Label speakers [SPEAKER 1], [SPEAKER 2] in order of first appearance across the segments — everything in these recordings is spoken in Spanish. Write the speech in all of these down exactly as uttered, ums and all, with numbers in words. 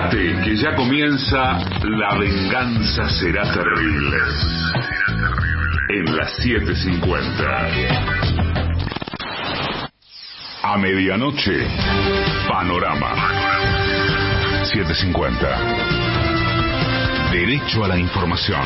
[SPEAKER 1] Prepárate, que ya comienza La Venganza Será Terrible. En las siete cincuenta. A medianoche, Panorama. siete cincuenta. Derecho a la información.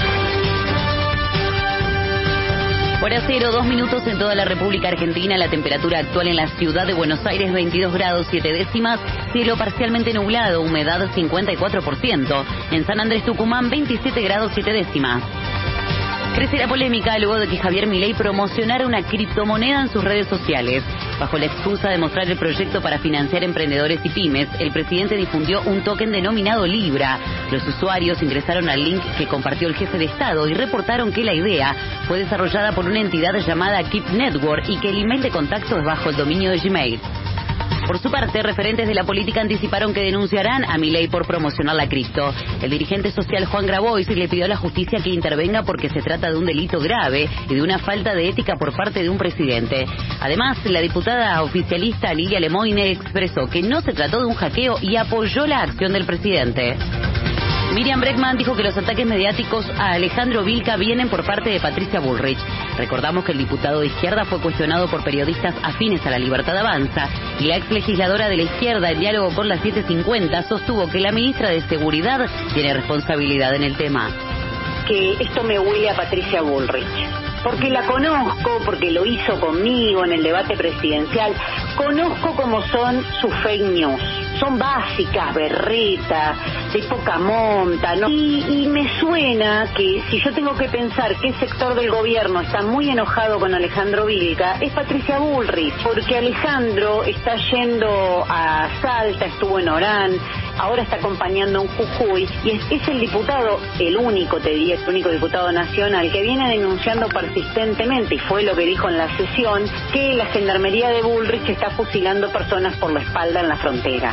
[SPEAKER 2] Hora cero, dos minutos en toda la República Argentina. La temperatura actual en la ciudad de Buenos Aires, veintidós grados siete décimas. Cielo parcialmente nublado, humedad cincuenta y cuatro por ciento. En San Andrés, Tucumán, veintisiete grados siete décimas. Crece la polémica luego de que Javier Milei promocionara una criptomoneda en sus redes sociales. Bajo la excusa de mostrar el proyecto para financiar emprendedores y pymes, el presidente difundió un token denominado Libra. Los usuarios ingresaron al link que compartió el jefe de Estado y reportaron que la idea fue desarrollada por una entidad llamada Keep Network y que el email de contacto es bajo el dominio de Gmail. Por su parte, referentes de la política anticiparon que denunciarán a Milei por promocionar la cripto. El dirigente social Juan Grabois le pidió a la justicia que intervenga porque se trata de un delito grave y de una falta de ética por parte de un presidente. Además, la diputada oficialista Lilia Lemoine expresó que no se trató de un hackeo y apoyó la acción del presidente. Miriam Bregman dijo que los ataques mediáticos a Alejandro Vilca vienen por parte de Patricia Bullrich. Recordamos que el diputado de izquierda fue cuestionado por periodistas afines a la Libertad Avanza y la ex legisladora de la izquierda, en diálogo con las siete cincuenta, sostuvo que la ministra de Seguridad tiene responsabilidad en el tema.
[SPEAKER 3] Que esto me huele a Patricia Bullrich. Porque la conozco, porque lo hizo conmigo en el debate presidencial. Conozco cómo son sus fake news. Son básicas, berretas, de poca monta, ¿no? Y, y me suena que si yo tengo que pensar qué sector del gobierno está muy enojado con Alejandro Vilca, es Patricia Bullrich, porque Alejandro está yendo a Salta, estuvo en Orán, ahora está acompañando a un Jujuy, y es, es el diputado, el único, te diría, el único diputado nacional, que viene denunciando persistentemente, y fue lo que dijo en la sesión, que la gendarmería de Bullrich está fusilando personas por la espalda en la frontera.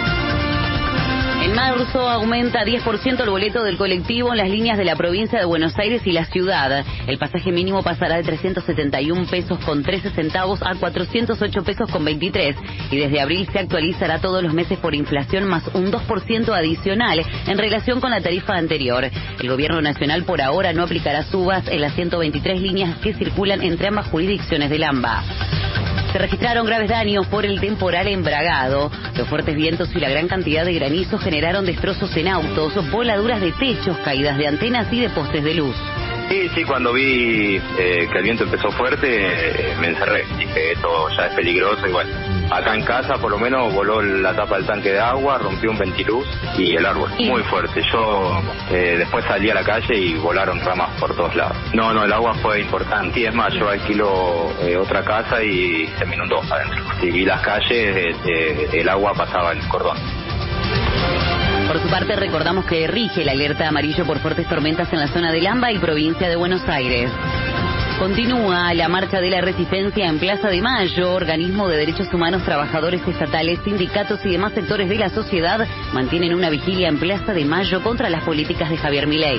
[SPEAKER 2] En marzo aumenta diez por ciento el boleto del colectivo en las líneas de la provincia de Buenos Aires y la ciudad. El pasaje mínimo pasará de trescientos setenta y un pesos con trece centavos a cuatrocientos ocho pesos con veintitrés. Y desde abril se actualizará todos los meses por inflación más un dos por ciento adicional en relación con la tarifa anterior. El gobierno nacional por ahora no aplicará subas en las ciento veintitrés líneas que circulan entre ambas jurisdicciones del AMBA. Se registraron graves daños por el temporal en Bragado. Los fuertes vientos y la gran cantidad de granizo generaron destrozos en autos, voladuras de techos, caídas de antenas y de postes de luz.
[SPEAKER 4] Sí, sí, cuando vi eh, que el viento empezó fuerte, eh, me encerré. Dije, esto ya es peligroso y bueno. Acá en casa por lo menos voló la tapa del tanque de agua, rompió un ventiluz y el árbol, ¿Y? muy fuerte. Yo eh, después salí a la calle y volaron ramas por todos lados. No, no, el agua fue importante. Y es más, yo alquilo eh, otra casa y se me inundó adentro. Y vi las calles, eh, eh, el agua pasaba el cordón.
[SPEAKER 2] Por su parte, recordamos que rige la alerta amarillo por fuertes tormentas en la zona del AMBA y provincia de Buenos Aires. Continúa la marcha de la resistencia en Plaza de Mayo. Organismo de derechos humanos, trabajadores estatales, sindicatos y demás sectores de la sociedad mantienen una vigilia en Plaza de Mayo contra las políticas de Javier Milei.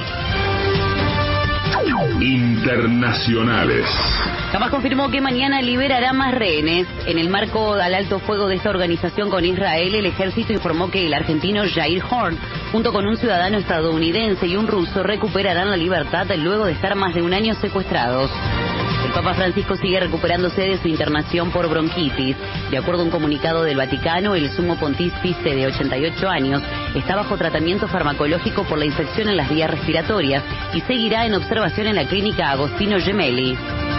[SPEAKER 1] Internacionales.
[SPEAKER 2] Jamás confirmó que mañana liberará más rehenes. En el marco al alto fuego de esta organización con Israel, el ejército informó que el argentino Jair Horn, junto con un ciudadano estadounidense y un ruso, recuperarán la libertad luego de estar más de un año secuestrados. El Papa Francisco sigue recuperándose de su internación por bronquitis. De acuerdo a un comunicado del Vaticano, el sumo pontífice de ochenta y ocho años está bajo tratamiento farmacológico por la infección en las vías respiratorias y seguirá en observación en la clínica Agostino Gemelli.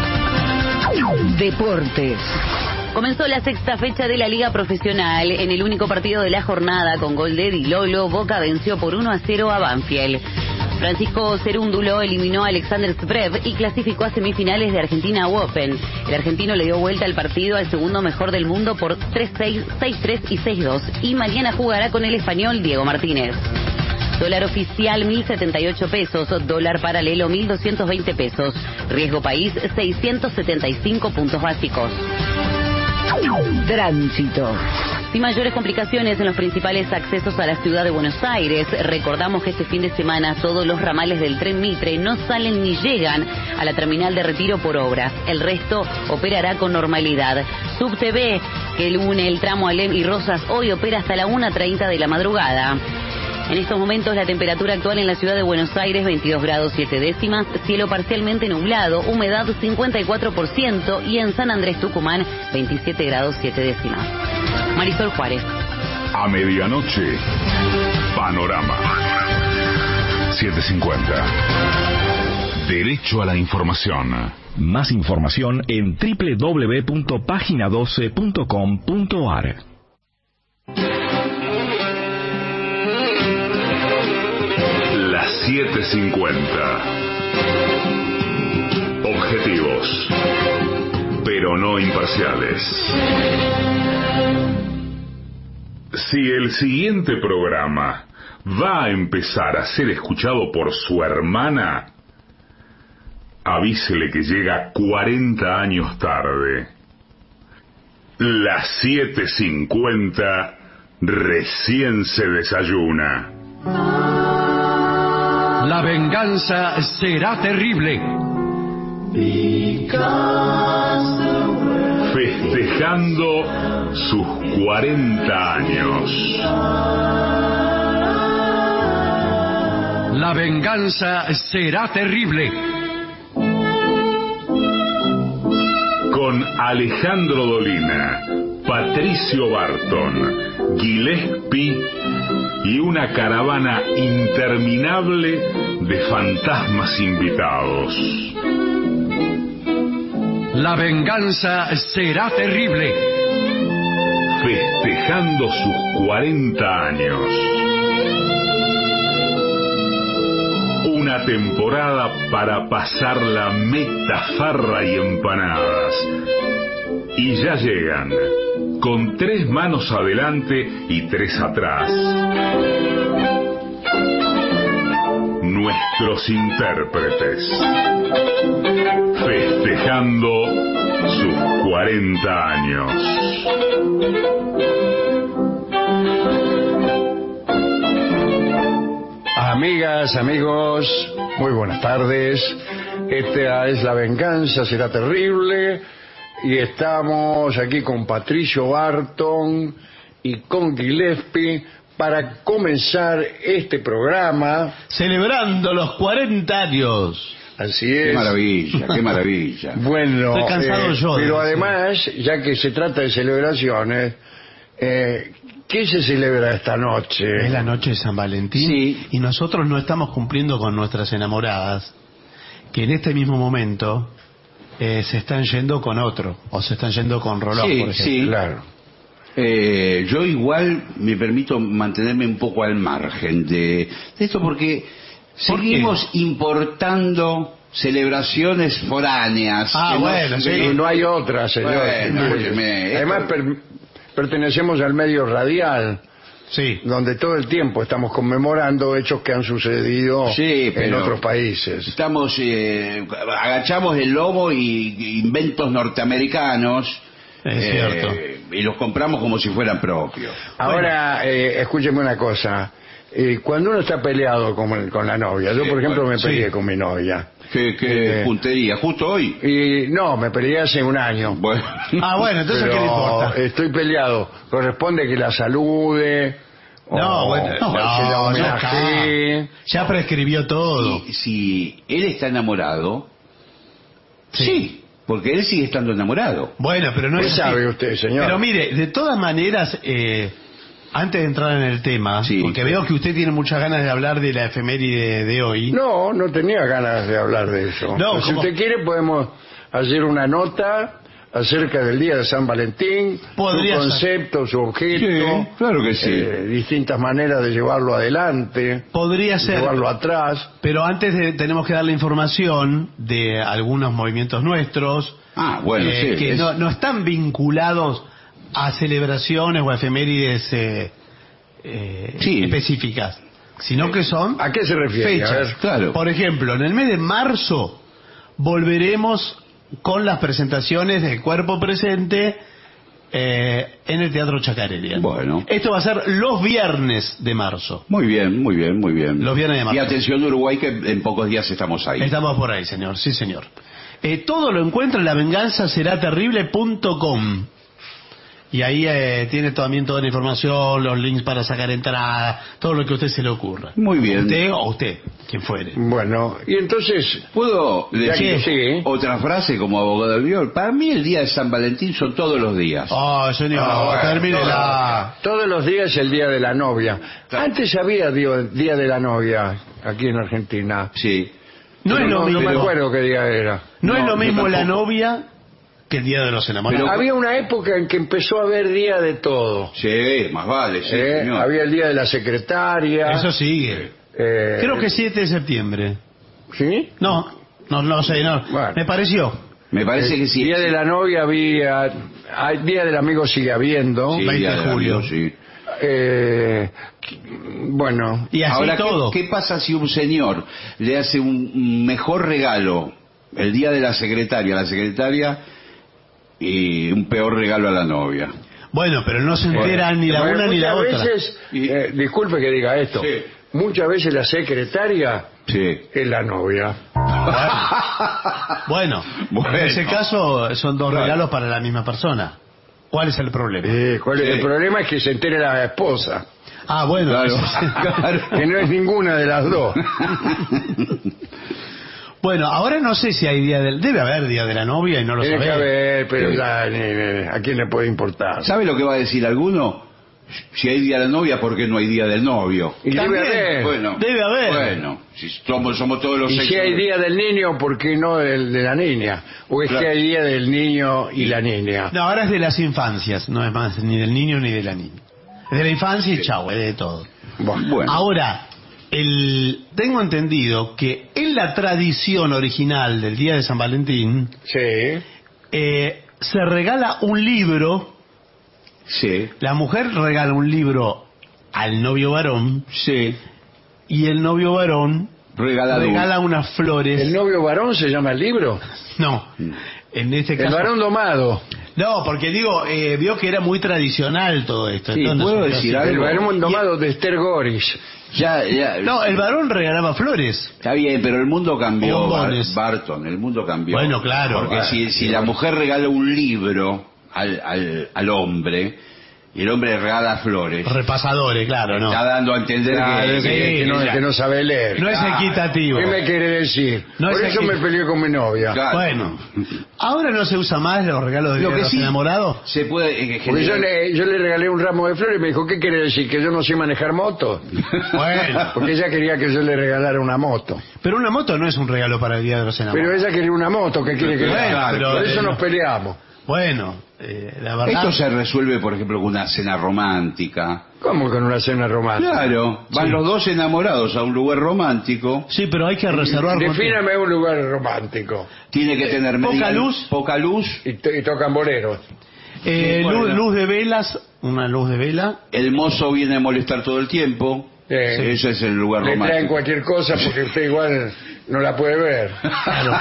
[SPEAKER 5] Deportes.
[SPEAKER 2] Comenzó la sexta fecha de la Liga Profesional. En el único partido de la jornada, con gol de Di Lolo, Boca venció por uno a cero a Banfield. Francisco Cerúndulo eliminó a Alexander Zverev y clasificó a semifinales de Argentina Open. El argentino le dio vuelta al partido al segundo mejor del mundo por tres seis, seis tres y seis dos. Y mañana jugará con el español Diego Martínez. Dólar oficial mil setenta y ocho pesos, dólar paralelo mil doscientos veinte pesos. Riesgo país seiscientos setenta y cinco puntos básicos.
[SPEAKER 5] Tránsito.
[SPEAKER 2] Sin mayores complicaciones en los principales accesos a la ciudad de Buenos Aires. Recordamos que este fin de semana todos los ramales del tren Mitre no salen ni llegan a la terminal de Retiro por obras. El resto operará con normalidad. Subte B, que une el tramo Alem y Rosas, hoy opera hasta la una treinta de la madrugada. En estos momentos la temperatura actual en la ciudad de Buenos Aires, veintidós grados siete décimas, cielo parcialmente nublado, humedad cincuenta y cuatro por ciento y en San Andrés, Tucumán, veintisiete grados siete décimas. Marisol Juárez.
[SPEAKER 1] A medianoche, Panorama. setecientos cincuenta. Derecho a la información.
[SPEAKER 5] Más información en doble u doble u doble u punto página doce punto com punto a r.
[SPEAKER 1] Las siete cincuenta. Objetivos, pero no imparciales. Si el siguiente programa va a empezar a ser escuchado por su hermana, avísele que llega cuarenta años tarde. Las siete cincuenta recién se desayuna.
[SPEAKER 6] La venganza será terrible.
[SPEAKER 1] Festejando sus cuarenta años.
[SPEAKER 6] La venganza será terrible.
[SPEAKER 1] Con Alejandro Dolina, Patricio Barton, Gillespie y una caravana interminable de fantasmas invitados.
[SPEAKER 6] La venganza será terrible.
[SPEAKER 1] Festejando sus cuarenta años. Una temporada para pasar la metafarra y empanadas. Y ya llegan, con tres manos adelante y tres atrás, nuestros intérpretes, festejando sus cuarenta años.
[SPEAKER 7] Amigas, amigos, muy buenas tardes. Esta es La Venganza Será Terrible. Y estamos aquí con Patricio Barton y con Gillespie para comenzar este programa.
[SPEAKER 8] Celebrando los cuarenta años.
[SPEAKER 7] Así es.
[SPEAKER 9] Qué maravilla, qué maravilla.
[SPEAKER 7] Bueno,
[SPEAKER 8] estoy cansado
[SPEAKER 7] eh,
[SPEAKER 8] yo.
[SPEAKER 7] Pero además, ya que se trata de celebraciones, eh, ¿qué se celebra esta noche?
[SPEAKER 8] Es la noche de San Valentín.
[SPEAKER 7] Sí.
[SPEAKER 8] Y nosotros no estamos cumpliendo con nuestras enamoradas, que en este mismo momento eh, se están yendo con otro, o se están yendo con Rolón,
[SPEAKER 9] Sí,
[SPEAKER 8] por ejemplo.
[SPEAKER 9] sí.
[SPEAKER 7] Claro.
[SPEAKER 9] Eh, yo igual me permito mantenerme un poco al margen de, de esto porque
[SPEAKER 8] ¿Por
[SPEAKER 9] seguimos
[SPEAKER 8] qué?
[SPEAKER 9] importando celebraciones foráneas.
[SPEAKER 8] Ah,
[SPEAKER 9] que
[SPEAKER 8] bueno,
[SPEAKER 9] no,
[SPEAKER 8] sí.
[SPEAKER 9] que
[SPEAKER 7] No, no hay otra, señor.
[SPEAKER 9] Bueno, óyeme,
[SPEAKER 7] Además,
[SPEAKER 9] esto-
[SPEAKER 7] per- pertenecemos al medio radial,
[SPEAKER 8] Sí.
[SPEAKER 7] donde todo el tiempo estamos conmemorando hechos que han sucedido
[SPEAKER 9] Sí,
[SPEAKER 7] en
[SPEAKER 9] pero
[SPEAKER 7] otros países.
[SPEAKER 9] Estamos, eh, agachamos el lomo y, y inventos norteamericanos.
[SPEAKER 8] Es
[SPEAKER 9] eh,
[SPEAKER 8] cierto.
[SPEAKER 9] Y los compramos como si fueran propios.
[SPEAKER 7] Ahora, eh, escúcheme una cosa. Eh, cuando uno está peleado con, con la novia, yo
[SPEAKER 9] Sí,
[SPEAKER 7] por ejemplo
[SPEAKER 9] bueno,
[SPEAKER 7] me peleé
[SPEAKER 8] sí.
[SPEAKER 7] con mi novia.
[SPEAKER 9] Qué, qué
[SPEAKER 7] Eh,
[SPEAKER 9] puntería, justo hoy.
[SPEAKER 7] Y no, me peleé hace un año.
[SPEAKER 9] Bueno.
[SPEAKER 8] Ah, bueno, entonces ¿qué le
[SPEAKER 7] Pero
[SPEAKER 8] importa?
[SPEAKER 7] estoy peleado. Corresponde que la salude.
[SPEAKER 8] No,
[SPEAKER 7] o-
[SPEAKER 8] bueno,
[SPEAKER 7] o
[SPEAKER 8] no,
[SPEAKER 7] que la
[SPEAKER 8] ya está.
[SPEAKER 7] homenajee.
[SPEAKER 8] Ya prescribió todo.
[SPEAKER 9] Y si él está enamorado,
[SPEAKER 8] Sí.
[SPEAKER 9] sí. porque él sigue estando enamorado.
[SPEAKER 8] Bueno, pero no
[SPEAKER 7] ¿Qué
[SPEAKER 8] es así.
[SPEAKER 7] sabe usted, señor?
[SPEAKER 8] Pero mire, de todas maneras, eh, antes de entrar en el tema,
[SPEAKER 9] Sí.
[SPEAKER 8] porque veo que usted tiene muchas ganas de hablar de la efeméride de hoy.
[SPEAKER 7] No, no tenía ganas de hablar de eso.
[SPEAKER 8] No,
[SPEAKER 7] si
[SPEAKER 8] ¿cómo?
[SPEAKER 7] usted quiere podemos hacer una nota acerca del día de San Valentín,
[SPEAKER 8] Podría
[SPEAKER 7] su
[SPEAKER 8] ser.
[SPEAKER 7] concepto, su objeto,
[SPEAKER 9] Sí, claro que sí.
[SPEAKER 7] eh, distintas maneras de llevarlo adelante,
[SPEAKER 8] Podría ser,
[SPEAKER 7] llevarlo atrás.
[SPEAKER 8] pero antes de- tenemos que darle información de algunos movimientos nuestros
[SPEAKER 9] Ah, bueno,
[SPEAKER 8] eh,
[SPEAKER 9] sí.
[SPEAKER 8] que
[SPEAKER 9] es-
[SPEAKER 8] no, no están vinculados a celebraciones o a efemérides eh, eh,
[SPEAKER 9] Sí.
[SPEAKER 8] específicas, sino que son
[SPEAKER 7] ¿A qué se refiere? A
[SPEAKER 8] fechas.
[SPEAKER 7] ver.
[SPEAKER 9] Claro.
[SPEAKER 8] Por ejemplo, en el mes de marzo volveremos con las presentaciones del Cuerpo Presente eh, en el Teatro Chacarera.
[SPEAKER 9] Bueno.
[SPEAKER 8] Esto va a ser los viernes de marzo.
[SPEAKER 9] Muy bien, muy bien, muy bien.
[SPEAKER 8] Los viernes de marzo.
[SPEAKER 9] Y atención Uruguay, que en pocos días estamos ahí.
[SPEAKER 8] Estamos por ahí, señor. Sí, señor. Eh, todo lo encuentra en la venganza será terrible punto com. Y ahí eh, tiene también toda la información, los links para sacar entrada, todo lo que a usted se le ocurra.
[SPEAKER 9] Muy bien.
[SPEAKER 8] Usted o usted, quien fuere.
[SPEAKER 7] Bueno, y entonces...
[SPEAKER 9] ¿Puedo decir
[SPEAKER 7] sí.
[SPEAKER 9] otra frase como abogado del Viol? Para mí el día de San Valentín son todos los días.
[SPEAKER 8] Oh, señor,
[SPEAKER 7] Ah, bueno,
[SPEAKER 8] termínela.
[SPEAKER 7] Todos, todos los días es el día de la novia. Antes había dio- día de la novia aquí en Argentina.
[SPEAKER 9] Sí.
[SPEAKER 8] No
[SPEAKER 7] Pero
[SPEAKER 8] es lo
[SPEAKER 7] no,
[SPEAKER 8] mismo.
[SPEAKER 7] no me acuerdo qué día era.
[SPEAKER 8] No,
[SPEAKER 9] No,
[SPEAKER 8] es lo
[SPEAKER 9] yo
[SPEAKER 8] mismo la
[SPEAKER 9] tampoco.
[SPEAKER 8] novia que el día de los enamorados.
[SPEAKER 9] Pero-
[SPEAKER 7] Había una época en que empezó a haber día de todo.
[SPEAKER 9] Sí, más vale, sí,
[SPEAKER 7] Eh,
[SPEAKER 9] señor.
[SPEAKER 7] había el día de la secretaria.
[SPEAKER 8] Eso sigue.
[SPEAKER 7] eh,
[SPEAKER 8] Creo que siete de septiembre.
[SPEAKER 7] ¿Sí?
[SPEAKER 8] No, no, no sé, no.
[SPEAKER 7] Bueno.
[SPEAKER 8] Me pareció.
[SPEAKER 9] Me parece
[SPEAKER 7] El
[SPEAKER 9] que sí.
[SPEAKER 7] Día de la novia había... hay- Día del amigo sigue habiendo.
[SPEAKER 9] Sí,
[SPEAKER 8] veinte
[SPEAKER 9] día
[SPEAKER 8] de
[SPEAKER 9] del
[SPEAKER 8] julio.
[SPEAKER 9] amigo, sí.
[SPEAKER 7] Eh, bueno,
[SPEAKER 8] Y así
[SPEAKER 9] Ahora, ¿qué,
[SPEAKER 8] todo.
[SPEAKER 9] ¿qué pasa si un señor le hace un un mejor regalo el día de la secretaria a la secretaria y un peor regalo a la novia?
[SPEAKER 8] Bueno, pero no se entera
[SPEAKER 7] bueno.
[SPEAKER 8] ni la
[SPEAKER 7] Bueno,
[SPEAKER 8] una ni la
[SPEAKER 7] muchas
[SPEAKER 8] otra.
[SPEAKER 7] veces, eh, disculpe que diga esto,
[SPEAKER 9] Sí.
[SPEAKER 7] muchas veces la secretaria
[SPEAKER 9] Sí.
[SPEAKER 7] es la novia.
[SPEAKER 8] Bueno,
[SPEAKER 9] Bueno.
[SPEAKER 8] en ese caso son dos
[SPEAKER 9] Claro.
[SPEAKER 8] regalos para la misma persona. ¿Cuál es el problema?
[SPEAKER 7] Eh, ¿cuál es
[SPEAKER 9] Sí.
[SPEAKER 7] el problema? Es que se entere la esposa,
[SPEAKER 8] Ah, bueno.
[SPEAKER 9] Claro.
[SPEAKER 8] ese es-
[SPEAKER 9] Claro.
[SPEAKER 7] que no es ninguna de las dos.
[SPEAKER 8] Bueno, ahora no sé si hay día del... Debe haber día de la novia y no lo
[SPEAKER 7] Tiene que
[SPEAKER 8] sabemos.
[SPEAKER 7] haber, pero
[SPEAKER 9] Sí.
[SPEAKER 7] ya, ni- ni- ¿a quién le puede importar?
[SPEAKER 9] ¿Sabe lo que va a decir alguno? Si hay día de la novia, ¿por qué no hay día del novio?
[SPEAKER 7] Y debe
[SPEAKER 8] También.
[SPEAKER 7] haber.
[SPEAKER 9] Bueno,
[SPEAKER 8] Debe haber.
[SPEAKER 9] Bueno, si somos, somos todos los
[SPEAKER 7] Y
[SPEAKER 9] sexos.
[SPEAKER 7] si hay día del niño, ¿por qué no del de la niña? O es
[SPEAKER 9] Claro.
[SPEAKER 7] que hay día del niño y la niña.
[SPEAKER 8] No, ahora es de las infancias, no es más ni del niño ni de la niña. Es de la infancia y chau, es de todo.
[SPEAKER 9] Bueno,
[SPEAKER 8] Ahora, el, tengo entendido que en la tradición original del día de San Valentín
[SPEAKER 7] Sí.
[SPEAKER 8] eh, se regala un libro,
[SPEAKER 9] sí,
[SPEAKER 8] la mujer regala un libro al novio varón
[SPEAKER 9] sí.
[SPEAKER 8] y el novio varón
[SPEAKER 9] Regala,
[SPEAKER 8] regala unas flores.
[SPEAKER 7] ¿El novio varón se llama el libro?
[SPEAKER 8] No, en este
[SPEAKER 7] El
[SPEAKER 8] caso...
[SPEAKER 7] varón domado.
[SPEAKER 8] No, porque digo, eh, vio que era muy tradicional todo esto.
[SPEAKER 9] Sí,
[SPEAKER 8] entonces,
[SPEAKER 9] ¿puedo
[SPEAKER 8] entonces-
[SPEAKER 9] decir
[SPEAKER 7] El
[SPEAKER 9] algo?
[SPEAKER 7] varón domado de Esther Goris.
[SPEAKER 9] Ya, ya.
[SPEAKER 8] No, el varón regalaba flores.
[SPEAKER 9] Está bien, pero el mundo cambió,
[SPEAKER 8] Bombones.
[SPEAKER 9] Bar- Barton, el mundo cambió.
[SPEAKER 8] Bueno, claro.
[SPEAKER 9] Porque
[SPEAKER 8] Bueno,
[SPEAKER 9] si, si la mujer regala un libro al, al, al hombre y el hombre regala flores,
[SPEAKER 8] Repasadores, claro, ¿no?
[SPEAKER 9] está dando a entender
[SPEAKER 7] Claro,
[SPEAKER 9] que,
[SPEAKER 7] que,
[SPEAKER 9] que-
[SPEAKER 7] que no,
[SPEAKER 9] que-
[SPEAKER 7] que no sabe leer.
[SPEAKER 8] No es equitativo.
[SPEAKER 7] ¿Qué me quiere decir?
[SPEAKER 8] No
[SPEAKER 7] Por
[SPEAKER 8] es
[SPEAKER 7] eso
[SPEAKER 8] equi-
[SPEAKER 7] me peleé con mi novia.
[SPEAKER 9] Claro.
[SPEAKER 8] Bueno, ahora no se usa más los regalos de
[SPEAKER 9] Lo que
[SPEAKER 8] los
[SPEAKER 9] sí
[SPEAKER 8] enamorados.
[SPEAKER 9] se puede eh,
[SPEAKER 7] Porque yo
[SPEAKER 9] generar-
[SPEAKER 7] le, yo le regalé un ramo de flores y me dijo, ¿qué quiere decir? ¿Que yo no sé manejar moto?
[SPEAKER 8] Bueno,
[SPEAKER 7] Porque ella quería que yo le regalara una moto.
[SPEAKER 8] pero una moto no es un regalo para el día de los
[SPEAKER 7] Pero
[SPEAKER 8] enamorados.
[SPEAKER 7] ella quería una moto, ¿qué quiere que le
[SPEAKER 8] Bueno,
[SPEAKER 7] haga?
[SPEAKER 8] pero-
[SPEAKER 7] Por eso
[SPEAKER 8] eh,
[SPEAKER 7] nos
[SPEAKER 8] no.
[SPEAKER 7] peleamos.
[SPEAKER 8] Bueno, eh, la verdad...
[SPEAKER 9] Esto se resuelve, por ejemplo, con una cena romántica.
[SPEAKER 7] ¿Cómo con una cena romántica?
[SPEAKER 9] Claro, van
[SPEAKER 8] Sí.
[SPEAKER 9] los dos enamorados a un lugar romántico.
[SPEAKER 8] Sí, pero hay que reservar... con-
[SPEAKER 7] Defíname un lugar romántico.
[SPEAKER 9] Tiene que tener
[SPEAKER 8] poca
[SPEAKER 9] media-
[SPEAKER 8] luz.
[SPEAKER 9] poca luz.
[SPEAKER 7] Y, to- y tocan boleros.
[SPEAKER 8] Eh,
[SPEAKER 9] Sí, bueno.
[SPEAKER 8] luz, luz de velas, una luz de vela.
[SPEAKER 9] El mozo viene a molestar todo el tiempo.
[SPEAKER 7] Sí.
[SPEAKER 9] Ese es el lugar
[SPEAKER 7] Le traen
[SPEAKER 9] romántico.
[SPEAKER 7] cualquier cosa porque usted igual no la puede ver.
[SPEAKER 8] Claro.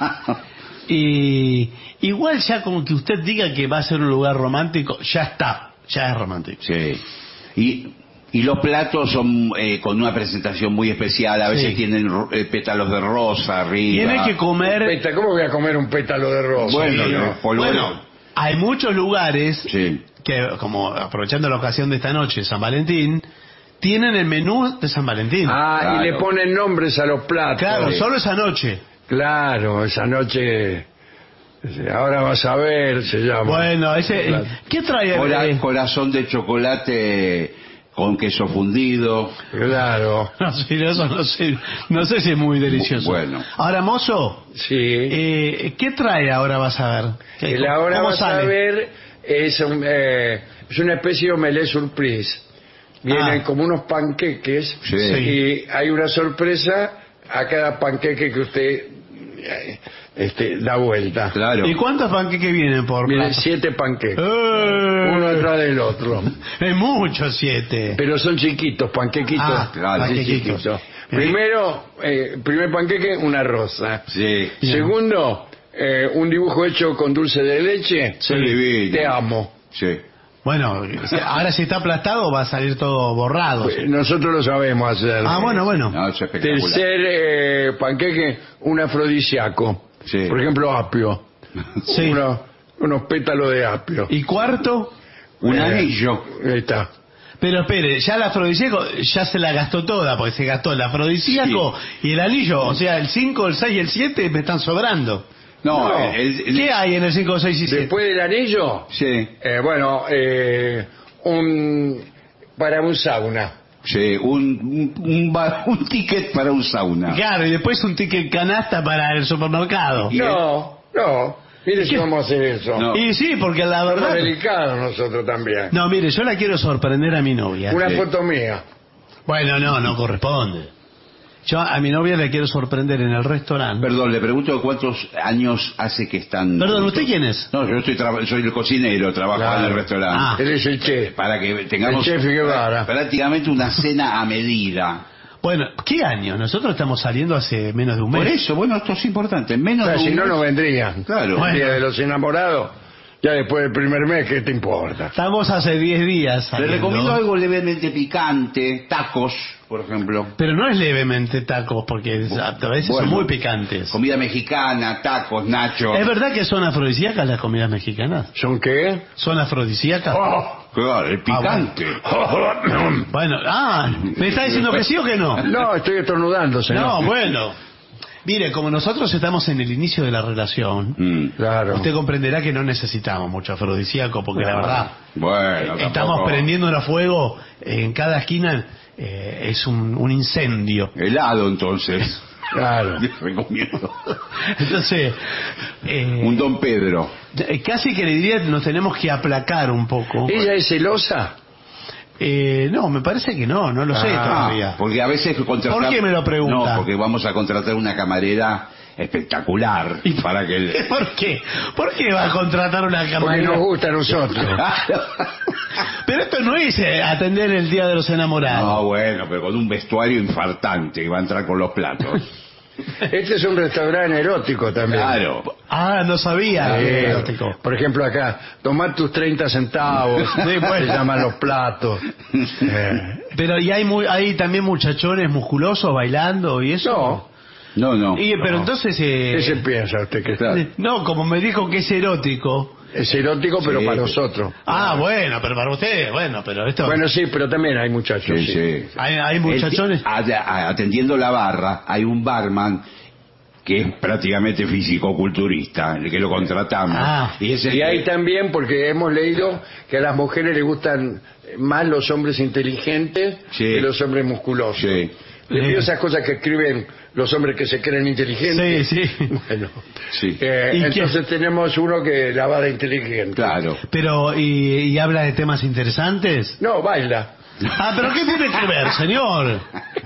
[SPEAKER 8] Y igual ya como que usted diga que va a ser un lugar romántico, ya está, ya es romántico.
[SPEAKER 9] Sí. Y, y los platos son eh, con una presentación muy especial. A veces
[SPEAKER 8] Sí.
[SPEAKER 9] tienen ro- eh, pétalos de rosa arriba.
[SPEAKER 8] Tiene que comer...
[SPEAKER 7] Peta, ¿cómo voy a comer un pétalo de rosa?
[SPEAKER 9] Bueno,
[SPEAKER 7] Sí,
[SPEAKER 9] no,
[SPEAKER 7] ¿no?
[SPEAKER 9] polvoreo.
[SPEAKER 8] Bueno, hay muchos lugares
[SPEAKER 9] Sí.
[SPEAKER 8] que, como aprovechando la ocasión de esta noche, San Valentín, tienen el menú de San Valentín.
[SPEAKER 7] Ah,
[SPEAKER 9] Claro.
[SPEAKER 7] y le ponen nombres a los platos.
[SPEAKER 8] claro,
[SPEAKER 7] Sí.
[SPEAKER 8] solo esa noche.
[SPEAKER 7] Claro, esa noche... Ahora vas a ver, se llama.
[SPEAKER 8] Bueno, ese,
[SPEAKER 7] Claro.
[SPEAKER 8] ¿qué trae?
[SPEAKER 9] Cora-
[SPEAKER 8] eh?
[SPEAKER 9] corazón de chocolate con queso fundido.
[SPEAKER 7] Claro,
[SPEAKER 8] No sé, eso no sé, no sé si es muy delicioso.
[SPEAKER 9] Bueno.
[SPEAKER 8] Ahora, mozo,
[SPEAKER 7] sí.
[SPEAKER 8] eh, ¿qué trae ahora vas a ver? ¿Qué-
[SPEAKER 7] El ahora
[SPEAKER 8] cómo
[SPEAKER 7] vas a
[SPEAKER 8] sale?
[SPEAKER 7] ver es, un, eh, es una especie de omelette surprise. Vienen
[SPEAKER 8] Ah.
[SPEAKER 7] como unos panqueques
[SPEAKER 9] Sí.
[SPEAKER 7] y hay una sorpresa a cada panqueque que usted eh, este, da vuelta.
[SPEAKER 9] Claro.
[SPEAKER 8] ¿Y cuántos panqueques vienen por
[SPEAKER 7] Miren,
[SPEAKER 8] plato?
[SPEAKER 7] siete panqueques,
[SPEAKER 8] Eh,
[SPEAKER 7] uno atrás del otro.
[SPEAKER 8] Es mucho, siete.
[SPEAKER 7] Pero son chiquitos, panquequitos.
[SPEAKER 8] Ah,
[SPEAKER 9] claro,
[SPEAKER 7] así
[SPEAKER 8] panquequitos.
[SPEAKER 7] chiquitos. Primero, eh, primer panqueque, una rosa.
[SPEAKER 9] Sí.
[SPEAKER 8] Bien.
[SPEAKER 7] Segundo, eh, un dibujo hecho con dulce de leche.
[SPEAKER 9] Sí, divino.
[SPEAKER 7] Te amo.
[SPEAKER 9] Sí.
[SPEAKER 8] Bueno, ahora si está aplastado va a salir todo borrado.
[SPEAKER 7] Nosotros lo sabemos hacer.
[SPEAKER 8] Ah, bueno, bueno.
[SPEAKER 9] No, es espectacular.
[SPEAKER 7] Tercer eh, panqueque, un afrodisíaco.
[SPEAKER 9] Sí.
[SPEAKER 7] Por ejemplo, apio.
[SPEAKER 8] Sí.
[SPEAKER 7] Uno- unos pétalos de apio.
[SPEAKER 8] Y cuarto,
[SPEAKER 9] Un
[SPEAKER 7] Eh,
[SPEAKER 9] anillo.
[SPEAKER 7] Ahí está.
[SPEAKER 8] pero espere, ya el afrodisíaco ya se la gastó toda, porque se gastó el afrodisíaco y el anillo, o sea, el cinco, el seis y el siete me están sobrando.
[SPEAKER 9] No,
[SPEAKER 7] No.
[SPEAKER 9] el- el-
[SPEAKER 8] ¿Qué hay en el cinco, seis y siete?
[SPEAKER 7] Después del anillo,
[SPEAKER 9] Sí,
[SPEAKER 7] eh, bueno, eh, un para un sauna.
[SPEAKER 9] sí, un, un, un, ba- un ticket para un sauna.
[SPEAKER 8] Claro, y después un ticket canasta para el supermercado.
[SPEAKER 9] Y-
[SPEAKER 7] No, no. Mire si vamos a hacer eso.
[SPEAKER 9] No.
[SPEAKER 8] Y sí, porque la
[SPEAKER 7] Somos
[SPEAKER 8] verdad...
[SPEAKER 7] delicados nosotros también.
[SPEAKER 8] No, mire, yo la quiero sorprender a mi novia.
[SPEAKER 7] Una
[SPEAKER 9] Sí.
[SPEAKER 7] foto mía.
[SPEAKER 8] Bueno, no, no corresponde. Yo a mi novia la quiero sorprender en el restaurante.
[SPEAKER 9] Perdón, le pregunto cuántos años hace que están...
[SPEAKER 8] Perdón,
[SPEAKER 9] juntos.
[SPEAKER 8] ¿usted quién es?
[SPEAKER 9] No, yo estoy traba- soy el cocinero, trabajo
[SPEAKER 7] Claro.
[SPEAKER 9] en el restaurante.
[SPEAKER 8] Ah.
[SPEAKER 7] Él es el chef.
[SPEAKER 9] Para que tengamos
[SPEAKER 7] El chef Guevara.
[SPEAKER 9] prácticamente una cena a medida.
[SPEAKER 8] Bueno, ¿qué año? Nosotros estamos saliendo hace menos de un mes.
[SPEAKER 9] Por eso, bueno, esto es importante. Menos
[SPEAKER 7] O sea,
[SPEAKER 9] de un
[SPEAKER 7] si no,
[SPEAKER 9] mes-
[SPEAKER 7] no vendrían.
[SPEAKER 9] Claro.
[SPEAKER 7] El día de los enamorados, ya después del primer mes, ¿qué te importa?
[SPEAKER 8] Estamos hace diez días
[SPEAKER 9] Le
[SPEAKER 8] saliendo.
[SPEAKER 9] recomiendo algo levemente picante, tacos, por ejemplo.
[SPEAKER 8] Pero no es levemente tacos, porque a veces son
[SPEAKER 9] Bueno,
[SPEAKER 8] muy picantes.
[SPEAKER 9] Comida mexicana, tacos, nachos.
[SPEAKER 8] ¿Es verdad que son afrodisíacas las comidas mexicanas?
[SPEAKER 7] ¿Son qué?
[SPEAKER 8] ¿Son afrodisíacas?
[SPEAKER 7] Oh.
[SPEAKER 9] Claro, el picante.
[SPEAKER 8] Bueno, ah, ¿me está diciendo que sí o que no?
[SPEAKER 7] No, estoy estornudando, señor.
[SPEAKER 8] No, bueno. Mire, como nosotros estamos en el inicio de la relación,
[SPEAKER 9] Mm.
[SPEAKER 7] Claro.
[SPEAKER 8] usted comprenderá que no necesitamos mucho afrodisíaco, porque la verdad,
[SPEAKER 9] Bueno,
[SPEAKER 8] estamos
[SPEAKER 9] tampoco-
[SPEAKER 8] prendiendo a fuego en cada esquina, eh, es un, un incendio.
[SPEAKER 9] Helado, entonces.
[SPEAKER 7] Claro.
[SPEAKER 9] Les recomiendo.
[SPEAKER 8] Entonces, eh,
[SPEAKER 9] Un Don Pedro.
[SPEAKER 8] eh, casi que le diría que nos tenemos que aplacar un poco.
[SPEAKER 7] ¿Ella es celosa?
[SPEAKER 8] Eh, no, me parece que no, no lo sé
[SPEAKER 7] Ah,
[SPEAKER 8] todavía.
[SPEAKER 9] Porque a veces contratar...
[SPEAKER 8] ¿Por qué me lo pregunta?
[SPEAKER 9] No, porque vamos a contratar una camarera espectacular
[SPEAKER 8] ¿Y
[SPEAKER 9] para que... el-
[SPEAKER 8] ¿Por qué? ¿Por qué va a contratar una
[SPEAKER 7] Porque
[SPEAKER 8] camarera?
[SPEAKER 7] nos gusta a nosotros.
[SPEAKER 8] Pero esto no es eh, atender el Día de los Enamorados.
[SPEAKER 9] No, bueno, pero con un vestuario infartante que va a entrar con los platos.
[SPEAKER 7] Este es un restaurante erótico también.
[SPEAKER 9] Claro.
[SPEAKER 8] Ah, no sabía.
[SPEAKER 7] Sí.
[SPEAKER 8] que era erótico.
[SPEAKER 7] Por ejemplo, acá, tomar tus treinta centavos,
[SPEAKER 8] Sí, bueno.
[SPEAKER 7] se llaman los platos. Eh,
[SPEAKER 8] Pero ¿y hay, muy, hay también muchachones musculosos bailando y eso?
[SPEAKER 7] no,
[SPEAKER 9] No, no.
[SPEAKER 8] Y, pero
[SPEAKER 7] no.
[SPEAKER 8] entonces... eh,
[SPEAKER 7] ¿qué se piensa usted que está?
[SPEAKER 8] No, como me dijo que es erótico.
[SPEAKER 7] Es erótico, pero
[SPEAKER 9] Sí,
[SPEAKER 7] para
[SPEAKER 9] pero-
[SPEAKER 7] nosotros.
[SPEAKER 8] Ah, bueno, pero para ustedes, bueno, pero esto...
[SPEAKER 7] Bueno, sí, pero también hay muchachos.
[SPEAKER 9] Sí,
[SPEAKER 7] sí.
[SPEAKER 9] sí.
[SPEAKER 8] hay, hay muchachones...
[SPEAKER 9] El- a- a- atendiendo la barra, hay un barman que es prácticamente físico-culturista, el que lo contratamos.
[SPEAKER 8] Ah.
[SPEAKER 9] y es el
[SPEAKER 7] Y hay
[SPEAKER 9] que-
[SPEAKER 7] también, porque hemos leído que a las mujeres les gustan más los hombres inteligentes
[SPEAKER 9] Sí.
[SPEAKER 7] que los hombres musculosos.
[SPEAKER 9] Sí.
[SPEAKER 7] Le pido
[SPEAKER 8] Eh.
[SPEAKER 7] esas cosas que escriben los hombres que se creen inteligentes.
[SPEAKER 8] Sí, sí.
[SPEAKER 7] Bueno,
[SPEAKER 9] Sí.
[SPEAKER 7] eh,
[SPEAKER 8] ¿Y qué?
[SPEAKER 7] entonces tenemos uno que la va de inteligente.
[SPEAKER 9] Claro.
[SPEAKER 8] Pero, ¿y, y habla de temas interesantes?
[SPEAKER 7] No, baila.
[SPEAKER 8] Ah, pero ¿qué tiene que ver, señor?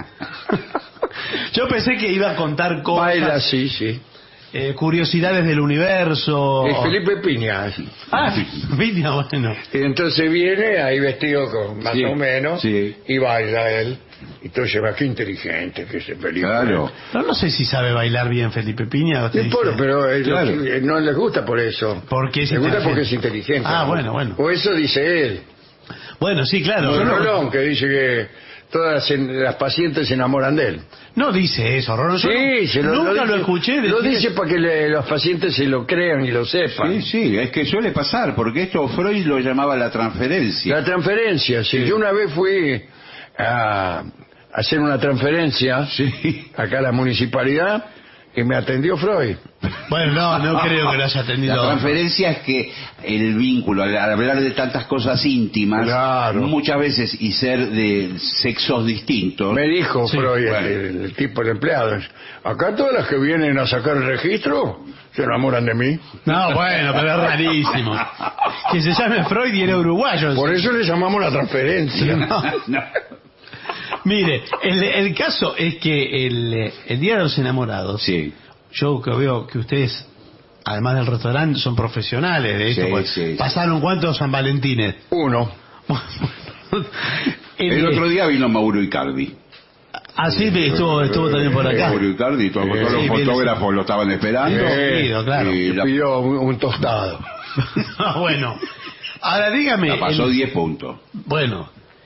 [SPEAKER 8] Yo pensé que iba a contar cosas,
[SPEAKER 7] Baila, sí, sí.
[SPEAKER 8] eh, curiosidades del universo.
[SPEAKER 7] Es Felipe Piña.
[SPEAKER 8] Ah, Piña, bueno.
[SPEAKER 7] Y entonces viene ahí vestido con más
[SPEAKER 9] Sí,
[SPEAKER 7] o menos
[SPEAKER 9] sí.
[SPEAKER 7] y baila él. Y entonces va, qué inteligente que es ese Felipe.
[SPEAKER 9] Claro.
[SPEAKER 8] No, no sé si sabe bailar bien Felipe Piña.
[SPEAKER 7] No
[SPEAKER 8] usted
[SPEAKER 7] importa,
[SPEAKER 8] dice.
[SPEAKER 7] pero eh,
[SPEAKER 9] Claro.
[SPEAKER 7] lo- eh, no les gusta por eso.
[SPEAKER 8] Porque es
[SPEAKER 7] les gusta
[SPEAKER 8] inteligente.
[SPEAKER 7] porque es inteligente.
[SPEAKER 8] Ah,
[SPEAKER 7] ¿no?
[SPEAKER 8] bueno, bueno.
[SPEAKER 7] O eso dice él.
[SPEAKER 8] Bueno, sí, claro.
[SPEAKER 7] Como
[SPEAKER 8] Yo no,
[SPEAKER 7] Rolón, que dice que todas en- las pacientes se enamoran de él.
[SPEAKER 8] no dice eso, Rolón. Yo
[SPEAKER 7] Sí,
[SPEAKER 8] no-
[SPEAKER 7] se lo,
[SPEAKER 8] nunca lo,
[SPEAKER 7] dice,
[SPEAKER 8] escuché decir.
[SPEAKER 7] Lo dice para que le- los pacientes se lo crean y lo sepan.
[SPEAKER 9] Sí, sí, es que suele pasar, porque esto Freud lo llamaba la transferencia.
[SPEAKER 7] La transferencia, sí.
[SPEAKER 9] Sí.
[SPEAKER 7] Yo una vez fui a hacer una transferencia
[SPEAKER 9] Sí.
[SPEAKER 7] acá a la municipalidad y me atendió Freud.
[SPEAKER 8] Bueno, no, no creo que lo haya atendido.
[SPEAKER 9] La transferencia es que el vínculo, al hablar de tantas cosas íntimas,
[SPEAKER 7] Claro.
[SPEAKER 9] muchas veces, y ser de sexos distintos,
[SPEAKER 7] Me dijo
[SPEAKER 8] Sí,
[SPEAKER 7] Freud,
[SPEAKER 9] bueno.
[SPEAKER 7] el, el tipo de empleado, acá todas las que vienen a sacar el registro se enamoran de mí.
[SPEAKER 8] No, bueno, pero es rarísimo. Que se llame Freud y era uruguayo.
[SPEAKER 7] Por eso le llamamos la transferencia.
[SPEAKER 8] No.
[SPEAKER 9] no.
[SPEAKER 8] Mire, el, el caso es que el, el Día de los Enamorados,
[SPEAKER 9] Sí,
[SPEAKER 8] yo que veo que ustedes, además del restaurante, son profesionales de esto.
[SPEAKER 9] Sí,
[SPEAKER 8] pues,
[SPEAKER 9] sí, sí.
[SPEAKER 8] ¿pasaron cuántos San Valentines?
[SPEAKER 7] Uno.
[SPEAKER 8] el,
[SPEAKER 9] el otro día vino Mauro Icardi.
[SPEAKER 8] Ah, sí, estuvo, estuvo también por acá.
[SPEAKER 9] Julio Icardi, todos, todos
[SPEAKER 8] Sí,
[SPEAKER 9] los
[SPEAKER 8] bien,
[SPEAKER 9] fotógrafos
[SPEAKER 8] sí.
[SPEAKER 9] lo estaban esperando.
[SPEAKER 8] Sí, claro.
[SPEAKER 9] Y la,
[SPEAKER 7] Pidió un, un tostado.
[SPEAKER 8] Ah, bueno. Ahora dígame.
[SPEAKER 9] la pasó
[SPEAKER 8] el-
[SPEAKER 9] diez puntos.
[SPEAKER 8] Bueno,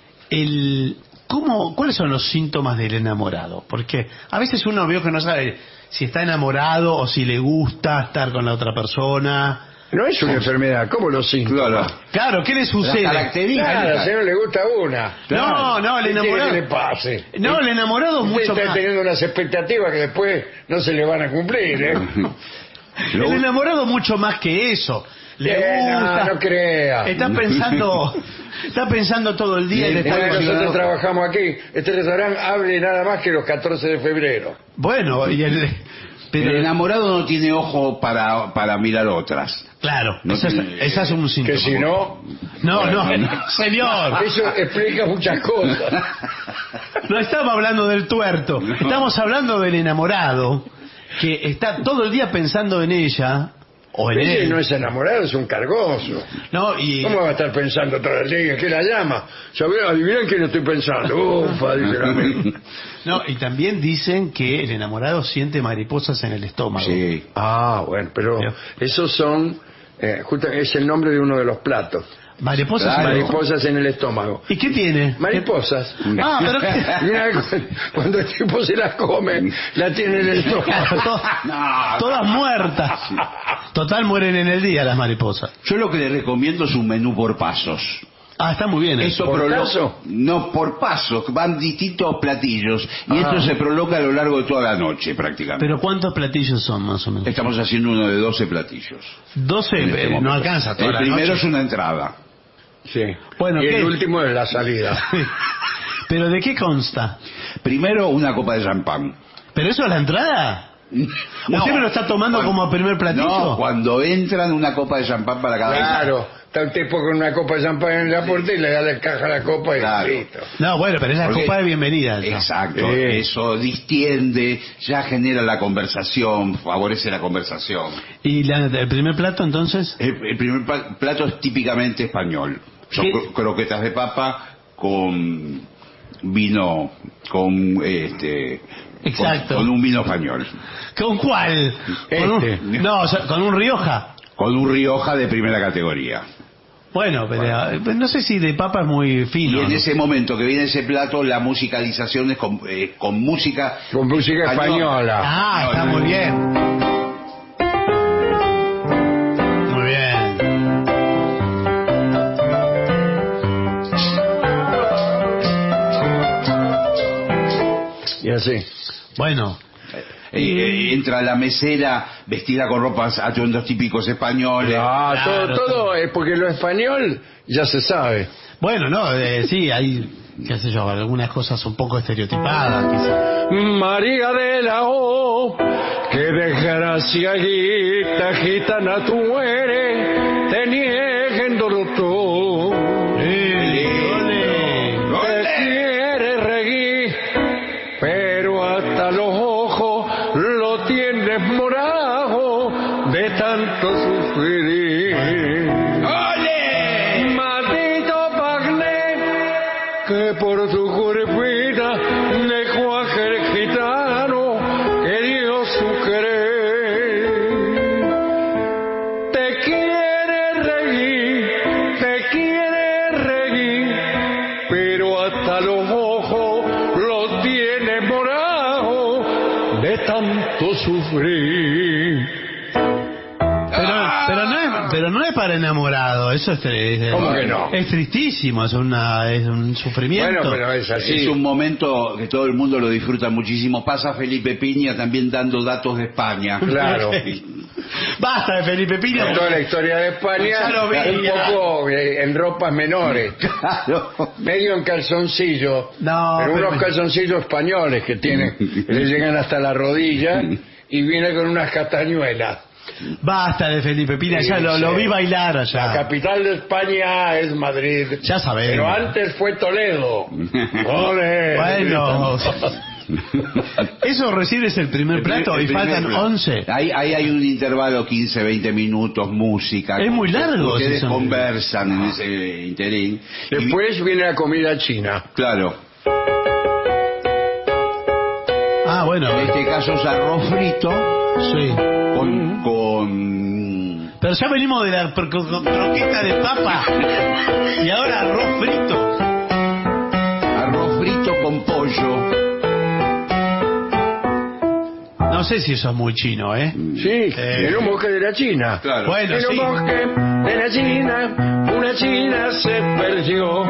[SPEAKER 8] el ¿cómo, ¿cuáles son los síntomas del enamorado? Porque a veces uno ve que no sabe si está enamorado o si le gusta estar con la otra persona.
[SPEAKER 7] No es una enfermedad, ¿cómo lo síntomas?
[SPEAKER 9] Claro.
[SPEAKER 8] Claro, ¿qué le
[SPEAKER 9] Las
[SPEAKER 8] sucede?
[SPEAKER 9] características.
[SPEAKER 7] Claro, si no le gusta una.
[SPEAKER 8] No, no, el
[SPEAKER 7] ¿Qué quiere
[SPEAKER 8] enamorado.
[SPEAKER 7] que le pase?
[SPEAKER 8] No, el enamorado es
[SPEAKER 7] Usted
[SPEAKER 8] mucho
[SPEAKER 7] está
[SPEAKER 8] más.
[SPEAKER 7] teniendo unas expectativas que después no se le van a cumplir, ¿eh?
[SPEAKER 8] El enamorado mucho más que eso. Le
[SPEAKER 7] Eh,
[SPEAKER 8] gusta.
[SPEAKER 7] no, no crea.
[SPEAKER 8] Está pensando, está pensando todo el día y le está
[SPEAKER 7] Mira, nosotros
[SPEAKER 8] imaginando-
[SPEAKER 7] trabajamos aquí. Este restaurante hable nada más que los catorce de febrero.
[SPEAKER 8] Bueno, y el, pero
[SPEAKER 9] El enamorado no tiene ojo para, para mirar otras.
[SPEAKER 8] claro,
[SPEAKER 9] No
[SPEAKER 8] esa, es,
[SPEAKER 9] tiene-
[SPEAKER 8] esa es un síntoma.
[SPEAKER 7] Que si no,
[SPEAKER 8] No, no, señor.
[SPEAKER 7] eso explica muchas cosas.
[SPEAKER 8] No estamos hablando del tuerto, estamos hablando del enamorado que está todo el día pensando en ella o en
[SPEAKER 7] Ese
[SPEAKER 8] él.
[SPEAKER 7] no es enamorado, es un cargoso.
[SPEAKER 8] No, y
[SPEAKER 7] ¿Cómo va a estar pensando todo el día? ¿Qué la llama? ¿Sabés? Adivinan que no estoy pensando. Ufa, dice la amiga.
[SPEAKER 8] no, y también dicen que el enamorado siente mariposas en el estómago.
[SPEAKER 9] Sí.
[SPEAKER 7] Ah, bueno, pero
[SPEAKER 8] Bien.
[SPEAKER 7] esos son... Eh, justo es el nombre de uno de los platos.
[SPEAKER 8] Mariposas
[SPEAKER 9] Claro.
[SPEAKER 8] en el
[SPEAKER 7] Mariposas en el estómago.
[SPEAKER 8] ¿Y qué tiene?
[SPEAKER 7] Mariposas.
[SPEAKER 8] Ah, pero qué-
[SPEAKER 7] Mira, cuando el tipo se las come, la tiene en el
[SPEAKER 8] Claro,
[SPEAKER 7] estómago.
[SPEAKER 8] todas,
[SPEAKER 9] No.
[SPEAKER 8] todas muertas. Total, mueren en el día las mariposas.
[SPEAKER 9] Yo lo que le recomiendo es un menú por pasos.
[SPEAKER 8] Ah, está muy bien.
[SPEAKER 9] Eso
[SPEAKER 7] ¿Por
[SPEAKER 9] prolo-
[SPEAKER 7] paso?
[SPEAKER 9] No, por pasos. Van distintos platillos. Y
[SPEAKER 7] Ah.
[SPEAKER 9] esto se prolonga a lo largo de toda la noche, prácticamente.
[SPEAKER 8] Pero ¿cuántos platillos son más o menos?
[SPEAKER 9] Estamos haciendo uno de doce platillos.
[SPEAKER 8] doce,
[SPEAKER 9] en este
[SPEAKER 8] eh, no
[SPEAKER 9] momento.
[SPEAKER 8] alcanza toda
[SPEAKER 9] El
[SPEAKER 8] la
[SPEAKER 9] primero
[SPEAKER 8] noche.
[SPEAKER 9] es una entrada.
[SPEAKER 7] Sí.
[SPEAKER 8] Bueno,
[SPEAKER 7] y
[SPEAKER 8] ¿qué?
[SPEAKER 7] el último es la salida.
[SPEAKER 8] ¿Pero de qué consta?
[SPEAKER 9] Primero una copa de champán.
[SPEAKER 8] ¿Pero eso es la entrada?
[SPEAKER 9] No.
[SPEAKER 8] ¿Usted me lo está tomando
[SPEAKER 9] Cuando-
[SPEAKER 8] como primer platillo?
[SPEAKER 9] No, cuando entran una copa de champán para cada
[SPEAKER 7] Claro. Está un tipo con una copa de champán en la puerta y le da la caja a la copa y
[SPEAKER 9] Claro.
[SPEAKER 7] listo.
[SPEAKER 8] No, bueno, pero es la
[SPEAKER 9] Porque-
[SPEAKER 8] copa de bienvenida. ya.
[SPEAKER 9] Exacto,
[SPEAKER 7] Sí.
[SPEAKER 9] eso distiende, ya genera la conversación, favorece la conversación.
[SPEAKER 8] ¿Y la- el primer plato entonces?
[SPEAKER 9] El, el primer pla- plato es típicamente español. Son
[SPEAKER 8] ¿Qué?
[SPEAKER 9] cro- croquetas de papa con vino, con este,
[SPEAKER 8] Exacto.
[SPEAKER 9] con, con un vino español,
[SPEAKER 8] ¿Con cuál? ¿Con un-
[SPEAKER 7] Este.
[SPEAKER 8] no, o sea, con un Rioja.
[SPEAKER 9] con un Rioja de primera categoría.
[SPEAKER 8] Bueno, pero eh, no sé si de papa es muy
[SPEAKER 9] Y
[SPEAKER 8] fino.
[SPEAKER 9] en
[SPEAKER 8] ¿no?
[SPEAKER 9] ese momento que viene ese plato, la musicalización es con, eh, con música
[SPEAKER 7] Con música española.
[SPEAKER 8] Ah,
[SPEAKER 9] No,
[SPEAKER 8] está
[SPEAKER 9] no,
[SPEAKER 8] muy
[SPEAKER 9] no.
[SPEAKER 8] bien. Muy bien.
[SPEAKER 7] Y así.
[SPEAKER 8] Bueno,
[SPEAKER 9] Eh, eh, entra la mesera vestida con ropas, atuendos típicos españoles.
[SPEAKER 7] Ah,
[SPEAKER 8] Claro,
[SPEAKER 7] todo, todo es porque lo español ya se sabe.
[SPEAKER 8] bueno, no, eh, sí, hay, qué sé yo, algunas cosas un poco estereotipadas, quizás.
[SPEAKER 7] María de la O, que desgraciadita gitana tú eres, te niéguendolo todo. Te quiere reír, pero hasta los ojos lo tienes morado de tanto sufrir. Maldito Wagner, que por su cuerpita dejó a aquel gitano que dio su querer. Te quiere reír, te quiere reír, pero hasta los ojos los tiene morados de tanto sufrir.
[SPEAKER 8] Pero, pero, no es, pero no es para enamorado, eso es, es-
[SPEAKER 7] ¿Cómo que no?
[SPEAKER 8] es tristísimo, es, una, es un sufrimiento.
[SPEAKER 7] Bueno, pero es así.
[SPEAKER 9] Es un momento que todo el mundo lo disfruta muchísimo. Pasa Felipe Piña también dando datos de España.
[SPEAKER 7] Claro.
[SPEAKER 8] Basta de Felipe Piña.
[SPEAKER 7] Con toda la historia de España,
[SPEAKER 8] Ya lo vi,
[SPEAKER 7] un
[SPEAKER 8] ya.
[SPEAKER 7] poco eh, en ropas menores,
[SPEAKER 9] Claro.
[SPEAKER 7] medio en calzoncillo,
[SPEAKER 8] No,
[SPEAKER 7] pero
[SPEAKER 8] pero-
[SPEAKER 7] unos calzoncillos españoles que tienen, que le llegan hasta la rodilla y viene con unas castañuelas.
[SPEAKER 8] Basta de Felipe Piña,
[SPEAKER 7] Sí,
[SPEAKER 8] ya lo,
[SPEAKER 7] sí.
[SPEAKER 8] lo vi bailar
[SPEAKER 7] La
[SPEAKER 8] allá.
[SPEAKER 7] capital de España es Madrid.
[SPEAKER 8] Ya sabemos.
[SPEAKER 7] Pero antes fue Toledo. ¡Ole!
[SPEAKER 8] Bueno, eso recibes el primer plato
[SPEAKER 9] El
[SPEAKER 8] y
[SPEAKER 9] primer
[SPEAKER 8] faltan
[SPEAKER 9] plato.
[SPEAKER 8] once.
[SPEAKER 9] Ahí, ahí hay un intervalo quince, veinte minutos, música.
[SPEAKER 8] Es muy largo,
[SPEAKER 9] Ustedes
[SPEAKER 8] eso.
[SPEAKER 9] conversan en ese interín. Y-
[SPEAKER 7] Después viene la comida china.
[SPEAKER 9] claro.
[SPEAKER 8] Bueno,
[SPEAKER 9] En este caso es arroz frito
[SPEAKER 8] sí.
[SPEAKER 9] con... con...
[SPEAKER 8] Pero ya venimos de la cro- cro- croqueta de papa y ahora arroz frito.
[SPEAKER 9] arroz frito con pollo.
[SPEAKER 8] No sé si eso es muy chino, ¿eh?
[SPEAKER 7] Sí,
[SPEAKER 8] Eh.
[SPEAKER 7] en un bosque de la China.
[SPEAKER 9] Claro.
[SPEAKER 8] Bueno,
[SPEAKER 7] En un
[SPEAKER 8] sí.
[SPEAKER 7] bosque de la China, una china se perdió.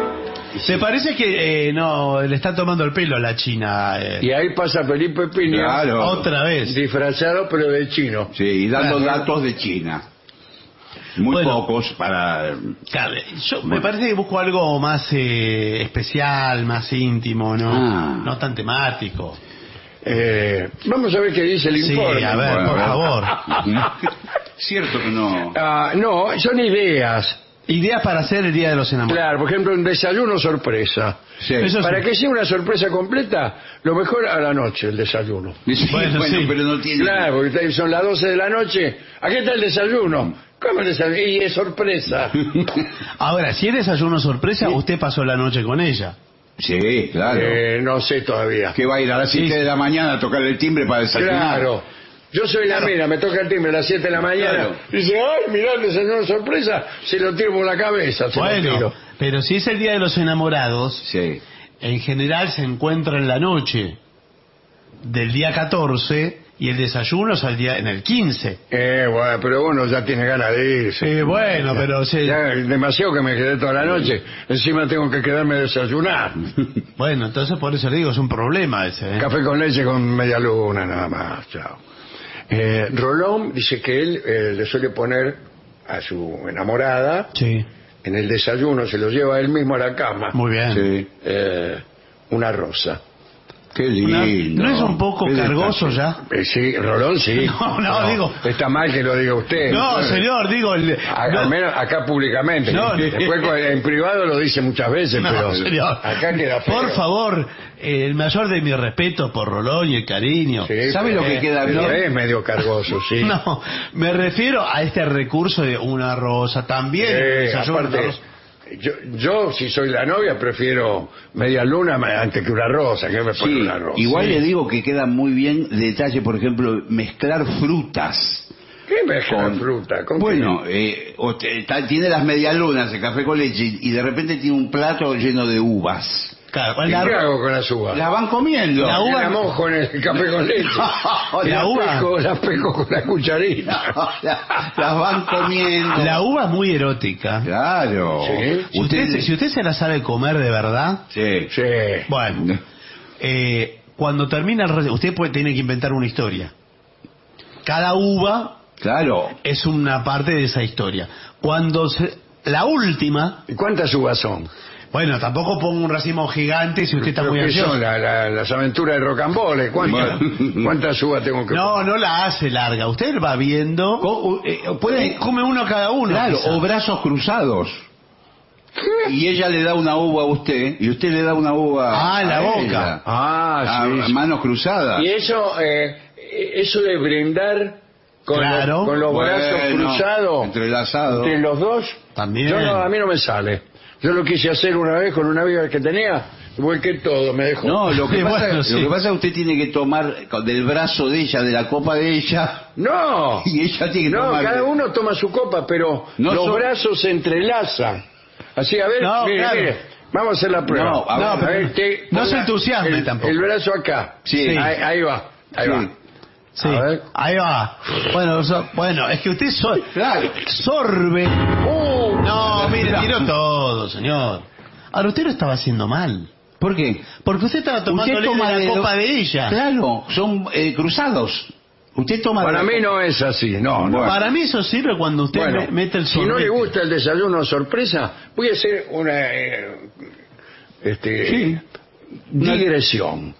[SPEAKER 8] Me parece que eh, no, le está tomando el pelo a la China. eh.
[SPEAKER 7] Y ahí pasa Felipe Piña,
[SPEAKER 9] Claro.
[SPEAKER 8] Otra vez.
[SPEAKER 7] disfrazado pero de chino.
[SPEAKER 9] Sí, y dando
[SPEAKER 8] Claro.
[SPEAKER 9] datos de China. Muy
[SPEAKER 8] Bueno.
[SPEAKER 9] pocos para...
[SPEAKER 8] Claro, yo me parece que busco algo más eh, especial, más íntimo, ¿no?
[SPEAKER 9] Ah.
[SPEAKER 8] No tan temático.
[SPEAKER 7] Eh, vamos a ver qué dice el
[SPEAKER 8] Sí,
[SPEAKER 7] informe.
[SPEAKER 8] a ver,
[SPEAKER 9] Bueno,
[SPEAKER 8] por
[SPEAKER 9] a ver.
[SPEAKER 8] favor.
[SPEAKER 9] Cierto que no...
[SPEAKER 7] Ah, no, son ideas.
[SPEAKER 8] Ideas para hacer el Día de los Enamorados.
[SPEAKER 7] Claro, por ejemplo, un desayuno sorpresa.
[SPEAKER 9] Sí.
[SPEAKER 8] Eso sí.
[SPEAKER 7] Para que sea una sorpresa completa, lo mejor a la noche, el desayuno.
[SPEAKER 9] Sí,
[SPEAKER 8] Bueno,
[SPEAKER 9] bueno,
[SPEAKER 8] sí.
[SPEAKER 9] pero no tiene...
[SPEAKER 7] Claro, porque son las doce de la noche. Aquí está el desayuno. ¿Cómo el desayuno? Y es sorpresa.
[SPEAKER 8] Ahora, si es desayuno sorpresa, usted pasó la noche con ella.
[SPEAKER 9] Sí, claro.
[SPEAKER 7] Eh, no sé todavía.
[SPEAKER 9] Que va a ir a las siete
[SPEAKER 8] Sí.
[SPEAKER 9] de la mañana a tocar el timbre para desayunar.
[SPEAKER 7] Claro. Yo soy la mina, me toca el timbre a las siete de la mañana.
[SPEAKER 9] Claro.
[SPEAKER 7] Dice, ay, mirá el desayuno sorpresa. Se lo tiro por la cabeza. Se lo
[SPEAKER 8] Bueno,
[SPEAKER 7] tiro.
[SPEAKER 8] pero si es el Día de los Enamorados,
[SPEAKER 9] Sí.
[SPEAKER 8] en general se encuentra en la noche del día catorce y el desayuno es al día en el quince.
[SPEAKER 7] Eh, bueno, pero uno ya tiene ganas de irse.
[SPEAKER 8] Eh, bueno, pero se-
[SPEAKER 7] Ya, demasiado que me quedé toda la noche. Encima tengo que quedarme a desayunar.
[SPEAKER 8] bueno, entonces por eso le digo, es un problema ese. ¿eh?
[SPEAKER 7] Café con leche con media luna, nada más. Chao. Eh, Rolón dice que él eh, le suele poner a su enamorada
[SPEAKER 8] Sí,
[SPEAKER 7] en el desayuno, se lo lleva él mismo a la cama.
[SPEAKER 8] muy bien.
[SPEAKER 9] Sí.
[SPEAKER 7] Eh, una rosa.
[SPEAKER 9] Qué
[SPEAKER 8] Una-
[SPEAKER 9] lindo.
[SPEAKER 8] ¿No es un poco
[SPEAKER 9] Qué
[SPEAKER 8] cargoso
[SPEAKER 9] detalle.
[SPEAKER 8] ya?
[SPEAKER 7] Eh, sí, Rolón sí.
[SPEAKER 8] No, no, digo-
[SPEAKER 7] Está mal que lo diga usted.
[SPEAKER 8] No, señor, digo... el-
[SPEAKER 7] A-
[SPEAKER 8] no.
[SPEAKER 7] Al menos acá públicamente.
[SPEAKER 8] No,
[SPEAKER 7] Después
[SPEAKER 8] no.
[SPEAKER 7] en privado lo dice muchas veces,
[SPEAKER 8] No,
[SPEAKER 7] pero
[SPEAKER 8] señor.
[SPEAKER 7] acá queda feo.
[SPEAKER 8] Por favor, eh, el mayor de mi respeto por Rolón y el cariño.
[SPEAKER 7] Sí,
[SPEAKER 9] ¿Sabe lo que
[SPEAKER 8] Eh,
[SPEAKER 9] queda
[SPEAKER 7] pero
[SPEAKER 9] bien?
[SPEAKER 7] es medio cargoso, sí.
[SPEAKER 8] No, me refiero a este recurso de una rosa también.
[SPEAKER 7] Eh,
[SPEAKER 8] el desayuno,
[SPEAKER 7] aparte,
[SPEAKER 8] una rosa.
[SPEAKER 7] yo, yo, si soy la novia, prefiero media luna ma- antes que una rosa. Que me pone
[SPEAKER 9] Sí,
[SPEAKER 7] una rosa?
[SPEAKER 9] igual
[SPEAKER 8] Sí.
[SPEAKER 9] le digo que queda muy bien detalle, por ejemplo, mezclar frutas.
[SPEAKER 7] ¿Qué mezcla
[SPEAKER 9] con-
[SPEAKER 7] fruta? ¿Con
[SPEAKER 9] Bueno, eh, o te- ta- tiene las medialunas, el café con leche, y de repente tiene un plato lleno de uvas.
[SPEAKER 8] Claro,
[SPEAKER 7] qué? ¿Y
[SPEAKER 8] la,
[SPEAKER 7] qué hago con las uvas?
[SPEAKER 9] Las van comiendo.
[SPEAKER 8] La
[SPEAKER 7] Y
[SPEAKER 8] uva-
[SPEAKER 7] la mojo en el café con leche. Y
[SPEAKER 8] La
[SPEAKER 7] las
[SPEAKER 8] uva-
[SPEAKER 7] pesco, las pesco con la cucharita.
[SPEAKER 9] La- las van comiendo.
[SPEAKER 8] la uva es muy erótica.
[SPEAKER 9] Claro.
[SPEAKER 7] Sí.
[SPEAKER 8] Si usted, si usted se la sabe comer de verdad,
[SPEAKER 9] Sí.
[SPEAKER 7] Sí.
[SPEAKER 8] bueno, eh, cuando termina el re- usted puede, tiene que inventar una historia. Cada uva
[SPEAKER 9] Claro.
[SPEAKER 8] es una parte de esa historia. Cuando se- la última,
[SPEAKER 7] ¿Y cuántas uvas son?
[SPEAKER 8] bueno, tampoco pongo un racimo gigante si usted está
[SPEAKER 7] ¿Pero
[SPEAKER 8] muy
[SPEAKER 7] qué
[SPEAKER 8] ansioso.
[SPEAKER 7] son? La- la- las aventuras de Rocambole. ¿Cuántas,
[SPEAKER 9] Bueno.
[SPEAKER 7] ¿Cuántas uvas tengo que
[SPEAKER 8] No, no la hace larga. Usted va viendo.
[SPEAKER 9] O- o- eh, puede-
[SPEAKER 8] Come uno cada uno.
[SPEAKER 9] Claro,
[SPEAKER 8] quizá.
[SPEAKER 9] o brazos cruzados. Y ella le da una uva a usted y usted le da una uva
[SPEAKER 8] Ah, en la
[SPEAKER 9] a
[SPEAKER 8] boca.
[SPEAKER 9] ella.
[SPEAKER 7] Ah,
[SPEAKER 9] A-
[SPEAKER 7] sí.
[SPEAKER 9] a manos cruzadas.
[SPEAKER 7] Y eso, eh, eso de brindar con,
[SPEAKER 8] Claro.
[SPEAKER 7] los, con los brazos
[SPEAKER 9] Bueno,
[SPEAKER 7] cruzados
[SPEAKER 9] entrelazados.
[SPEAKER 7] entre los dos,
[SPEAKER 8] También.
[SPEAKER 7] yo no, a mí no me sale. Yo lo quise hacer una vez con una amiga que tenía, volqué todo, me dejó.
[SPEAKER 9] No, lo que,
[SPEAKER 8] Sí,
[SPEAKER 9] pasa,
[SPEAKER 8] bueno,
[SPEAKER 9] lo
[SPEAKER 8] sí.
[SPEAKER 9] que pasa es que usted tiene que tomar con- del brazo de ella, de la copa de ella,
[SPEAKER 7] No,
[SPEAKER 9] y ella tiene que
[SPEAKER 7] no,
[SPEAKER 9] tomar.
[SPEAKER 7] cada uno toma su copa, pero
[SPEAKER 9] No
[SPEAKER 7] los
[SPEAKER 9] son-
[SPEAKER 7] brazos se entrelazan. Así, a ver,
[SPEAKER 8] No,
[SPEAKER 7] mire,
[SPEAKER 8] claro.
[SPEAKER 7] mire, vamos a hacer la prueba.
[SPEAKER 9] No, a
[SPEAKER 8] ver, pero
[SPEAKER 7] te-
[SPEAKER 8] no
[SPEAKER 7] ponga
[SPEAKER 8] se entusiasme
[SPEAKER 7] el,
[SPEAKER 8] tampoco.
[SPEAKER 7] El brazo acá.
[SPEAKER 9] Sí.
[SPEAKER 7] Ahí, ahí va, ahí
[SPEAKER 9] Sí.
[SPEAKER 7] va.
[SPEAKER 8] Sí,
[SPEAKER 7] A ver.
[SPEAKER 8] ahí va. Bueno, so- bueno, es que usted so-
[SPEAKER 9] Claro.
[SPEAKER 8] sorbe.
[SPEAKER 7] Uh,
[SPEAKER 8] No, mire, tiró todo, señor. Ahora, usted lo estaba haciendo mal.
[SPEAKER 9] ¿Por qué?
[SPEAKER 8] Porque usted estaba tomando
[SPEAKER 9] Usted toma
[SPEAKER 8] la
[SPEAKER 9] de
[SPEAKER 8] copa
[SPEAKER 9] do-
[SPEAKER 8] de ella.
[SPEAKER 9] Claro, son eh, cruzados. Usted toma de
[SPEAKER 7] Para
[SPEAKER 9] la
[SPEAKER 7] mí
[SPEAKER 9] copa-
[SPEAKER 7] no es así, no, no.
[SPEAKER 9] Bueno.
[SPEAKER 8] Para mí eso sirve cuando usted
[SPEAKER 7] Bueno,
[SPEAKER 8] me- mete el
[SPEAKER 7] si no
[SPEAKER 8] sorbete.
[SPEAKER 7] le gusta el desayuno sorpresa, voy a hacer una eh, este,
[SPEAKER 9] Sí.
[SPEAKER 7] digresión.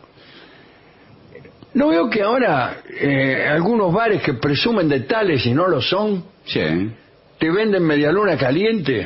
[SPEAKER 7] ¿No veo que ahora eh, algunos bares que presumen de tales y no lo son,
[SPEAKER 9] Sí.
[SPEAKER 7] te venden medialuna caliente?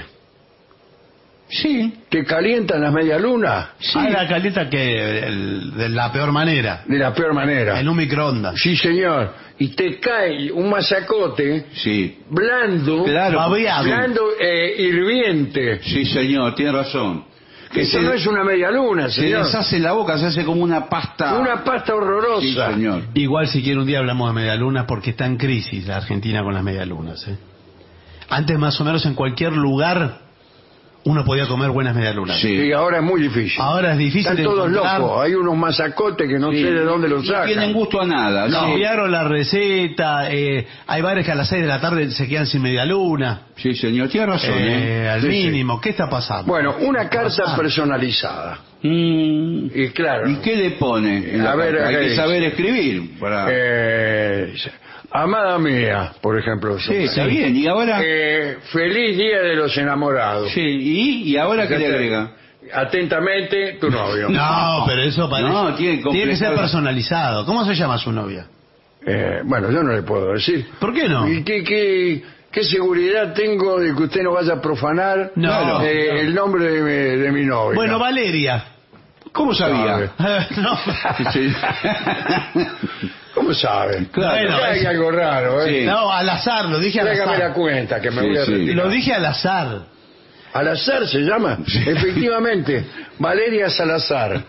[SPEAKER 9] Sí.
[SPEAKER 7] ¿Te calientan las medialunas?
[SPEAKER 8] Ah, la calienta que el- de la peor manera.
[SPEAKER 7] De la peor manera.
[SPEAKER 8] En un microondas.
[SPEAKER 7] Sí, señor. Y te cae un masacote
[SPEAKER 9] Sí.
[SPEAKER 7] blando,
[SPEAKER 9] Claro.
[SPEAKER 8] Babeado.
[SPEAKER 7] blando eh, hirviente.
[SPEAKER 9] Sí, señor, tiene razón. que
[SPEAKER 7] Eso
[SPEAKER 9] se,
[SPEAKER 7] no es una media luna,
[SPEAKER 9] se
[SPEAKER 7] señor.
[SPEAKER 9] deshace la boca, se hace como una pasta.
[SPEAKER 7] Una pasta horrorosa.
[SPEAKER 9] Sí, señor.
[SPEAKER 8] Igual si quiere un día hablamos de medialunas porque está en crisis la Argentina con las medialunas. ¿eh? Antes más o menos en cualquier lugar uno podía comer buenas medialunas.
[SPEAKER 9] Sí.
[SPEAKER 7] Y ahora es muy difícil.
[SPEAKER 8] Ahora es difícil.
[SPEAKER 7] Están
[SPEAKER 8] de
[SPEAKER 7] todos
[SPEAKER 8] encontrar.
[SPEAKER 7] locos. Hay unos masacotes que no
[SPEAKER 9] Sí.
[SPEAKER 7] sé de dónde los
[SPEAKER 9] No
[SPEAKER 7] sacan.
[SPEAKER 9] tienen gusto a nada. ¿no?
[SPEAKER 8] Cambiaron la receta. Eh, hay bares que a las seis de la tarde se quedan sin medialuna.
[SPEAKER 9] Sí, señor, tiene razón.
[SPEAKER 8] Eh,
[SPEAKER 9] ¿eh?
[SPEAKER 8] al
[SPEAKER 7] Sí,
[SPEAKER 8] mínimo. ¿Qué está pasando?
[SPEAKER 7] Bueno, una carta
[SPEAKER 8] Ah.
[SPEAKER 7] personalizada.
[SPEAKER 9] Mm.
[SPEAKER 7] Y claro.
[SPEAKER 9] ¿Y qué le pone? en la
[SPEAKER 7] A ver,
[SPEAKER 9] carta? Hay
[SPEAKER 7] acá
[SPEAKER 9] que
[SPEAKER 7] dice.
[SPEAKER 9] saber escribir. Para...
[SPEAKER 7] Eh, amada mía, por ejemplo.
[SPEAKER 9] sí, está bien. ¿Y ahora?
[SPEAKER 7] Eh, feliz día de los enamorados.
[SPEAKER 9] Sí, ¿y? ¿Y ahora qué le agrega?
[SPEAKER 7] Atentamente, tu novio.
[SPEAKER 8] No, pero eso parece.
[SPEAKER 9] No, tiene que
[SPEAKER 8] tiene que ser
[SPEAKER 9] completar-
[SPEAKER 8] personalizado. ¿Cómo se llama su novia?
[SPEAKER 7] Eh, bueno, yo no le puedo decir.
[SPEAKER 8] ¿Por qué no?
[SPEAKER 7] ¿Y qué, qué, qué seguridad tengo de que usted no vaya a profanar
[SPEAKER 8] No,
[SPEAKER 7] eh,
[SPEAKER 8] no.
[SPEAKER 7] el nombre de mi, de mi novia?
[SPEAKER 8] Bueno, Valeria.
[SPEAKER 9] ¿Cómo sabía?
[SPEAKER 8] no.
[SPEAKER 9] Sí.
[SPEAKER 7] ¿Cómo sabe?
[SPEAKER 8] Claro.
[SPEAKER 7] Acá hay algo raro, ¿eh?
[SPEAKER 9] Sí.
[SPEAKER 8] No, al azar, lo dije al
[SPEAKER 7] Tráigame la
[SPEAKER 8] azar.
[SPEAKER 7] cuenta, que me
[SPEAKER 9] Sí,
[SPEAKER 7] voy a
[SPEAKER 9] sí.
[SPEAKER 7] retirar.
[SPEAKER 8] Lo dije al azar.
[SPEAKER 7] Al azar se llama. Efectivamente, Valeria Salazar.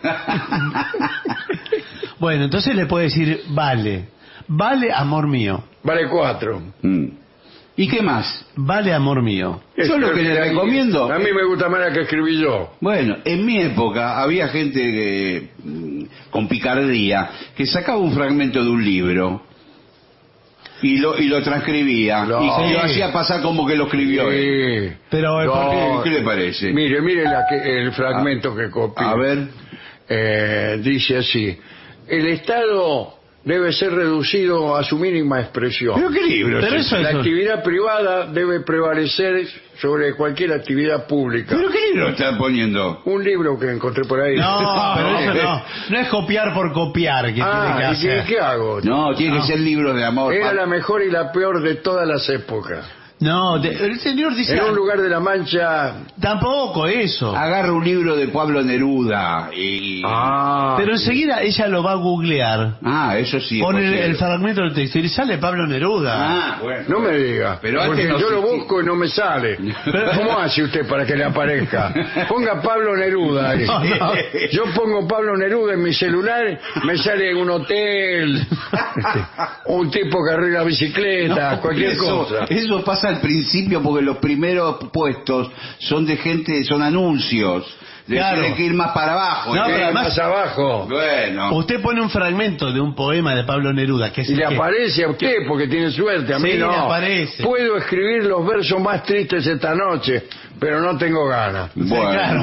[SPEAKER 8] Bueno, entonces le puede decir, vale. Vale, amor mío.
[SPEAKER 7] Vale cuatro.
[SPEAKER 9] Mm. ¿Y qué más?
[SPEAKER 8] Vale, amor mío.
[SPEAKER 9] Yo lo que le recomiendo-
[SPEAKER 7] A mí me gusta más la que escribí yo.
[SPEAKER 9] Bueno, en mi época había gente que, mm, con picardía que sacaba un fragmento de un libro y lo y lo transcribía
[SPEAKER 7] No.
[SPEAKER 9] y se lo
[SPEAKER 8] Sí.
[SPEAKER 9] hacía pasar como que lo escribió él.
[SPEAKER 7] Sí.
[SPEAKER 8] Pero,
[SPEAKER 7] No,
[SPEAKER 8] ¿por
[SPEAKER 9] qué? ¿Qué le parece?
[SPEAKER 7] Mire, mire la que- el fragmento que copié.
[SPEAKER 9] A ver.
[SPEAKER 7] Eh, dice así: el Estado debe ser reducido a su mínima expresión.
[SPEAKER 9] ¿Pero qué libro
[SPEAKER 8] Pero
[SPEAKER 9] es
[SPEAKER 8] eso
[SPEAKER 9] ese?
[SPEAKER 7] La
[SPEAKER 8] es-
[SPEAKER 7] actividad privada debe prevalecer sobre cualquier actividad pública.
[SPEAKER 9] ¿Pero qué libro está poniendo?
[SPEAKER 7] Un libro que encontré por ahí.
[SPEAKER 8] No, pero eso no. No es copiar por copiar que tiene que
[SPEAKER 7] Ah, ¿y
[SPEAKER 8] hacer.
[SPEAKER 7] qué, qué hago?
[SPEAKER 9] No, tiene
[SPEAKER 8] No.
[SPEAKER 9] que ser libros de amor.
[SPEAKER 7] Era
[SPEAKER 9] pa-
[SPEAKER 7] la mejor y la peor de todas las épocas.
[SPEAKER 8] No, de- el señor dice...
[SPEAKER 7] En un lugar de la Mancha.
[SPEAKER 8] Tampoco eso.
[SPEAKER 9] Agarra un libro de Pablo Neruda y...
[SPEAKER 7] Ah,
[SPEAKER 8] Pero enseguida ella lo va a googlear.
[SPEAKER 9] Ah, eso sí. es
[SPEAKER 8] Pone el,
[SPEAKER 9] posible.
[SPEAKER 8] el fragmento del texto y sale Pablo Neruda.
[SPEAKER 9] Ah, bueno.
[SPEAKER 7] no me diga.
[SPEAKER 9] Pero
[SPEAKER 7] porque
[SPEAKER 9] antes no
[SPEAKER 7] yo lo
[SPEAKER 9] existía.
[SPEAKER 7] busco y no me sale. ¿Cómo hace usted para que le aparezca? Ponga Pablo Neruda ahí.
[SPEAKER 8] No, no.
[SPEAKER 7] Yo pongo Pablo Neruda en mi celular, me sale un hotel, un tipo que arregla bicicleta,
[SPEAKER 9] No,
[SPEAKER 7] cualquier
[SPEAKER 9] eso,
[SPEAKER 7] cosa.
[SPEAKER 9] Eso pasa al principio porque los primeros puestos son de gente, son anuncios. Le
[SPEAKER 8] Claro.
[SPEAKER 9] tiene que ir más para abajo.
[SPEAKER 8] No,
[SPEAKER 9] ¿eh?
[SPEAKER 8] pero además-
[SPEAKER 7] Más abajo.
[SPEAKER 9] Bueno.
[SPEAKER 8] Usted pone un fragmento de un poema de Pablo Neruda, que es
[SPEAKER 7] Y
[SPEAKER 8] el
[SPEAKER 7] le
[SPEAKER 8] que-
[SPEAKER 7] aparece a usted porque tiene suerte, a mí
[SPEAKER 8] Sí,
[SPEAKER 7] no.
[SPEAKER 8] le aparece.
[SPEAKER 7] Puedo escribir los versos más tristes esta noche, pero no tengo ganas.
[SPEAKER 9] Bueno.
[SPEAKER 8] claro.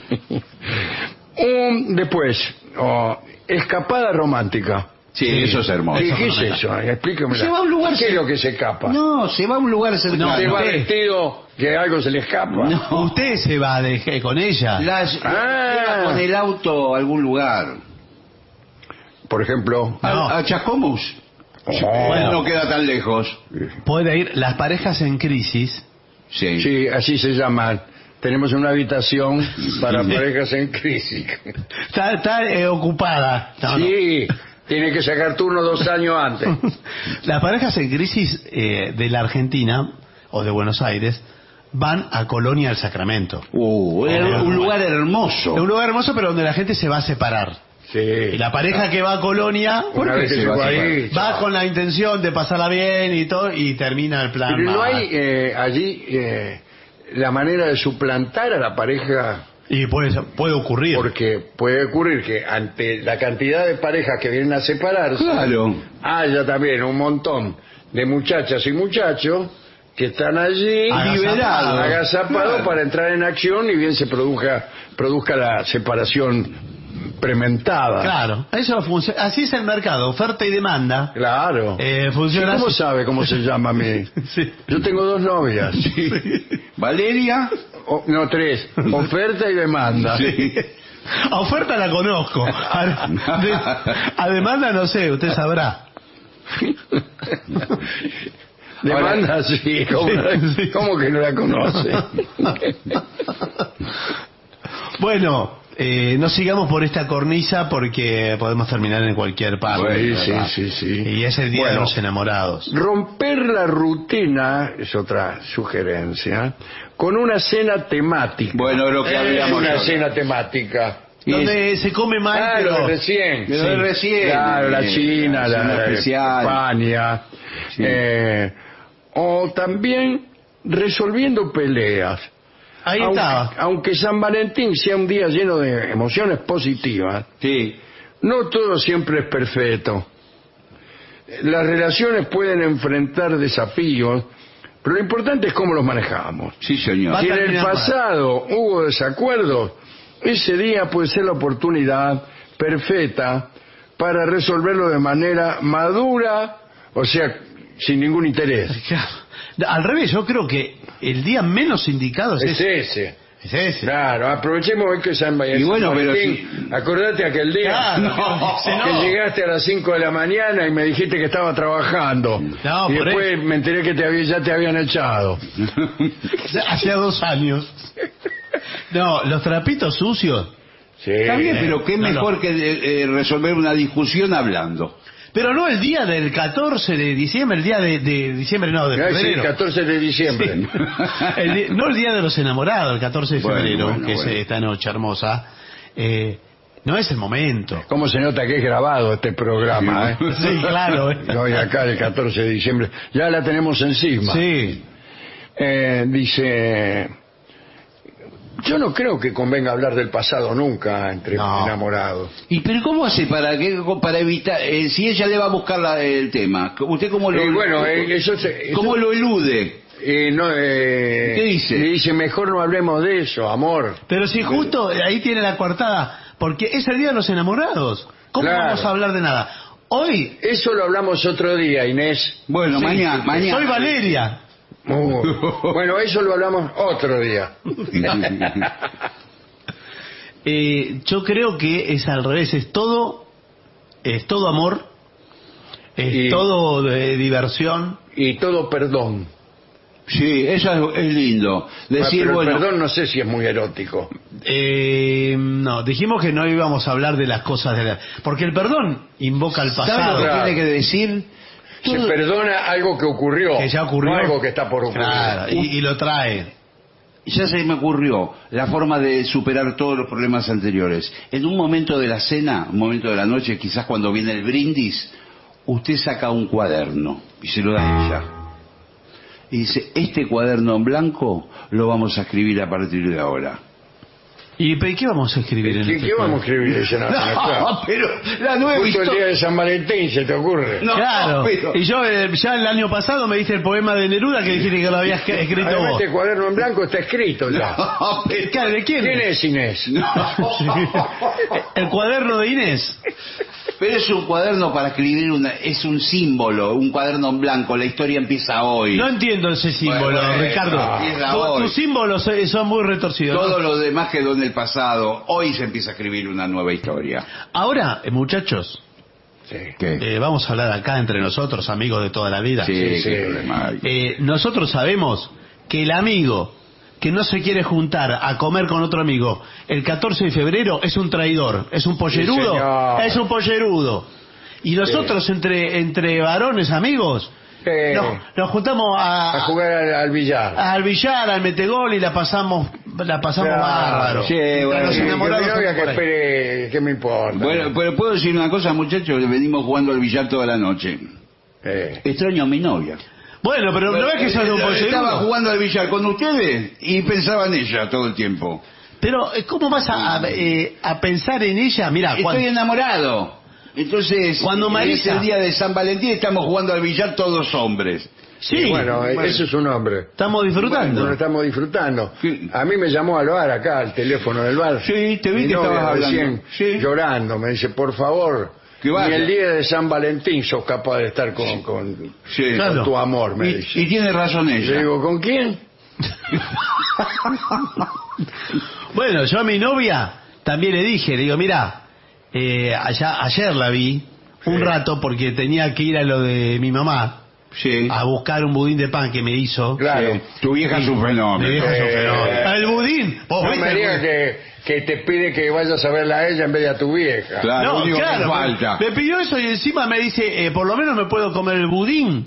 [SPEAKER 7] Un, después, oh, escapada romántica.
[SPEAKER 9] Sí, eso es hermoso.
[SPEAKER 7] ¿Qué, qué es eso? Explíqueme.
[SPEAKER 9] Se va a un lugar
[SPEAKER 7] ¿Qué es
[SPEAKER 9] cer-
[SPEAKER 7] lo que se escapa?
[SPEAKER 9] No, se va a un lugar cercano.
[SPEAKER 7] ¿Se va
[SPEAKER 8] usted-
[SPEAKER 7] vestido que algo se le escapa?
[SPEAKER 9] No.
[SPEAKER 8] Usted se va de, con ella.
[SPEAKER 9] Las,
[SPEAKER 7] Ah.
[SPEAKER 9] lleva con el auto a algún lugar.
[SPEAKER 7] Por ejemplo.
[SPEAKER 8] No.
[SPEAKER 9] A, a Chascomús.
[SPEAKER 7] Oh,
[SPEAKER 8] Bueno.
[SPEAKER 9] No queda tan lejos.
[SPEAKER 8] Puede ir las parejas en crisis.
[SPEAKER 9] Sí.
[SPEAKER 7] Sí, así se llaman. Tenemos una habitación para parejas en crisis.
[SPEAKER 8] Está, está eh, ocupada. No, no.
[SPEAKER 7] Sí, tiene que sacar turno dos años antes.
[SPEAKER 8] Las parejas en crisis eh, de la Argentina o de Buenos Aires van a Colonia del Sacramento.
[SPEAKER 9] Uh, era un lugar hermoso.
[SPEAKER 8] Es un lugar hermoso, pero donde la gente se va a separar.
[SPEAKER 7] Sí.
[SPEAKER 8] Y la pareja que va a Colonia
[SPEAKER 7] Una vez que
[SPEAKER 9] se
[SPEAKER 7] llegó
[SPEAKER 9] va a
[SPEAKER 7] ahí,
[SPEAKER 8] va con la intención de pasarla bien y todo, y termina el plan.
[SPEAKER 7] Pero no
[SPEAKER 8] mal.
[SPEAKER 7] hay eh, allí eh, la manera de suplantar a la pareja,
[SPEAKER 8] Y puede, puede ocurrir.
[SPEAKER 7] porque puede ocurrir que ante la cantidad de parejas que vienen a separarse,
[SPEAKER 9] Claro.
[SPEAKER 7] haya también un montón de muchachas y muchachos que están allí
[SPEAKER 8] Agazapados.
[SPEAKER 7] liberados, agazapados
[SPEAKER 9] Claro.
[SPEAKER 7] para entrar en acción y bien se produzca, produzca la separación prementada.
[SPEAKER 8] Claro, eso funciona. Así es el mercado, oferta y demanda.
[SPEAKER 7] Claro.
[SPEAKER 8] Eh,
[SPEAKER 7] Sí,
[SPEAKER 8] funciona
[SPEAKER 7] ¿Cómo
[SPEAKER 8] así.
[SPEAKER 7] sabe cómo se llama a mí?
[SPEAKER 8] Sí.
[SPEAKER 7] Yo tengo dos novias.
[SPEAKER 9] Valeria.
[SPEAKER 7] O- no, tres. Oferta y demanda.
[SPEAKER 9] Sí.
[SPEAKER 8] A oferta la conozco. A, de- a demanda no sé, usted sabrá.
[SPEAKER 7] Demanda, sí. ¿Cómo,
[SPEAKER 8] Sí.
[SPEAKER 7] cómo que no la conoce?
[SPEAKER 8] Bueno, Eh, no sigamos por esta cornisa porque podemos terminar en cualquier parte.
[SPEAKER 7] Sí, sí, sí, sí.
[SPEAKER 8] Y es el día
[SPEAKER 7] Bueno,
[SPEAKER 8] de los enamorados.
[SPEAKER 7] Romper la rutina es otra sugerencia, con una cena temática.
[SPEAKER 9] Bueno, lo que
[SPEAKER 7] Eh,
[SPEAKER 9] habíamos
[SPEAKER 7] una
[SPEAKER 9] hablado.
[SPEAKER 7] cena temática.
[SPEAKER 8] Donde se come mal,
[SPEAKER 7] Ah,
[SPEAKER 8] pero...
[SPEAKER 7] lo de recién.
[SPEAKER 9] Pero de recién.
[SPEAKER 7] Claro, la
[SPEAKER 9] Eh,
[SPEAKER 7] China, la,
[SPEAKER 9] cena
[SPEAKER 7] la
[SPEAKER 9] especial.
[SPEAKER 7] España.
[SPEAKER 9] Sí.
[SPEAKER 7] Eh, o también resolviendo peleas.
[SPEAKER 8] Ahí
[SPEAKER 7] aunque,
[SPEAKER 8] estaba.
[SPEAKER 7] aunque San Valentín sea un día lleno de emociones positivas,
[SPEAKER 9] Sí.
[SPEAKER 7] no todo siempre es perfecto. Las relaciones pueden enfrentar desafíos, pero lo importante es cómo los manejamos.
[SPEAKER 9] Sí, señor.
[SPEAKER 8] Va-
[SPEAKER 7] Si en el
[SPEAKER 8] terminar mal.
[SPEAKER 7] pasado hubo desacuerdos, ese día puede ser la oportunidad perfecta para resolverlo de manera madura, o sea, sin ningún interés.
[SPEAKER 8] Al revés, yo creo que el día menos indicado es,
[SPEAKER 7] Es
[SPEAKER 8] ese.
[SPEAKER 7] ese.
[SPEAKER 8] Es ese.
[SPEAKER 7] Claro, aprovechemos hoy que San
[SPEAKER 9] Y bueno, pero
[SPEAKER 7] Valentín. Acordate aquel día
[SPEAKER 8] Claro,
[SPEAKER 7] que,
[SPEAKER 8] que no.
[SPEAKER 7] que llegaste a las cinco de la mañana y me dijiste que estaba trabajando.
[SPEAKER 8] No,
[SPEAKER 7] y
[SPEAKER 8] por
[SPEAKER 7] después
[SPEAKER 8] eso.
[SPEAKER 7] me enteré que te había, ya te habían echado.
[SPEAKER 8] Hacía dos años. No, los trapitos sucios.
[SPEAKER 7] Sí.
[SPEAKER 9] Está bien, pero qué
[SPEAKER 8] No,
[SPEAKER 9] mejor
[SPEAKER 8] no.
[SPEAKER 9] que eh, eh, resolver una discusión hablando.
[SPEAKER 8] Pero no el día del catorce de diciembre, el día de, de diciembre, no, de
[SPEAKER 7] Ah, sí,
[SPEAKER 8] febrero.
[SPEAKER 7] catorce de diciembre.
[SPEAKER 8] Sí. El di- no el día de los enamorados, el catorce de
[SPEAKER 9] Bueno,
[SPEAKER 8] febrero,
[SPEAKER 9] bueno,
[SPEAKER 8] que
[SPEAKER 9] bueno.
[SPEAKER 8] es esta noche hermosa. Eh, no es el momento.
[SPEAKER 7] ¿Cómo se nota que es grabado este programa? ¿eh?
[SPEAKER 8] Sí, claro. eh.
[SPEAKER 7] Hoy acá el catorce de diciembre. Ya la tenemos encima.
[SPEAKER 8] Sí.
[SPEAKER 7] Eh, dice... Yo no creo que convenga hablar del pasado nunca entre
[SPEAKER 8] No.
[SPEAKER 7] enamorados.
[SPEAKER 9] ¿Y pero cómo hace para que para evitar eh, si ella le va a buscar la- el tema? ¿Usted cómo lo
[SPEAKER 7] Y bueno, eh, eso se-
[SPEAKER 9] cómo lo elude?
[SPEAKER 7] Eh, no, eh,
[SPEAKER 9] ¿Qué dice?
[SPEAKER 7] Le dice, mejor no hablemos de eso, amor.
[SPEAKER 8] Pero si justo ahí tiene la coartada, porque es el día de los enamorados. ¿Cómo
[SPEAKER 7] Claro.
[SPEAKER 8] vamos a hablar de nada? Hoy
[SPEAKER 7] Eso lo hablamos otro día, Inés.
[SPEAKER 9] Bueno,
[SPEAKER 8] sí,
[SPEAKER 9] mañana, mañana.
[SPEAKER 8] soy Valeria.
[SPEAKER 7] Oh, bueno, eso lo hablamos otro día.
[SPEAKER 8] Eh, yo creo que es al revés, es todo, es todo amor, es
[SPEAKER 7] Y-
[SPEAKER 8] todo de diversión.
[SPEAKER 7] Y todo perdón.
[SPEAKER 9] Sí, eso es, es lindo.
[SPEAKER 7] Ah,
[SPEAKER 9] Decir,
[SPEAKER 7] pero el
[SPEAKER 9] bueno,
[SPEAKER 7] perdón no sé si es muy erótico.
[SPEAKER 8] Eh, no, dijimos que no íbamos a hablar de las cosas de la... Porque el perdón invoca al
[SPEAKER 9] ¿sabe lo
[SPEAKER 8] pasado.
[SPEAKER 9] que
[SPEAKER 7] Claro.
[SPEAKER 9] tiene que decir?
[SPEAKER 7] Se
[SPEAKER 9] Todo-
[SPEAKER 7] perdona algo que ocurrió.
[SPEAKER 8] Que ya ocurrió.
[SPEAKER 7] No algo que está por ocurrir.
[SPEAKER 8] Claro, y, y lo trae.
[SPEAKER 9] Ya se me ocurrió la forma de superar todos los problemas anteriores. En un momento de la cena, un momento de la noche, quizás cuando viene el brindis, usted saca un cuaderno y se lo da a ella. Y dice, este cuaderno en blanco lo vamos a escribir a partir de ahora.
[SPEAKER 8] ¿Y pero qué vamos a escribir en
[SPEAKER 7] ¿Qué,
[SPEAKER 8] este
[SPEAKER 7] qué
[SPEAKER 8] cuadro?
[SPEAKER 7] vamos a escribir ese
[SPEAKER 9] No,
[SPEAKER 7] claro.
[SPEAKER 9] pero la nueva
[SPEAKER 7] Justo el día
[SPEAKER 9] historia...
[SPEAKER 7] de San Valentín, ¿se te ocurre?
[SPEAKER 9] No,
[SPEAKER 8] Claro,
[SPEAKER 9] pero-
[SPEAKER 8] y yo eh, ya el año pasado me diste el poema de Neruda que dijiste que lo habías que- escrito
[SPEAKER 7] Además,
[SPEAKER 8] vos.
[SPEAKER 7] este cuaderno en blanco está escrito ya.
[SPEAKER 9] No, pero-
[SPEAKER 8] Claro, ¿de quién?
[SPEAKER 7] ¿Quién es Inés?
[SPEAKER 8] El cuaderno de Inés.
[SPEAKER 9] Pero es un cuaderno para escribir, una, es un símbolo, un cuaderno en blanco, la historia empieza hoy.
[SPEAKER 8] No entiendo ese símbolo,
[SPEAKER 9] Bueno, bueno,
[SPEAKER 8] Ricardo.
[SPEAKER 9] empieza
[SPEAKER 8] Tu-
[SPEAKER 9] hoy.
[SPEAKER 8] Tus símbolos eh, son muy retorcidos. ¿no?
[SPEAKER 9] Todo lo demás quedó en el pasado, hoy se empieza a escribir una nueva historia.
[SPEAKER 8] Ahora, eh, muchachos,
[SPEAKER 7] Sí.
[SPEAKER 9] ¿Qué?
[SPEAKER 8] eh, vamos a hablar acá entre nosotros, amigos de toda la vida.
[SPEAKER 9] Sí,
[SPEAKER 7] sí,
[SPEAKER 9] qué
[SPEAKER 7] sí.
[SPEAKER 9] problema hay.
[SPEAKER 8] Eh, nosotros sabemos que el amigo que no se quiere juntar a comer con otro amigo el catorce de febrero es un traidor, es un pollerudo,
[SPEAKER 7] señor.
[SPEAKER 8] es un pollerudo. Y nosotros entre entre varones amigos
[SPEAKER 7] Sí.
[SPEAKER 8] nos, nos juntamos a,
[SPEAKER 7] A jugar al, al billar.
[SPEAKER 8] al billar, al metegol y la pasamos la pasamos
[SPEAKER 7] Claro.
[SPEAKER 8] bárbaro.
[SPEAKER 9] Sí, bueno,
[SPEAKER 8] Los
[SPEAKER 7] Sí,
[SPEAKER 8] enamorados
[SPEAKER 7] que mi novia
[SPEAKER 8] son
[SPEAKER 7] que
[SPEAKER 8] por ahí.
[SPEAKER 7] espere, ¿qué me importa?
[SPEAKER 9] Bueno, pero puedo decir una cosa, muchachos, venimos jugando al billar toda la noche.
[SPEAKER 7] Eh,
[SPEAKER 9] Extraño a mi novia.
[SPEAKER 8] Bueno, pero no ves que sos un
[SPEAKER 9] Estaba
[SPEAKER 8] pollerudo.
[SPEAKER 9] jugando al billar con ustedes y pensaba en ella todo el tiempo.
[SPEAKER 8] Pero eh, ¿cómo vas a, a, eh, a pensar en ella? Mira,
[SPEAKER 9] Estoy enamorado. Entonces,
[SPEAKER 8] Cuando
[SPEAKER 9] en
[SPEAKER 8] Marisa-
[SPEAKER 9] el día de San Valentín estamos jugando al billar todos hombres.
[SPEAKER 8] sí,
[SPEAKER 7] bueno,
[SPEAKER 9] bueno.
[SPEAKER 7] eso es un hombre.
[SPEAKER 8] estamos disfrutando.
[SPEAKER 7] Lo estamos disfrutando.
[SPEAKER 9] Sí.
[SPEAKER 7] A mí me llamó al bar acá, al teléfono del bar.
[SPEAKER 9] Sí, te vi
[SPEAKER 7] Mi
[SPEAKER 9] que
[SPEAKER 7] novia
[SPEAKER 9] estabas hablando.
[SPEAKER 7] recién
[SPEAKER 9] Sí.
[SPEAKER 7] llorando. Me dice, por favor,
[SPEAKER 9] Que
[SPEAKER 7] ni
[SPEAKER 9] vaya.
[SPEAKER 7] el día de San Valentín sos capaz de estar con, con,
[SPEAKER 9] Sí.
[SPEAKER 7] con
[SPEAKER 8] Claro.
[SPEAKER 7] tu amor, me
[SPEAKER 9] Y,
[SPEAKER 7] dice.
[SPEAKER 9] y tiene razón
[SPEAKER 7] Yo
[SPEAKER 9] ella.
[SPEAKER 7] digo, ¿con quién?
[SPEAKER 8] Bueno, yo a mi novia también le dije, le digo, mira, eh, allá, ayer la vi un
[SPEAKER 7] Sí.
[SPEAKER 8] rato porque tenía que ir a lo de mi mamá
[SPEAKER 9] Sí.
[SPEAKER 8] a buscar un budín de pan que me hizo.
[SPEAKER 7] Claro.
[SPEAKER 9] Sí. Tu vieja es un fenómeno.
[SPEAKER 8] Mi vieja es un
[SPEAKER 7] Eh,
[SPEAKER 8] fenómeno. El budín. ¿Vos
[SPEAKER 7] No
[SPEAKER 8] viste
[SPEAKER 7] me
[SPEAKER 8] el
[SPEAKER 7] digas
[SPEAKER 8] budín?
[SPEAKER 7] que, que te pide que vayas a verla a ella en vez de a tu vieja.
[SPEAKER 9] Claro, lo
[SPEAKER 8] No,
[SPEAKER 9] único
[SPEAKER 8] claro,
[SPEAKER 9] que
[SPEAKER 8] me-
[SPEAKER 9] falta.
[SPEAKER 8] me pidió eso y encima me dice, eh, por lo menos me puedo comer el budín.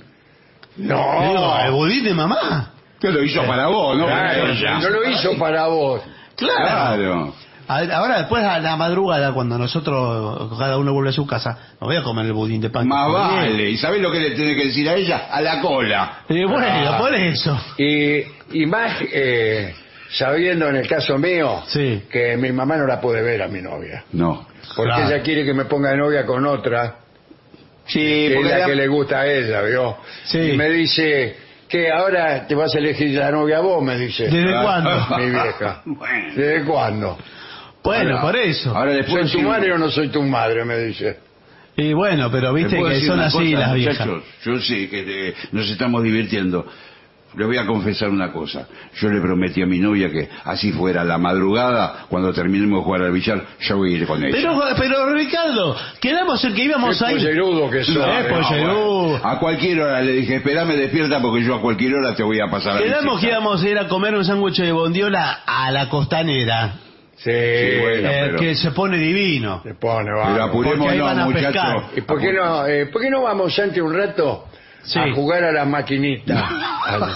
[SPEAKER 7] No.
[SPEAKER 8] Le digo, el budín de mamá.
[SPEAKER 9] Que lo hizo para vos, ¿no?
[SPEAKER 7] Claro,
[SPEAKER 9] Para ella.
[SPEAKER 7] no lo hizo para vos.
[SPEAKER 8] Claro.
[SPEAKER 9] Claro.
[SPEAKER 8] A ver, ahora después a la madrugada, cuando nosotros, cada uno vuelve a su casa, me voy a comer el budín de pan.
[SPEAKER 9] Más
[SPEAKER 8] que comí.
[SPEAKER 9] vale. ¿Y sabés lo que le tenés que decir a ella? A la cola.
[SPEAKER 8] Eh, bueno,
[SPEAKER 7] Ah.
[SPEAKER 8] por eso.
[SPEAKER 7] Y, y más eh, sabiendo en el caso mío
[SPEAKER 8] Sí.
[SPEAKER 7] que mi mamá no la puede ver a mi novia.
[SPEAKER 9] No.
[SPEAKER 7] Porque
[SPEAKER 8] Claro.
[SPEAKER 7] ella quiere que me ponga de novia con otra,
[SPEAKER 9] Sí,
[SPEAKER 7] que es
[SPEAKER 9] porque
[SPEAKER 7] la
[SPEAKER 9] la-
[SPEAKER 7] que le gusta a ella, ¿vio?
[SPEAKER 8] Sí.
[SPEAKER 7] Y me dice que ahora te vas a elegir la novia vos, me dice.
[SPEAKER 8] ¿Desde
[SPEAKER 9] Ah.
[SPEAKER 8] cuándo?
[SPEAKER 7] Mi vieja.
[SPEAKER 9] Bueno.
[SPEAKER 7] ¿Desde cuándo?
[SPEAKER 8] Bueno,
[SPEAKER 9] Ahora-
[SPEAKER 8] por eso.
[SPEAKER 9] Ahora les puedo
[SPEAKER 7] ¿Soy tu
[SPEAKER 9] decir-
[SPEAKER 7] madre o no soy tu madre? Me dice.
[SPEAKER 8] Y bueno, pero
[SPEAKER 9] ¿les
[SPEAKER 8] viste
[SPEAKER 9] puedo
[SPEAKER 8] que
[SPEAKER 9] decir
[SPEAKER 8] son
[SPEAKER 9] una
[SPEAKER 8] así
[SPEAKER 9] cosa,
[SPEAKER 8] las viejas.
[SPEAKER 9] muchachos? Yo sé que eh, nos estamos divirtiendo. Les voy a confesar una cosa. Yo le prometí a mi novia que así fuera la madrugada, cuando terminemos de jugar al billar, yo voy a ir con ella.
[SPEAKER 8] Pero, pero Ricardo, quedamos en que íbamos
[SPEAKER 7] Qué
[SPEAKER 8] a ir.
[SPEAKER 7] pollerudo que sos.
[SPEAKER 8] No,
[SPEAKER 7] eh.
[SPEAKER 8] es pollerudo.
[SPEAKER 9] bueno. A cualquier hora le dije, esperame despierta porque yo a cualquier hora te voy a pasar a
[SPEAKER 8] Quedamos que
[SPEAKER 9] visitar.
[SPEAKER 8] íbamos a ir a comer un sándwich de bondiola a la costanera,
[SPEAKER 7] Sí,
[SPEAKER 9] Sí, bueno.
[SPEAKER 8] eh,
[SPEAKER 9] pero-
[SPEAKER 8] que se pone divino.
[SPEAKER 7] se pone,
[SPEAKER 9] Pero
[SPEAKER 7] vamos.
[SPEAKER 8] Porque ahí
[SPEAKER 9] apurémonos,
[SPEAKER 8] van a
[SPEAKER 9] muchachos.
[SPEAKER 8] pescar.
[SPEAKER 7] ¿Y por qué no, eh, por qué no vamos, Santi, un rato
[SPEAKER 8] Sí.
[SPEAKER 7] a jugar a la maquinita? al,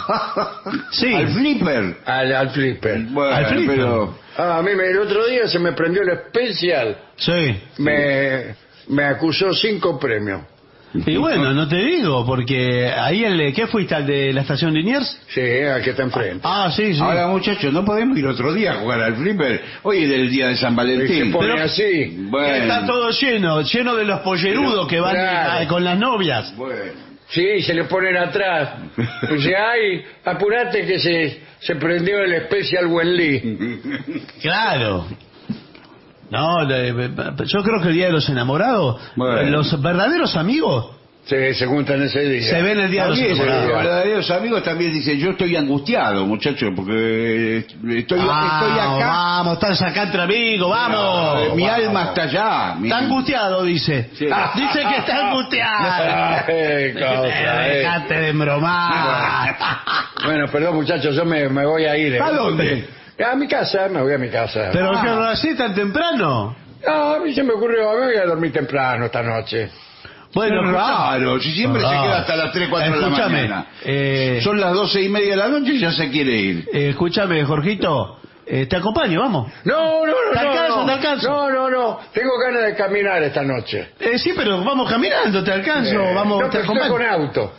[SPEAKER 8] Sí.
[SPEAKER 9] Al flipper.
[SPEAKER 7] al, al flipper.
[SPEAKER 9] Bueno,
[SPEAKER 8] Al flipper.
[SPEAKER 9] pero...
[SPEAKER 7] Ah, a mí me, el otro día se me prendió el especial.
[SPEAKER 8] Sí.
[SPEAKER 7] Me, me acusó cinco premios.
[SPEAKER 8] Y bueno, no te digo, porque ahí el... ¿Qué fuiste al de la estación Liniers?
[SPEAKER 7] Sí, al que está enfrente.
[SPEAKER 8] Ah, sí, sí.
[SPEAKER 9] Ahora, muchachos, no podemos ir otro día a jugar al flipper. Hoy es el día de San
[SPEAKER 7] Y se
[SPEAKER 9] Valentín.
[SPEAKER 7] pone
[SPEAKER 8] Pero-
[SPEAKER 7] así.
[SPEAKER 9] Bueno.
[SPEAKER 8] Está todo lleno, lleno de los pollerudos que van
[SPEAKER 7] Claro.
[SPEAKER 8] ah, con las novias.
[SPEAKER 9] Bueno.
[SPEAKER 7] Sí, se le ponen atrás. Dice, ay, apurate que se, se prendió el especial Wenli.
[SPEAKER 8] Claro. No, le- yo creo que el Día de los Enamorados,
[SPEAKER 9] Bueno.
[SPEAKER 8] los verdaderos amigos
[SPEAKER 7] Se, se juntan ese día.
[SPEAKER 8] se ven el Día de los
[SPEAKER 9] También, los
[SPEAKER 8] Enamorados.
[SPEAKER 9] verdaderos amigos también dicen, yo estoy angustiado, muchachos, porque estoy, estoy
[SPEAKER 8] Vamos,
[SPEAKER 9] acá.
[SPEAKER 8] vamos, estás acá entre amigos, vamos.
[SPEAKER 9] Eh, mi
[SPEAKER 8] Vamos.
[SPEAKER 9] alma está allá. Mi-
[SPEAKER 8] Está angustiado, dice.
[SPEAKER 9] Sí.
[SPEAKER 8] Dice que está angustiado.
[SPEAKER 7] Ay, cosa, eh.
[SPEAKER 8] Dejate de embromar.
[SPEAKER 7] Bueno, perdón muchachos, yo me, me voy a ir. eh.
[SPEAKER 9] ¿A dónde?
[SPEAKER 7] A mi casa, me voy a mi casa.
[SPEAKER 8] Pero
[SPEAKER 9] Ah.
[SPEAKER 8] que no así tan temprano.
[SPEAKER 7] No, a mí se me ocurrió, me voy a dormir temprano esta noche.
[SPEAKER 8] Bueno,
[SPEAKER 9] Qué raro, si siempre se
[SPEAKER 8] Ah.
[SPEAKER 9] queda hasta las tres, cuatro de la
[SPEAKER 8] Escúchame,
[SPEAKER 9] mañana.
[SPEAKER 8] eh,
[SPEAKER 9] Son las doce y media de la noche y ya se quiere ir.
[SPEAKER 8] eh, escúchame, Jorgito, eh, te acompaño, vamos.
[SPEAKER 7] No, no, no,
[SPEAKER 8] ¿Te
[SPEAKER 7] no,
[SPEAKER 8] alcanzo,
[SPEAKER 7] no.
[SPEAKER 8] te alcanzo?
[SPEAKER 7] No, no, no, tengo ganas de caminar esta noche.
[SPEAKER 8] Eh, sí, pero vamos caminando, te alcanzo,
[SPEAKER 7] Eh,
[SPEAKER 8] vamos,
[SPEAKER 7] no,
[SPEAKER 8] te
[SPEAKER 7] pero estoy
[SPEAKER 8] acompaño.
[SPEAKER 7] con auto.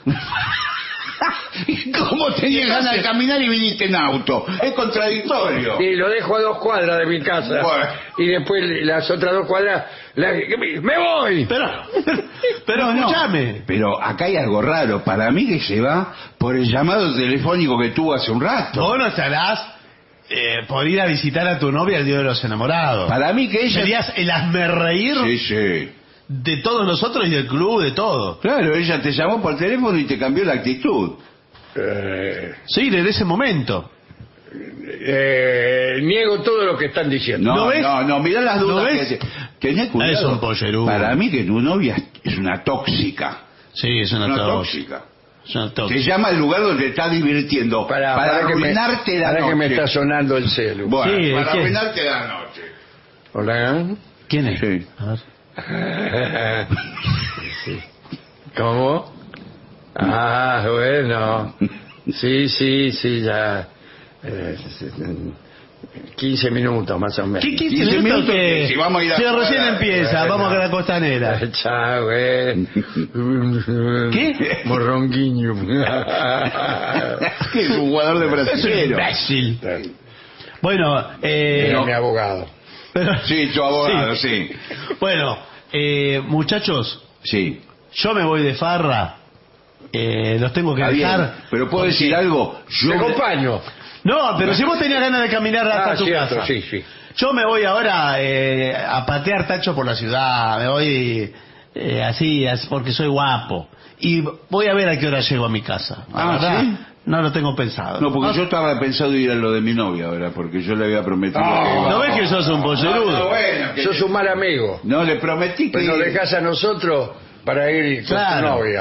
[SPEAKER 9] ¿Cómo tenías ganas de caminar y viniste en auto? Es contradictorio.
[SPEAKER 7] Y lo dejo a dos cuadras de mi casa.
[SPEAKER 9] Bueno.
[SPEAKER 7] Y después las otras dos cuadras, la- ¡me voy!
[SPEAKER 8] Pero, pero
[SPEAKER 9] No, no.
[SPEAKER 8] escúchame.
[SPEAKER 9] Pero acá hay algo raro. Para mí que se va por el llamado telefónico que tuvo hace un rato.
[SPEAKER 8] Vos no estarás eh, por ir a visitar a tu novia el Día de los Enamorados.
[SPEAKER 9] Para mí que ella...
[SPEAKER 8] Serías el hazmerreír
[SPEAKER 9] Sí, sí.
[SPEAKER 8] de todos nosotros y del club, de todo.
[SPEAKER 9] Claro, ella te llamó por teléfono y te cambió la actitud.
[SPEAKER 7] Eh,
[SPEAKER 8] Sí, desde ese momento.
[SPEAKER 7] eh, niego todo lo que están diciendo.
[SPEAKER 9] No,
[SPEAKER 8] ¿No ves?
[SPEAKER 9] no, no, mirá las
[SPEAKER 8] ¿No
[SPEAKER 9] dudas
[SPEAKER 8] ves?
[SPEAKER 9] que te... Tenés cuidado.
[SPEAKER 8] Es un pollerudo.
[SPEAKER 9] Para mí que tu novia es una tóxica.
[SPEAKER 8] Sí, es una,
[SPEAKER 9] Una
[SPEAKER 8] tóxica.
[SPEAKER 9] tóxica.
[SPEAKER 8] Es una
[SPEAKER 9] Te
[SPEAKER 8] tóxica.
[SPEAKER 9] llama al lugar donde te está divirtiendo
[SPEAKER 7] Para,
[SPEAKER 9] para,
[SPEAKER 7] para que me-
[SPEAKER 9] arruinarte la
[SPEAKER 7] para
[SPEAKER 9] noche.
[SPEAKER 7] que me está sonando el celu.
[SPEAKER 9] Bueno,
[SPEAKER 8] Sí,
[SPEAKER 9] para
[SPEAKER 8] ¿qué?
[SPEAKER 9] arruinarte la noche.
[SPEAKER 7] Hola.
[SPEAKER 8] ¿Quién es?
[SPEAKER 9] Sí.
[SPEAKER 8] A ver.
[SPEAKER 7] ¿Cómo? Ah, bueno. Sí, sí, sí, ya. Eh, quince minutos más o menos.
[SPEAKER 8] ¿Qué quince
[SPEAKER 9] quince
[SPEAKER 8] minutos
[SPEAKER 9] minutos
[SPEAKER 8] que...
[SPEAKER 9] que si vamos a ir a
[SPEAKER 8] Si
[SPEAKER 9] jugar
[SPEAKER 8] recién
[SPEAKER 9] a-
[SPEAKER 8] empieza,
[SPEAKER 7] Bueno.
[SPEAKER 8] vamos a la costanera.
[SPEAKER 7] Chao, eh.
[SPEAKER 8] ¿Qué?
[SPEAKER 7] Morronguinho.
[SPEAKER 9] Es un jugador de
[SPEAKER 8] Es un
[SPEAKER 9] brasileño.
[SPEAKER 8] imbécil. Bueno, eh...
[SPEAKER 7] Era mi abogado.
[SPEAKER 8] pero-
[SPEAKER 9] Sí, tu abogado, sí.
[SPEAKER 8] Bueno, eh, muchachos,
[SPEAKER 9] Sí.
[SPEAKER 8] yo me voy de farra. Eh, los tengo que
[SPEAKER 9] Está bien.
[SPEAKER 8] dejar.
[SPEAKER 9] Pero puedo
[SPEAKER 8] porque-
[SPEAKER 9] decir algo. Yo
[SPEAKER 7] Te acompaño.
[SPEAKER 8] No, pero si vos tenías ganas de caminar hasta
[SPEAKER 7] Ah,
[SPEAKER 8] tu
[SPEAKER 7] cierto,
[SPEAKER 8] casa.
[SPEAKER 7] sí, sí.
[SPEAKER 8] Yo me voy ahora eh, a patear tacho por la ciudad. Me voy eh, así, así, porque soy guapo. Y voy a ver a qué hora llego a mi casa. La
[SPEAKER 9] Ah,
[SPEAKER 8] verdad,
[SPEAKER 9] ¿sí?
[SPEAKER 8] No lo tengo pensado.
[SPEAKER 9] No, porque
[SPEAKER 8] ¿No?
[SPEAKER 9] yo estaba pensado ir a lo de mi novia ahora, porque yo le había prometido
[SPEAKER 7] Ah,
[SPEAKER 9] que iba.
[SPEAKER 8] ¿No ves que sos un pollerudo?
[SPEAKER 9] No, no, bueno, que-
[SPEAKER 7] Sos un mal amigo.
[SPEAKER 9] No, le prometí que...
[SPEAKER 7] Pues nos dejás a nosotros para ir con
[SPEAKER 8] Claro.
[SPEAKER 7] tu novia.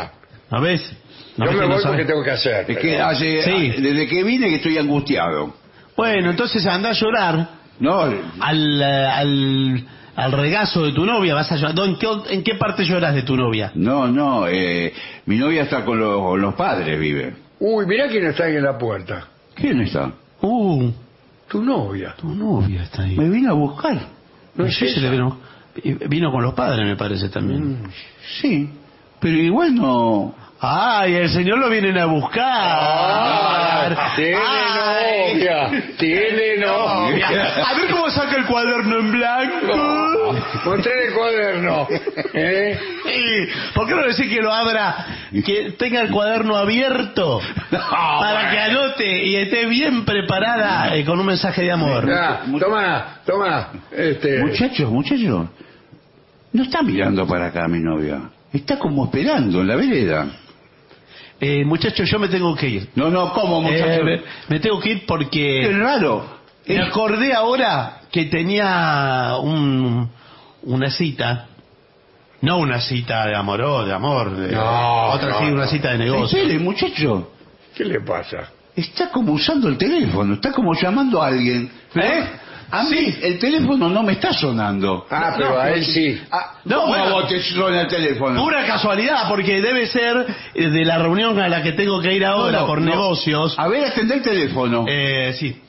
[SPEAKER 8] ¿No ves? ¿No
[SPEAKER 7] Yo
[SPEAKER 8] ves
[SPEAKER 7] me
[SPEAKER 8] que no
[SPEAKER 7] voy
[SPEAKER 8] sabes?
[SPEAKER 7] porque tengo que hacer.
[SPEAKER 9] Es
[SPEAKER 7] pero-
[SPEAKER 9] que hace,
[SPEAKER 8] Sí.
[SPEAKER 9] desde que vine que estoy angustiado.
[SPEAKER 8] Bueno, entonces anda a llorar
[SPEAKER 9] No,
[SPEAKER 8] al, eh, al, al regazo de tu novia. Vas a llorar. ¿En qué, ¿En qué parte lloras de tu novia?
[SPEAKER 9] no, no. Eh, mi novia está con los, con los padres, vive.
[SPEAKER 7] Uy, mirá quién está ahí en la puerta.
[SPEAKER 9] ¿Quién está?
[SPEAKER 8] Uh,
[SPEAKER 7] Tu novia.
[SPEAKER 8] tu novia está ahí.
[SPEAKER 9] Me vino a buscar.
[SPEAKER 7] No
[SPEAKER 8] No
[SPEAKER 7] es
[SPEAKER 8] sé si le
[SPEAKER 7] esa.
[SPEAKER 8] vino, vino con los padres, me parece también.
[SPEAKER 7] Mm.
[SPEAKER 9] Sí, pero igual no.
[SPEAKER 8] Ay, el señor lo vienen a buscar.
[SPEAKER 7] Ah, tiene
[SPEAKER 8] Ay.
[SPEAKER 7] novia. Tiene novia.
[SPEAKER 8] A ver cómo saca el cuaderno en blanco.
[SPEAKER 7] Mostré el cuaderno. ¿Eh?
[SPEAKER 8] Sí. ¿Por qué no decir que lo abra, que tenga el cuaderno abierto para que anote y esté bien preparada eh, con un mensaje de amor?
[SPEAKER 7] Ya, toma, toma. Este,
[SPEAKER 9] Muchachos, muchachos. No está mirando para acá mi novia. Está como esperando en la vereda.
[SPEAKER 8] Eh, muchachos, yo me tengo que ir.
[SPEAKER 9] No, no, ¿cómo, muchachos?
[SPEAKER 8] Eh, me, me tengo que ir
[SPEAKER 9] Qué
[SPEAKER 8] porque
[SPEAKER 9] raro.
[SPEAKER 8] me acordé ahora que tenía un, una cita. No una cita de amor, oh, de amor. De,
[SPEAKER 7] No,
[SPEAKER 8] otra
[SPEAKER 7] no,
[SPEAKER 8] sí, una
[SPEAKER 7] no.
[SPEAKER 8] cita de negocio.
[SPEAKER 9] Espere, muchacho.
[SPEAKER 7] ¿Qué le pasa?
[SPEAKER 9] Está como usando el teléfono, está como llamando a alguien.
[SPEAKER 8] ¿Eh?
[SPEAKER 9] A mí el teléfono no me está sonando.
[SPEAKER 7] Ah, pero a él sí.
[SPEAKER 9] Ah,
[SPEAKER 8] No,
[SPEAKER 9] ¿cómo
[SPEAKER 8] bueno.
[SPEAKER 9] a vos te suena el teléfono?
[SPEAKER 8] Pura casualidad, porque debe ser eh, de la reunión a la que tengo que ir ahora
[SPEAKER 9] No, no,
[SPEAKER 8] por
[SPEAKER 9] no.
[SPEAKER 8] negocios.
[SPEAKER 9] A ver, atendé el teléfono.
[SPEAKER 8] Eh, sí.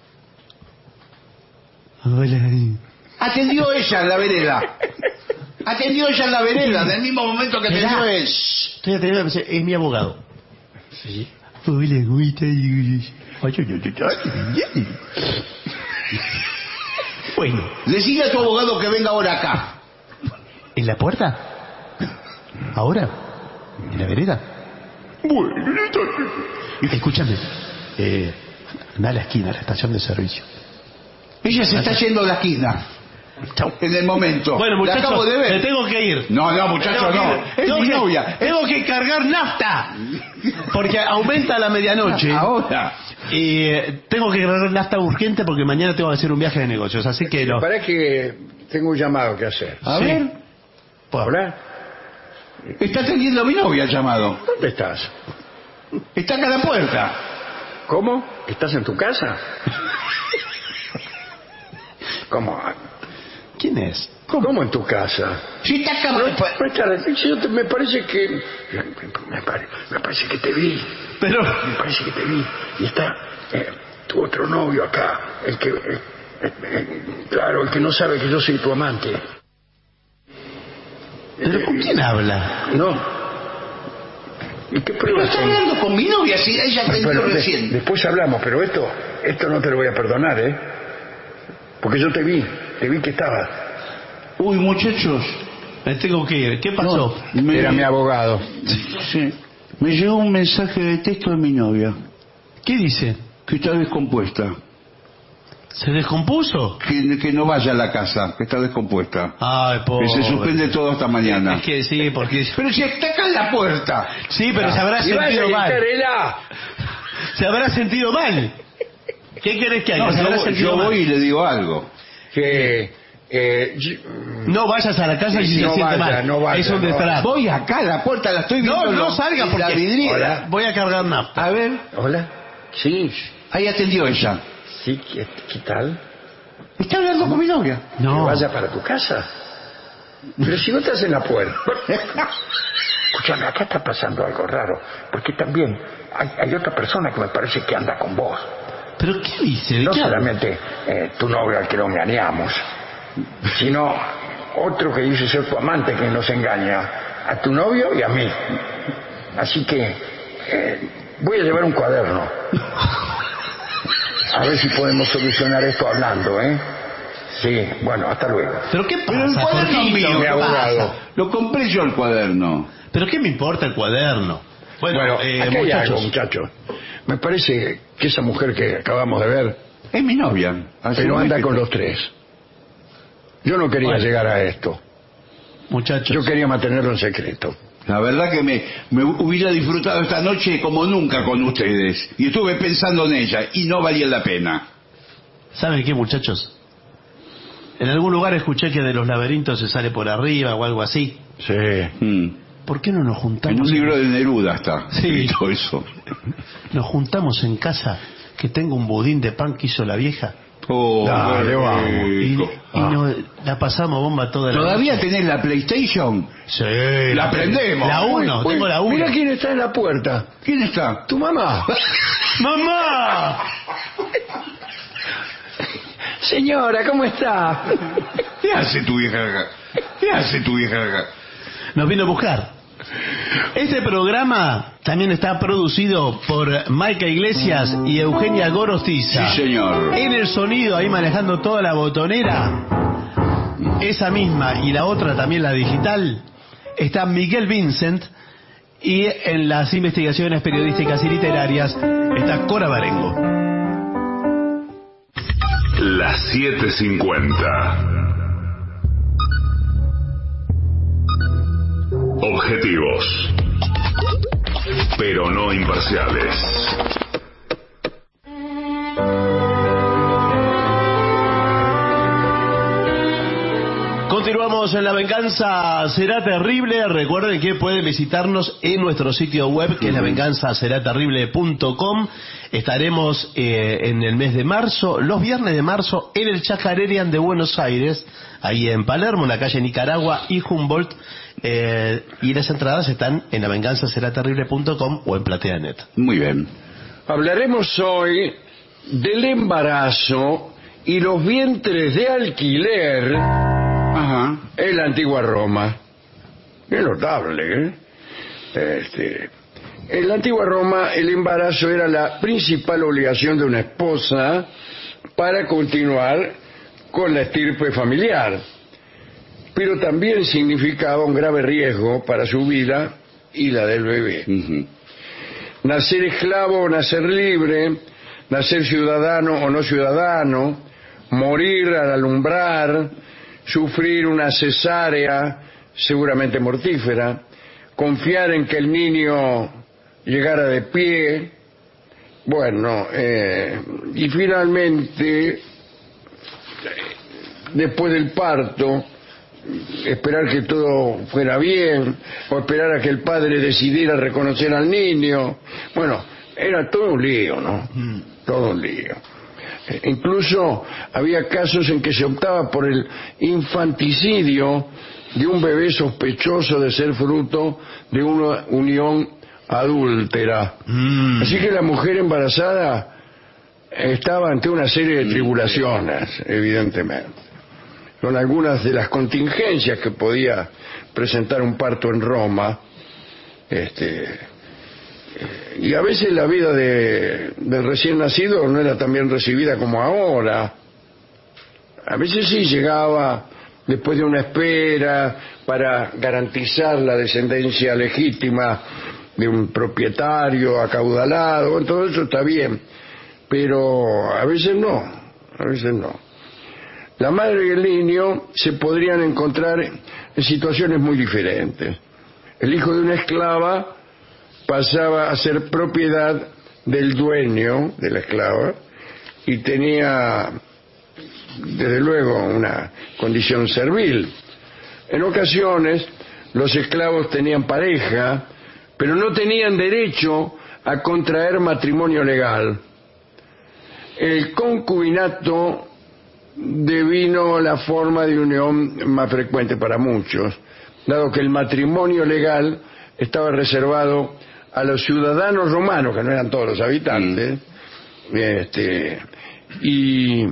[SPEAKER 8] Hola.
[SPEAKER 9] Atendió ella en la vereda. Atendió ella en la vereda, en el mismo momento que
[SPEAKER 8] Mirá.
[SPEAKER 9] atendió él.
[SPEAKER 8] Estoy atendiendo, pensé, es mi abogado. Sí. Hola, ¿cómo estás? Ay, ay, ay, ay, ay. Bueno,
[SPEAKER 9] Decile a tu abogado que venga ahora acá.
[SPEAKER 8] ¿en la puerta? ¿Ahora? ¿En la vereda?
[SPEAKER 7] Bueno,
[SPEAKER 8] Escúchame. Eh, anda a la esquina, a la estación de servicio.
[SPEAKER 9] Ella se está yendo a la esquina. En el momento.
[SPEAKER 8] Bueno,
[SPEAKER 9] La
[SPEAKER 8] muchachos,
[SPEAKER 9] acabo de ver.
[SPEAKER 8] me tengo que ir.
[SPEAKER 9] No, no, muchacho,
[SPEAKER 8] Tengo
[SPEAKER 9] no.
[SPEAKER 8] que-
[SPEAKER 9] Es
[SPEAKER 8] tengo
[SPEAKER 9] mi
[SPEAKER 8] que-
[SPEAKER 9] novia.
[SPEAKER 8] Tengo que cargar nafta. Porque aumenta la medianoche.
[SPEAKER 9] Ahora.
[SPEAKER 8] Y eh, tengo que cargar nafta urgente porque mañana tengo que hacer un viaje de negocios. Así que lo...
[SPEAKER 7] Para que tengo un llamado que hacer.
[SPEAKER 9] A
[SPEAKER 8] Sí.
[SPEAKER 9] ver.
[SPEAKER 7] ¿Hola?
[SPEAKER 9] Está atendiendo a mi novia el llamado.
[SPEAKER 7] ¿Dónde estás?
[SPEAKER 9] Está acá a la puerta.
[SPEAKER 7] ¿Cómo? ¿Estás en tu casa? ¿Cómo?
[SPEAKER 8] ¿Quién es?
[SPEAKER 7] ¿Cómo en tu casa?
[SPEAKER 9] Sí, está acá.
[SPEAKER 7] No, no está- yo te- me parece que me, pare- me parece que te vi,
[SPEAKER 8] Pero...
[SPEAKER 7] me parece que te vi y está eh, tu otro novio acá, el que eh, eh, eh, claro, el que no sabe que yo soy tu amante.
[SPEAKER 8] ¿Pero con quién habla?
[SPEAKER 7] No. ¿Y qué
[SPEAKER 9] Pero
[SPEAKER 7] pruebas
[SPEAKER 9] está
[SPEAKER 7] son?
[SPEAKER 9] hablando con mi novia, si ella atendió
[SPEAKER 7] Bueno, de-
[SPEAKER 9] recién.
[SPEAKER 7] después hablamos, pero esto esto no te lo voy a perdonar, ¿eh? Porque yo te vi, te vi que estabas.
[SPEAKER 9] Uy, muchachos.
[SPEAKER 8] Me tengo que ir. ¿Qué pasó?
[SPEAKER 9] Me-
[SPEAKER 7] Era mi abogado.
[SPEAKER 9] Sí. Me llegó un mensaje de texto de mi novia,
[SPEAKER 8] ¿Qué dice?
[SPEAKER 9] que está descompuesta.
[SPEAKER 8] ¿Se descompuso?
[SPEAKER 9] Que, que no vaya a la casa, que está descompuesta.
[SPEAKER 8] Ay, pobre.
[SPEAKER 9] Que se suspende todo hasta mañana.
[SPEAKER 8] Es que sí, porque...
[SPEAKER 9] Pero si está acá en la puerta.
[SPEAKER 8] Sí, pero se habrá
[SPEAKER 7] Y vaya
[SPEAKER 8] sentido
[SPEAKER 7] a
[SPEAKER 8] mal.
[SPEAKER 7] gritarela.
[SPEAKER 8] Se habrá sentido mal. ¿Qué querés que haga?
[SPEAKER 9] No,
[SPEAKER 8] se habrá
[SPEAKER 9] yo,
[SPEAKER 8] sentido
[SPEAKER 9] yo
[SPEAKER 8] mal.
[SPEAKER 9] voy y le digo algo.
[SPEAKER 7] Que eh, yo-
[SPEAKER 8] No vayas a la casa si
[SPEAKER 7] No
[SPEAKER 8] se siente
[SPEAKER 7] vaya,
[SPEAKER 8] mal.
[SPEAKER 7] no vaya,
[SPEAKER 8] es un
[SPEAKER 7] no.
[SPEAKER 8] destrato.
[SPEAKER 9] Voy acá a la puerta, la estoy viendo.
[SPEAKER 8] No, no
[SPEAKER 9] en
[SPEAKER 8] salga
[SPEAKER 9] la
[SPEAKER 8] porque
[SPEAKER 9] vidriera.
[SPEAKER 7] Hola.
[SPEAKER 8] voy a cargar nafta.
[SPEAKER 9] A ver,
[SPEAKER 7] Hola. Sí,
[SPEAKER 9] ahí atendió ella.
[SPEAKER 7] sí, ¿qué, qué tal?
[SPEAKER 9] Está hablando con mi novia.
[SPEAKER 7] Que
[SPEAKER 8] No.
[SPEAKER 7] vaya para tu casa. Pero si no estás en la puerta. Escúchame, acá está pasando algo raro. Porque también hay, hay otra persona que me parece que anda con vos.
[SPEAKER 8] ¿Pero qué dice? ¿De
[SPEAKER 7] No
[SPEAKER 8] qué habla?
[SPEAKER 7] solamente eh, tu novio al que lo engañamos, sino otro que dice ser tu amante que nos engaña a tu novio y a mí. Así que eh, voy a llevar un cuaderno. A ver si podemos solucionar esto hablando, ¿eh? Sí, bueno, hasta luego.
[SPEAKER 8] ¿Pero qué
[SPEAKER 9] Pero el
[SPEAKER 8] pasa?
[SPEAKER 9] cuaderno
[SPEAKER 8] Jorgito?
[SPEAKER 9] mío,
[SPEAKER 7] mi
[SPEAKER 8] ¿Qué
[SPEAKER 7] abogado.
[SPEAKER 8] pasa?
[SPEAKER 9] Lo compré yo el cuaderno.
[SPEAKER 8] ¿Pero qué me importa el cuaderno? Bueno,
[SPEAKER 7] Bueno,
[SPEAKER 8] eh,
[SPEAKER 7] aquí hay algo,
[SPEAKER 8] muchachos.
[SPEAKER 7] muchachos. Me parece que esa mujer que acabamos de ver,
[SPEAKER 9] Es mi novia. Hace
[SPEAKER 7] pero
[SPEAKER 9] un mes
[SPEAKER 7] anda
[SPEAKER 9] que-
[SPEAKER 7] con los tres. Yo no quería
[SPEAKER 8] Bueno.
[SPEAKER 7] llegar a esto.
[SPEAKER 8] Muchachos.
[SPEAKER 7] Yo quería mantenerlo en secreto.
[SPEAKER 9] La verdad que me, me hubiera disfrutado esta noche como nunca con ustedes. Y estuve pensando en ella y no valía la pena.
[SPEAKER 8] ¿Saben qué, muchachos? En algún lugar escuché que de los laberintos se sale por arriba o algo así.
[SPEAKER 7] Sí.
[SPEAKER 9] Mm.
[SPEAKER 8] ¿por qué no nos juntamos?
[SPEAKER 9] En un libro de Neruda está.
[SPEAKER 8] Sí.
[SPEAKER 9] Todo eso.
[SPEAKER 8] Nos juntamos en casa, que tengo un budín de pan que hizo la vieja.
[SPEAKER 9] Oh,
[SPEAKER 7] Dale, vamos.
[SPEAKER 8] Y, y
[SPEAKER 7] Ah.
[SPEAKER 8] nos, la pasamos bomba toda la
[SPEAKER 9] ¿Todavía
[SPEAKER 8] noche.
[SPEAKER 9] tenés la PlayStation?
[SPEAKER 8] Sí.
[SPEAKER 9] La aprendemos.
[SPEAKER 8] La uno,
[SPEAKER 7] Uy,
[SPEAKER 8] tengo la uno.
[SPEAKER 7] Mira quién está en la puerta.
[SPEAKER 9] ¿Quién está?
[SPEAKER 7] Tu mamá.
[SPEAKER 8] ¡Mamá!
[SPEAKER 7] Señora, ¿cómo está?
[SPEAKER 9] ¿Qué hace tu vieja acá? ¿Qué hace tu vieja acá?
[SPEAKER 8] Nos vino a buscar. Este programa también está producido por Maica Iglesias y Eugenia Gorostiza.
[SPEAKER 9] Sí, señor.
[SPEAKER 8] En el sonido, ahí manejando toda la botonera, esa misma y la otra también, la digital, está Miguel Vincent. Y en las investigaciones periodísticas y literarias está Cora Barengo.
[SPEAKER 1] Las siete cincuenta. Objetivos, pero no imparciales.
[SPEAKER 8] Continuamos en La Venganza Será Terrible. Recuerden que pueden visitarnos en nuestro sitio web, que es la venganza será terrible punto com. Estaremos eh, en el mes de marzo, los viernes de marzo, en el Chacarerian de Buenos Aires, ahí en Palermo, en la calle Nicaragua y Humboldt. Eh, y las entradas están en la venganza será terrible punto com o en PlateaNet.
[SPEAKER 9] Muy bien.
[SPEAKER 7] Hablaremos hoy del embarazo y los vientres de alquiler
[SPEAKER 9] Ajá.
[SPEAKER 7] en la antigua Roma. Es notable, ¿eh? Este, en la antigua Roma el embarazo era la principal obligación de una esposa para continuar con la estirpe familiar, pero también significaba un grave riesgo para su vida y la del bebé.
[SPEAKER 9] Uh-huh.
[SPEAKER 7] Nacer esclavo o nacer libre, nacer ciudadano o no ciudadano, morir al alumbrar, sufrir una cesárea seguramente mortífera, confiar en que el niño llegara de pie, bueno, eh, y finalmente, después del parto, esperar que todo fuera bien, o esperar a que el padre decidiera reconocer al niño. Bueno, era todo un lío, ¿no? Mm. Todo un lío. Eh, incluso había casos en que se optaba por el infanticidio de un bebé sospechoso de ser fruto de una unión adúltera. Mm. Así que la mujer embarazada estaba ante una serie de tribulaciones, evidentemente, con algunas de las contingencias que podía presentar un parto en Roma, este, y a veces la vida de, del recién nacido no era tan bien recibida como ahora. A veces sí llegaba después de una espera para garantizar la descendencia legítima de un propietario acaudalado, bueno, todo eso está bien, pero a veces no, a veces no. La madre y el niño se podrían encontrar en situaciones muy diferentes. El hijo de una esclava pasaba a ser propiedad del dueño de la esclava y tenía, desde luego, una condición servil. En ocasiones, los esclavos tenían pareja, pero no tenían derecho a contraer matrimonio legal. El concubinato devino la forma de unión más frecuente para muchos, dado que el matrimonio legal estaba reservado a los ciudadanos romanos, que no eran todos los habitantes, mm. este, y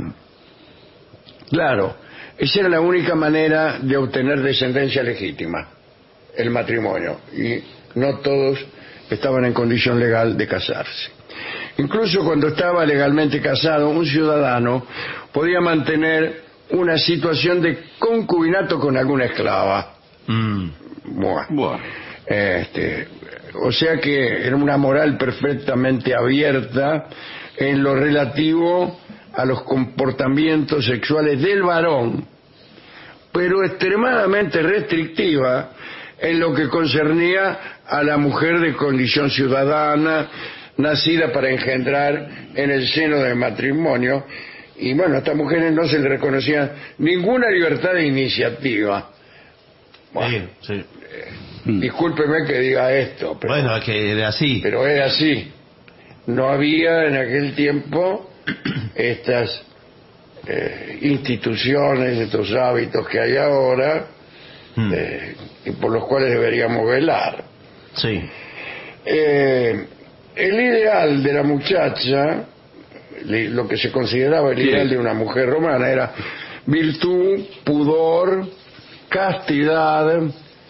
[SPEAKER 7] claro, esa era la única manera de obtener descendencia legítima, el matrimonio, y no todos estaban en condición legal de casarse. Incluso cuando estaba legalmente casado, un ciudadano podía mantener una situación de concubinato con alguna esclava. Mm. Bueno. Bueno. Este, o sea que era una moral perfectamente abierta en lo relativo a los comportamientos sexuales del varón, pero extremadamente restrictiva en lo que concernía a la mujer de condición ciudadana, nacida para engendrar en el seno del matrimonio. Y bueno, a estas mujeres no se les reconocía ninguna libertad de iniciativa. Bueno, sí, sí. Mm. Discúlpeme que diga esto, pero,
[SPEAKER 8] bueno, es que era así.
[SPEAKER 7] Pero era así. No había en aquel tiempo estas eh, instituciones, estos hábitos que hay ahora, mm. eh, y por los cuales deberíamos velar.
[SPEAKER 8] Sí.
[SPEAKER 7] Eh, el ideal de la muchacha, lo que se consideraba el ideal de una mujer romana, era virtud, pudor, castidad,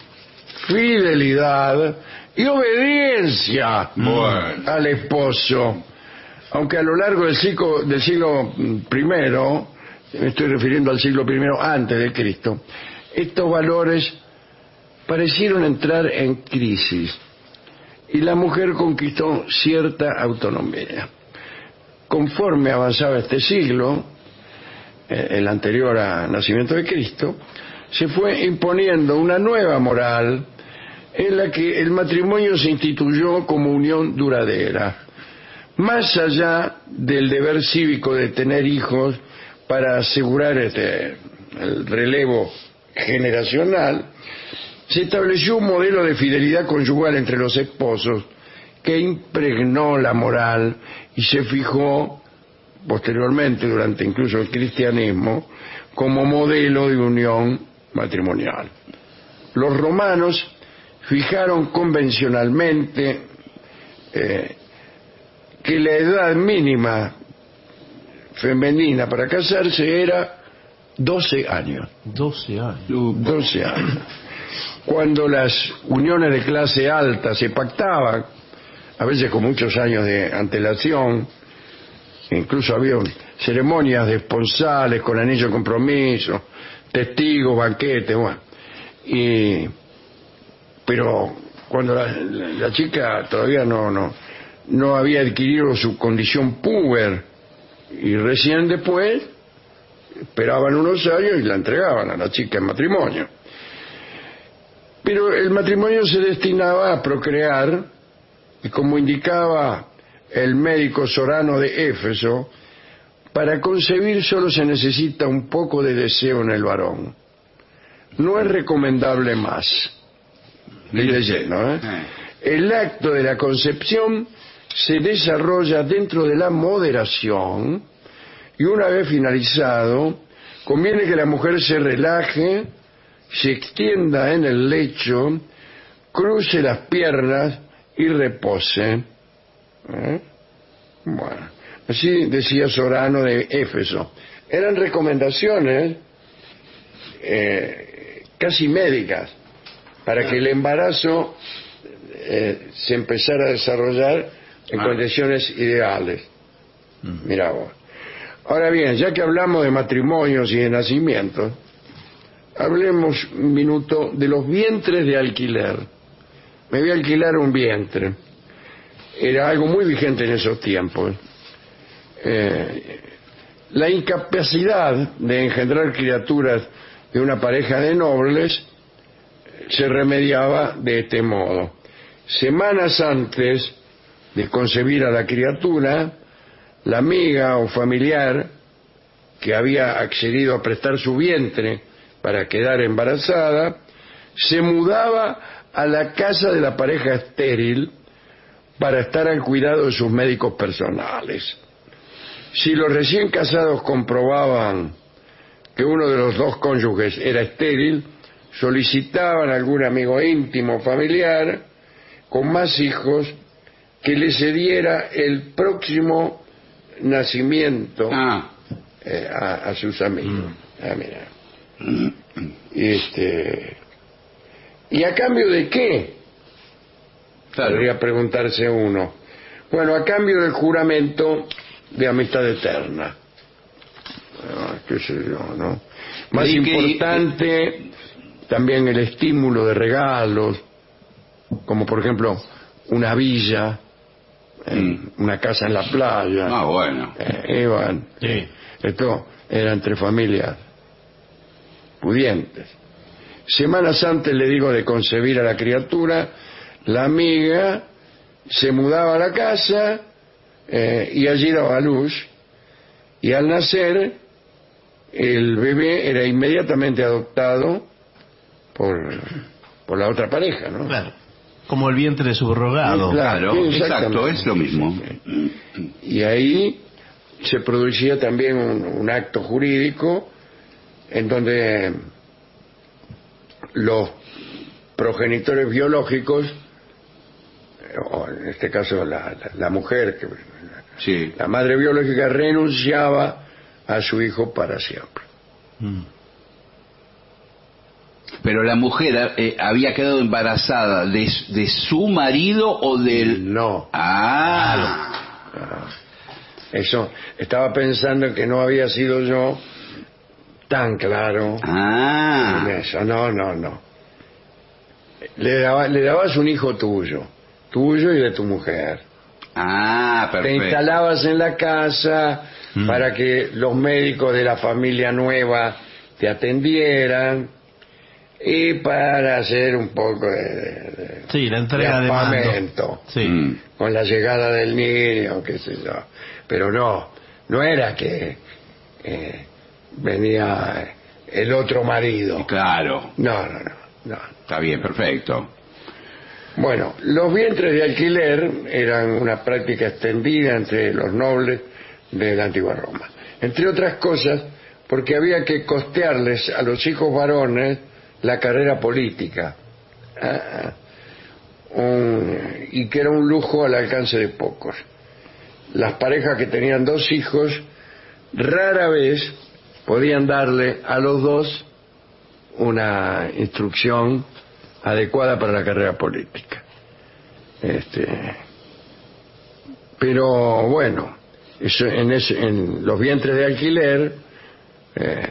[SPEAKER 7] fidelidad y obediencia bueno. al esposo. Aunque a lo largo del siglo, del siglo primero, me estoy refiriendo al siglo primero antes de Cristo, estos valores parecieron entrar en crisis y la mujer conquistó cierta autonomía. Conforme avanzaba este siglo, eh, el anterior al nacimiento de Cristo, se fue imponiendo una nueva moral en la que el matrimonio se instituyó como unión duradera. Más allá del deber cívico de tener hijos para asegurar este, el relevo generacional, se estableció un modelo de fidelidad conyugal entre los esposos que impregnó la moral y se fijó posteriormente, durante incluso el cristianismo, como modelo de unión matrimonial. Los romanos fijaron convencionalmente eh, que la edad mínima femenina para casarse era doce años.
[SPEAKER 8] doce años.
[SPEAKER 7] doce años. Cuando las uniones de clase alta se pactaban, a veces con muchos años de antelación, incluso había ceremonias de esponsales con anillo de compromiso, testigos, banquetes, bueno. Y, pero cuando la, la, la chica todavía no, no, no había adquirido su condición puber, y recién después esperaban unos años y la entregaban a la chica en matrimonio. Pero el matrimonio se destinaba a procrear, y como indicaba el médico Sorano de Éfeso, para concebir solo se necesita un poco de deseo en el varón. No es recomendable más. Estoy leyendo, ¿eh? El acto de la concepción se desarrolla dentro de la moderación y una vez finalizado, conviene que la mujer se relaje, se extienda en el lecho, cruce las piernas y repose. ¿Eh? Bueno, así decía Sorano de Éfeso. Eran recomendaciones eh, casi médicas para que el embarazo eh, se empezara a desarrollar en ah. condiciones ideales. Mm. Mirá vos. Ahora bien, ya que hablamos de matrimonios y de nacimientos, hablemos un minuto de los vientres de alquiler. Me voy a alquilar un vientre. Era algo muy vigente en esos tiempos. Eh, la incapacidad de engendrar criaturas de una pareja de nobles se remediaba de este modo. Semanas antes de concebir a la criatura, la amiga o familiar que había accedido a prestar su vientre para quedar embarazada, se mudaba a la casa de la pareja estéril para estar al cuidado de sus médicos personales. Si los recién casados comprobaban que uno de los dos cónyuges era estéril, solicitaban a algún amigo íntimo o familiar con más hijos que le cediera el próximo nacimiento ah. eh, a, a sus amigos. Mm. Ah, mira. Y este ¿y a cambio de qué? Claro. Podría preguntarse uno. Bueno, a cambio del juramento de amistad eterna. Ah, qué sé yo, ¿no? Más y importante que... también el estímulo de regalos, como por ejemplo una villa, mm. eh, una casa en la playa.
[SPEAKER 9] Ah, bueno.
[SPEAKER 7] Eh, iban. Sí. Esto era entre familias pudientes. Semanas antes, le digo, de concebir a la criatura, la amiga se mudaba a la casa eh, y allí daba a luz, y al nacer el bebé era inmediatamente adoptado por, por la otra pareja, ¿no?
[SPEAKER 8] Claro. Como el vientre subrogado.
[SPEAKER 7] Sí, claro,
[SPEAKER 9] Claro,
[SPEAKER 7] sí,
[SPEAKER 9] exacto, es lo mismo.
[SPEAKER 7] Y ahí se producía también un, un acto jurídico en donde los progenitores biológicos, o en este caso la, la, la mujer, que,
[SPEAKER 9] Sí.
[SPEAKER 7] la madre biológica renunciaba a su hijo para siempre.
[SPEAKER 8] Mm.
[SPEAKER 9] Pero la mujer eh, había quedado embarazada de, de su marido o del...
[SPEAKER 7] No.
[SPEAKER 9] Ah.
[SPEAKER 7] Ah, eso, estaba pensando que no había sido yo tan claro
[SPEAKER 9] Ah.
[SPEAKER 7] en eso. No, no, no. Le, daba, le dabas un hijo tuyo, tuyo y de tu mujer.
[SPEAKER 9] Ah,
[SPEAKER 7] Te
[SPEAKER 9] perfecto.
[SPEAKER 7] instalabas en la casa
[SPEAKER 8] Mm.
[SPEAKER 7] para que los médicos de la familia nueva te atendieran y para hacer un poco de, de- de-
[SPEAKER 8] Sí, la entrega
[SPEAKER 7] de
[SPEAKER 8] de mando.
[SPEAKER 7] armamento.
[SPEAKER 8] Sí.
[SPEAKER 9] Mm.
[SPEAKER 7] Con la llegada del niño, qué sé yo. Pero no, no era que eh, venía el otro marido.
[SPEAKER 9] Claro,
[SPEAKER 7] No, no, no, no.
[SPEAKER 9] está bien, perfecto.
[SPEAKER 7] Bueno, los vientres de alquiler eran una práctica extendida entre los nobles de la antigua Roma. Entre otras cosas, porque había que costearles a los hijos varones la carrera política. Ah, un- y que era un lujo al alcance de pocos. Las parejas que tenían dos hijos rara vez podían darle a los dos una instrucción adecuada para la carrera política. Este, pero bueno, eso, en, ese- en los vientres de alquiler eh,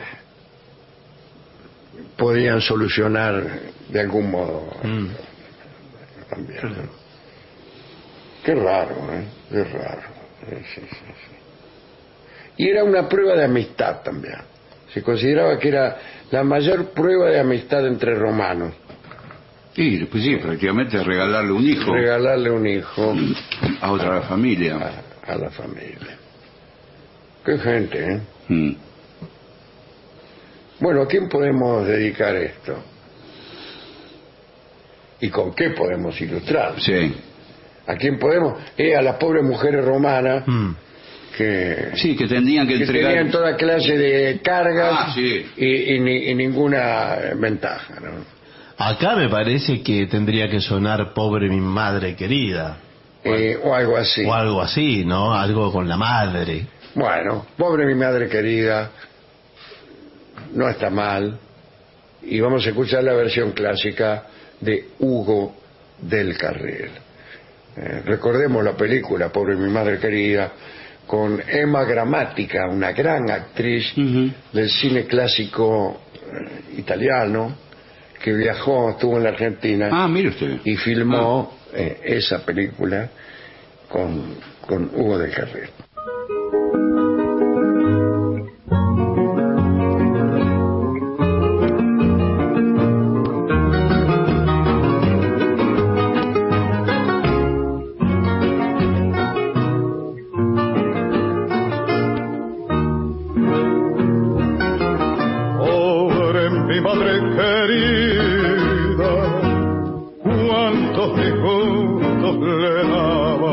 [SPEAKER 7] podían solucionar de algún modo
[SPEAKER 8] Mm.
[SPEAKER 7] también. ¿no? Qué raro, ¿eh? Qué raro. Sí, sí, sí, sí. Y era una prueba de amistad también. Se consideraba que era la mayor prueba de amistad entre romanos.
[SPEAKER 9] Y pues sí, prácticamente regalarle un hijo
[SPEAKER 7] Regalarle un hijo
[SPEAKER 9] a otra familia.
[SPEAKER 7] a, a la familia. Qué gente, ¿eh?
[SPEAKER 9] Mm.
[SPEAKER 7] Bueno, ¿a quién podemos dedicar esto? ¿Y con qué podemos ilustrar?
[SPEAKER 9] Sí,
[SPEAKER 7] ¿A quién podemos? Eh, a las pobres mujeres romanas
[SPEAKER 8] Mm.
[SPEAKER 7] que,
[SPEAKER 9] sí, que tendrían que
[SPEAKER 7] que
[SPEAKER 9] entregar...
[SPEAKER 7] tenían toda clase de cargas
[SPEAKER 9] Ah, sí.
[SPEAKER 7] y, y ni- y ninguna eh, ventaja, ¿no?
[SPEAKER 8] Acá me parece que tendría que sonar pobre mi madre querida.
[SPEAKER 7] Eh, o algo así.
[SPEAKER 8] O algo así, ¿no? Algo con la madre.
[SPEAKER 7] Bueno, pobre mi madre querida, no está mal. Y vamos a escuchar la versión clásica de Hugo del Carril. Eh, recordemos la película Pobre mi madre querida, con Emma Grammatica, una gran actriz
[SPEAKER 9] Ujú.
[SPEAKER 7] del cine clásico eh, italiano, que viajó, estuvo en la Argentina
[SPEAKER 9] Ah, mire usted.
[SPEAKER 7] y filmó eh, esa película con, con Hugo del Carril.
[SPEAKER 10] Pobre mi madre querida, cuántos disgustos le daba.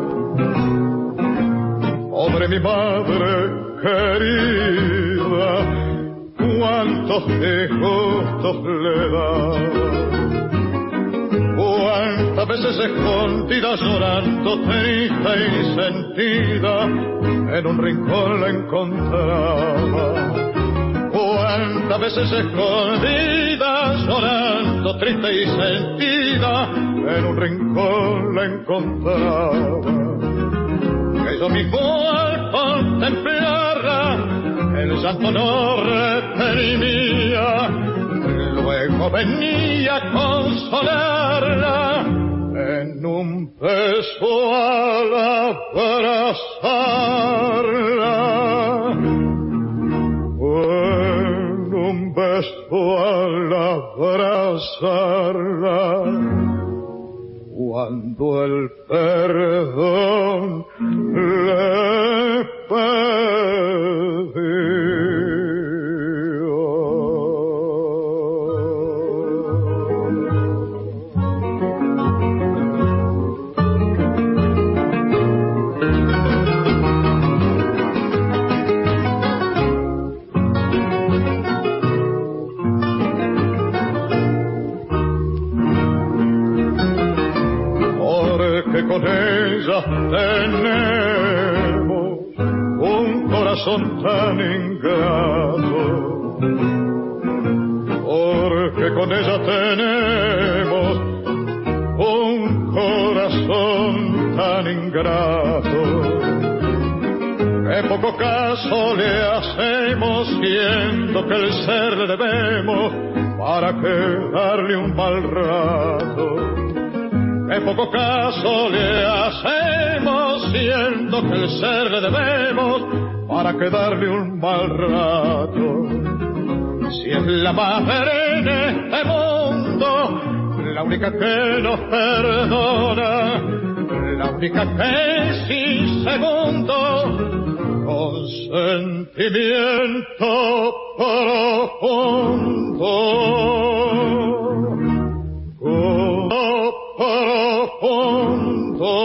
[SPEAKER 10] Pobre mi madre querida, cuántos disgustos le daba. Cuántas veces escondida, llorando, triste y sentida, en un rincón la encontraba. Cuántas veces escondida, llorando, triste y sentida, en un rincón la encontraba. Que yo mismo al contemplarla, el llanto no reprimía, luego venía a consolarla, en un beso al abrazarla. En un beso al abrazarla, cuando el perdón le porque con ella tenemos un corazón tan ingrato. Porque con ella tenemos un corazón tan ingrato. Que poco caso le hacemos, siendo que el ser le debemos, para que darle un mal rato. Que poco caso le hacemos, siendo que el ser le debemos, para que darle un mal rato. Si es la madre en este mundo, la única que nos perdona, la única que sin segundo, con sentimiento profundo, con profundo,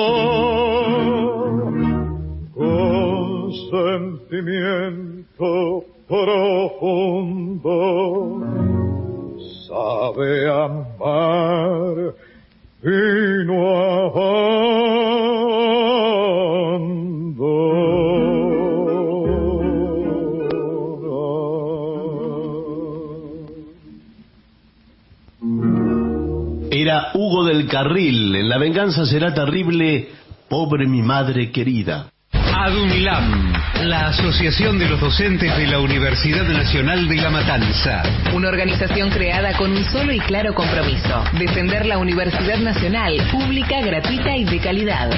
[SPEAKER 10] con sentimiento profundo, sabe amar y no
[SPEAKER 8] Era Hugo del Carril, en La venganza será terrible, pobre mi madre querida.
[SPEAKER 6] ADUNILAM, la Asociación de los Docentes de la Universidad Nacional de La Matanza.
[SPEAKER 11] Una organización creada con un solo y claro compromiso: defender la Universidad Nacional, pública, gratuita y de calidad.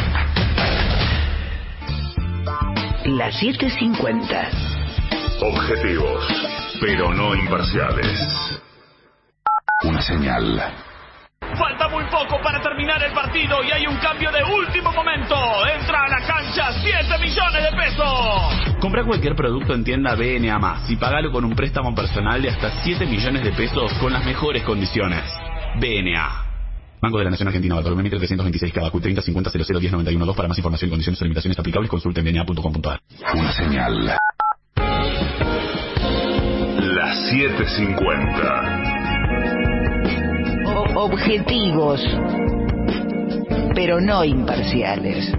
[SPEAKER 12] Las siete cincuenta.
[SPEAKER 1] Objetivos, pero no imparciales. Una señal.
[SPEAKER 13] Falta muy poco para terminar el partido y hay un cambio de último momento. Entra a la cancha siete millones de pesos.
[SPEAKER 14] Compra cualquier producto en tienda B N A más y pagalo con un préstamo personal de hasta siete millones de pesos con las mejores condiciones. B N A. Banco de la Nación Argentina, Bartolomé Mitre trescientos veintiséis, Cavacu treinta cincuenta cero cero diez noventa y uno dos. Para más información y condiciones o limitaciones aplicables, consulte en b n a punto com punto a r.
[SPEAKER 1] Una señal. Las siete cincuenta.
[SPEAKER 12] Objetivos, pero no imparciales.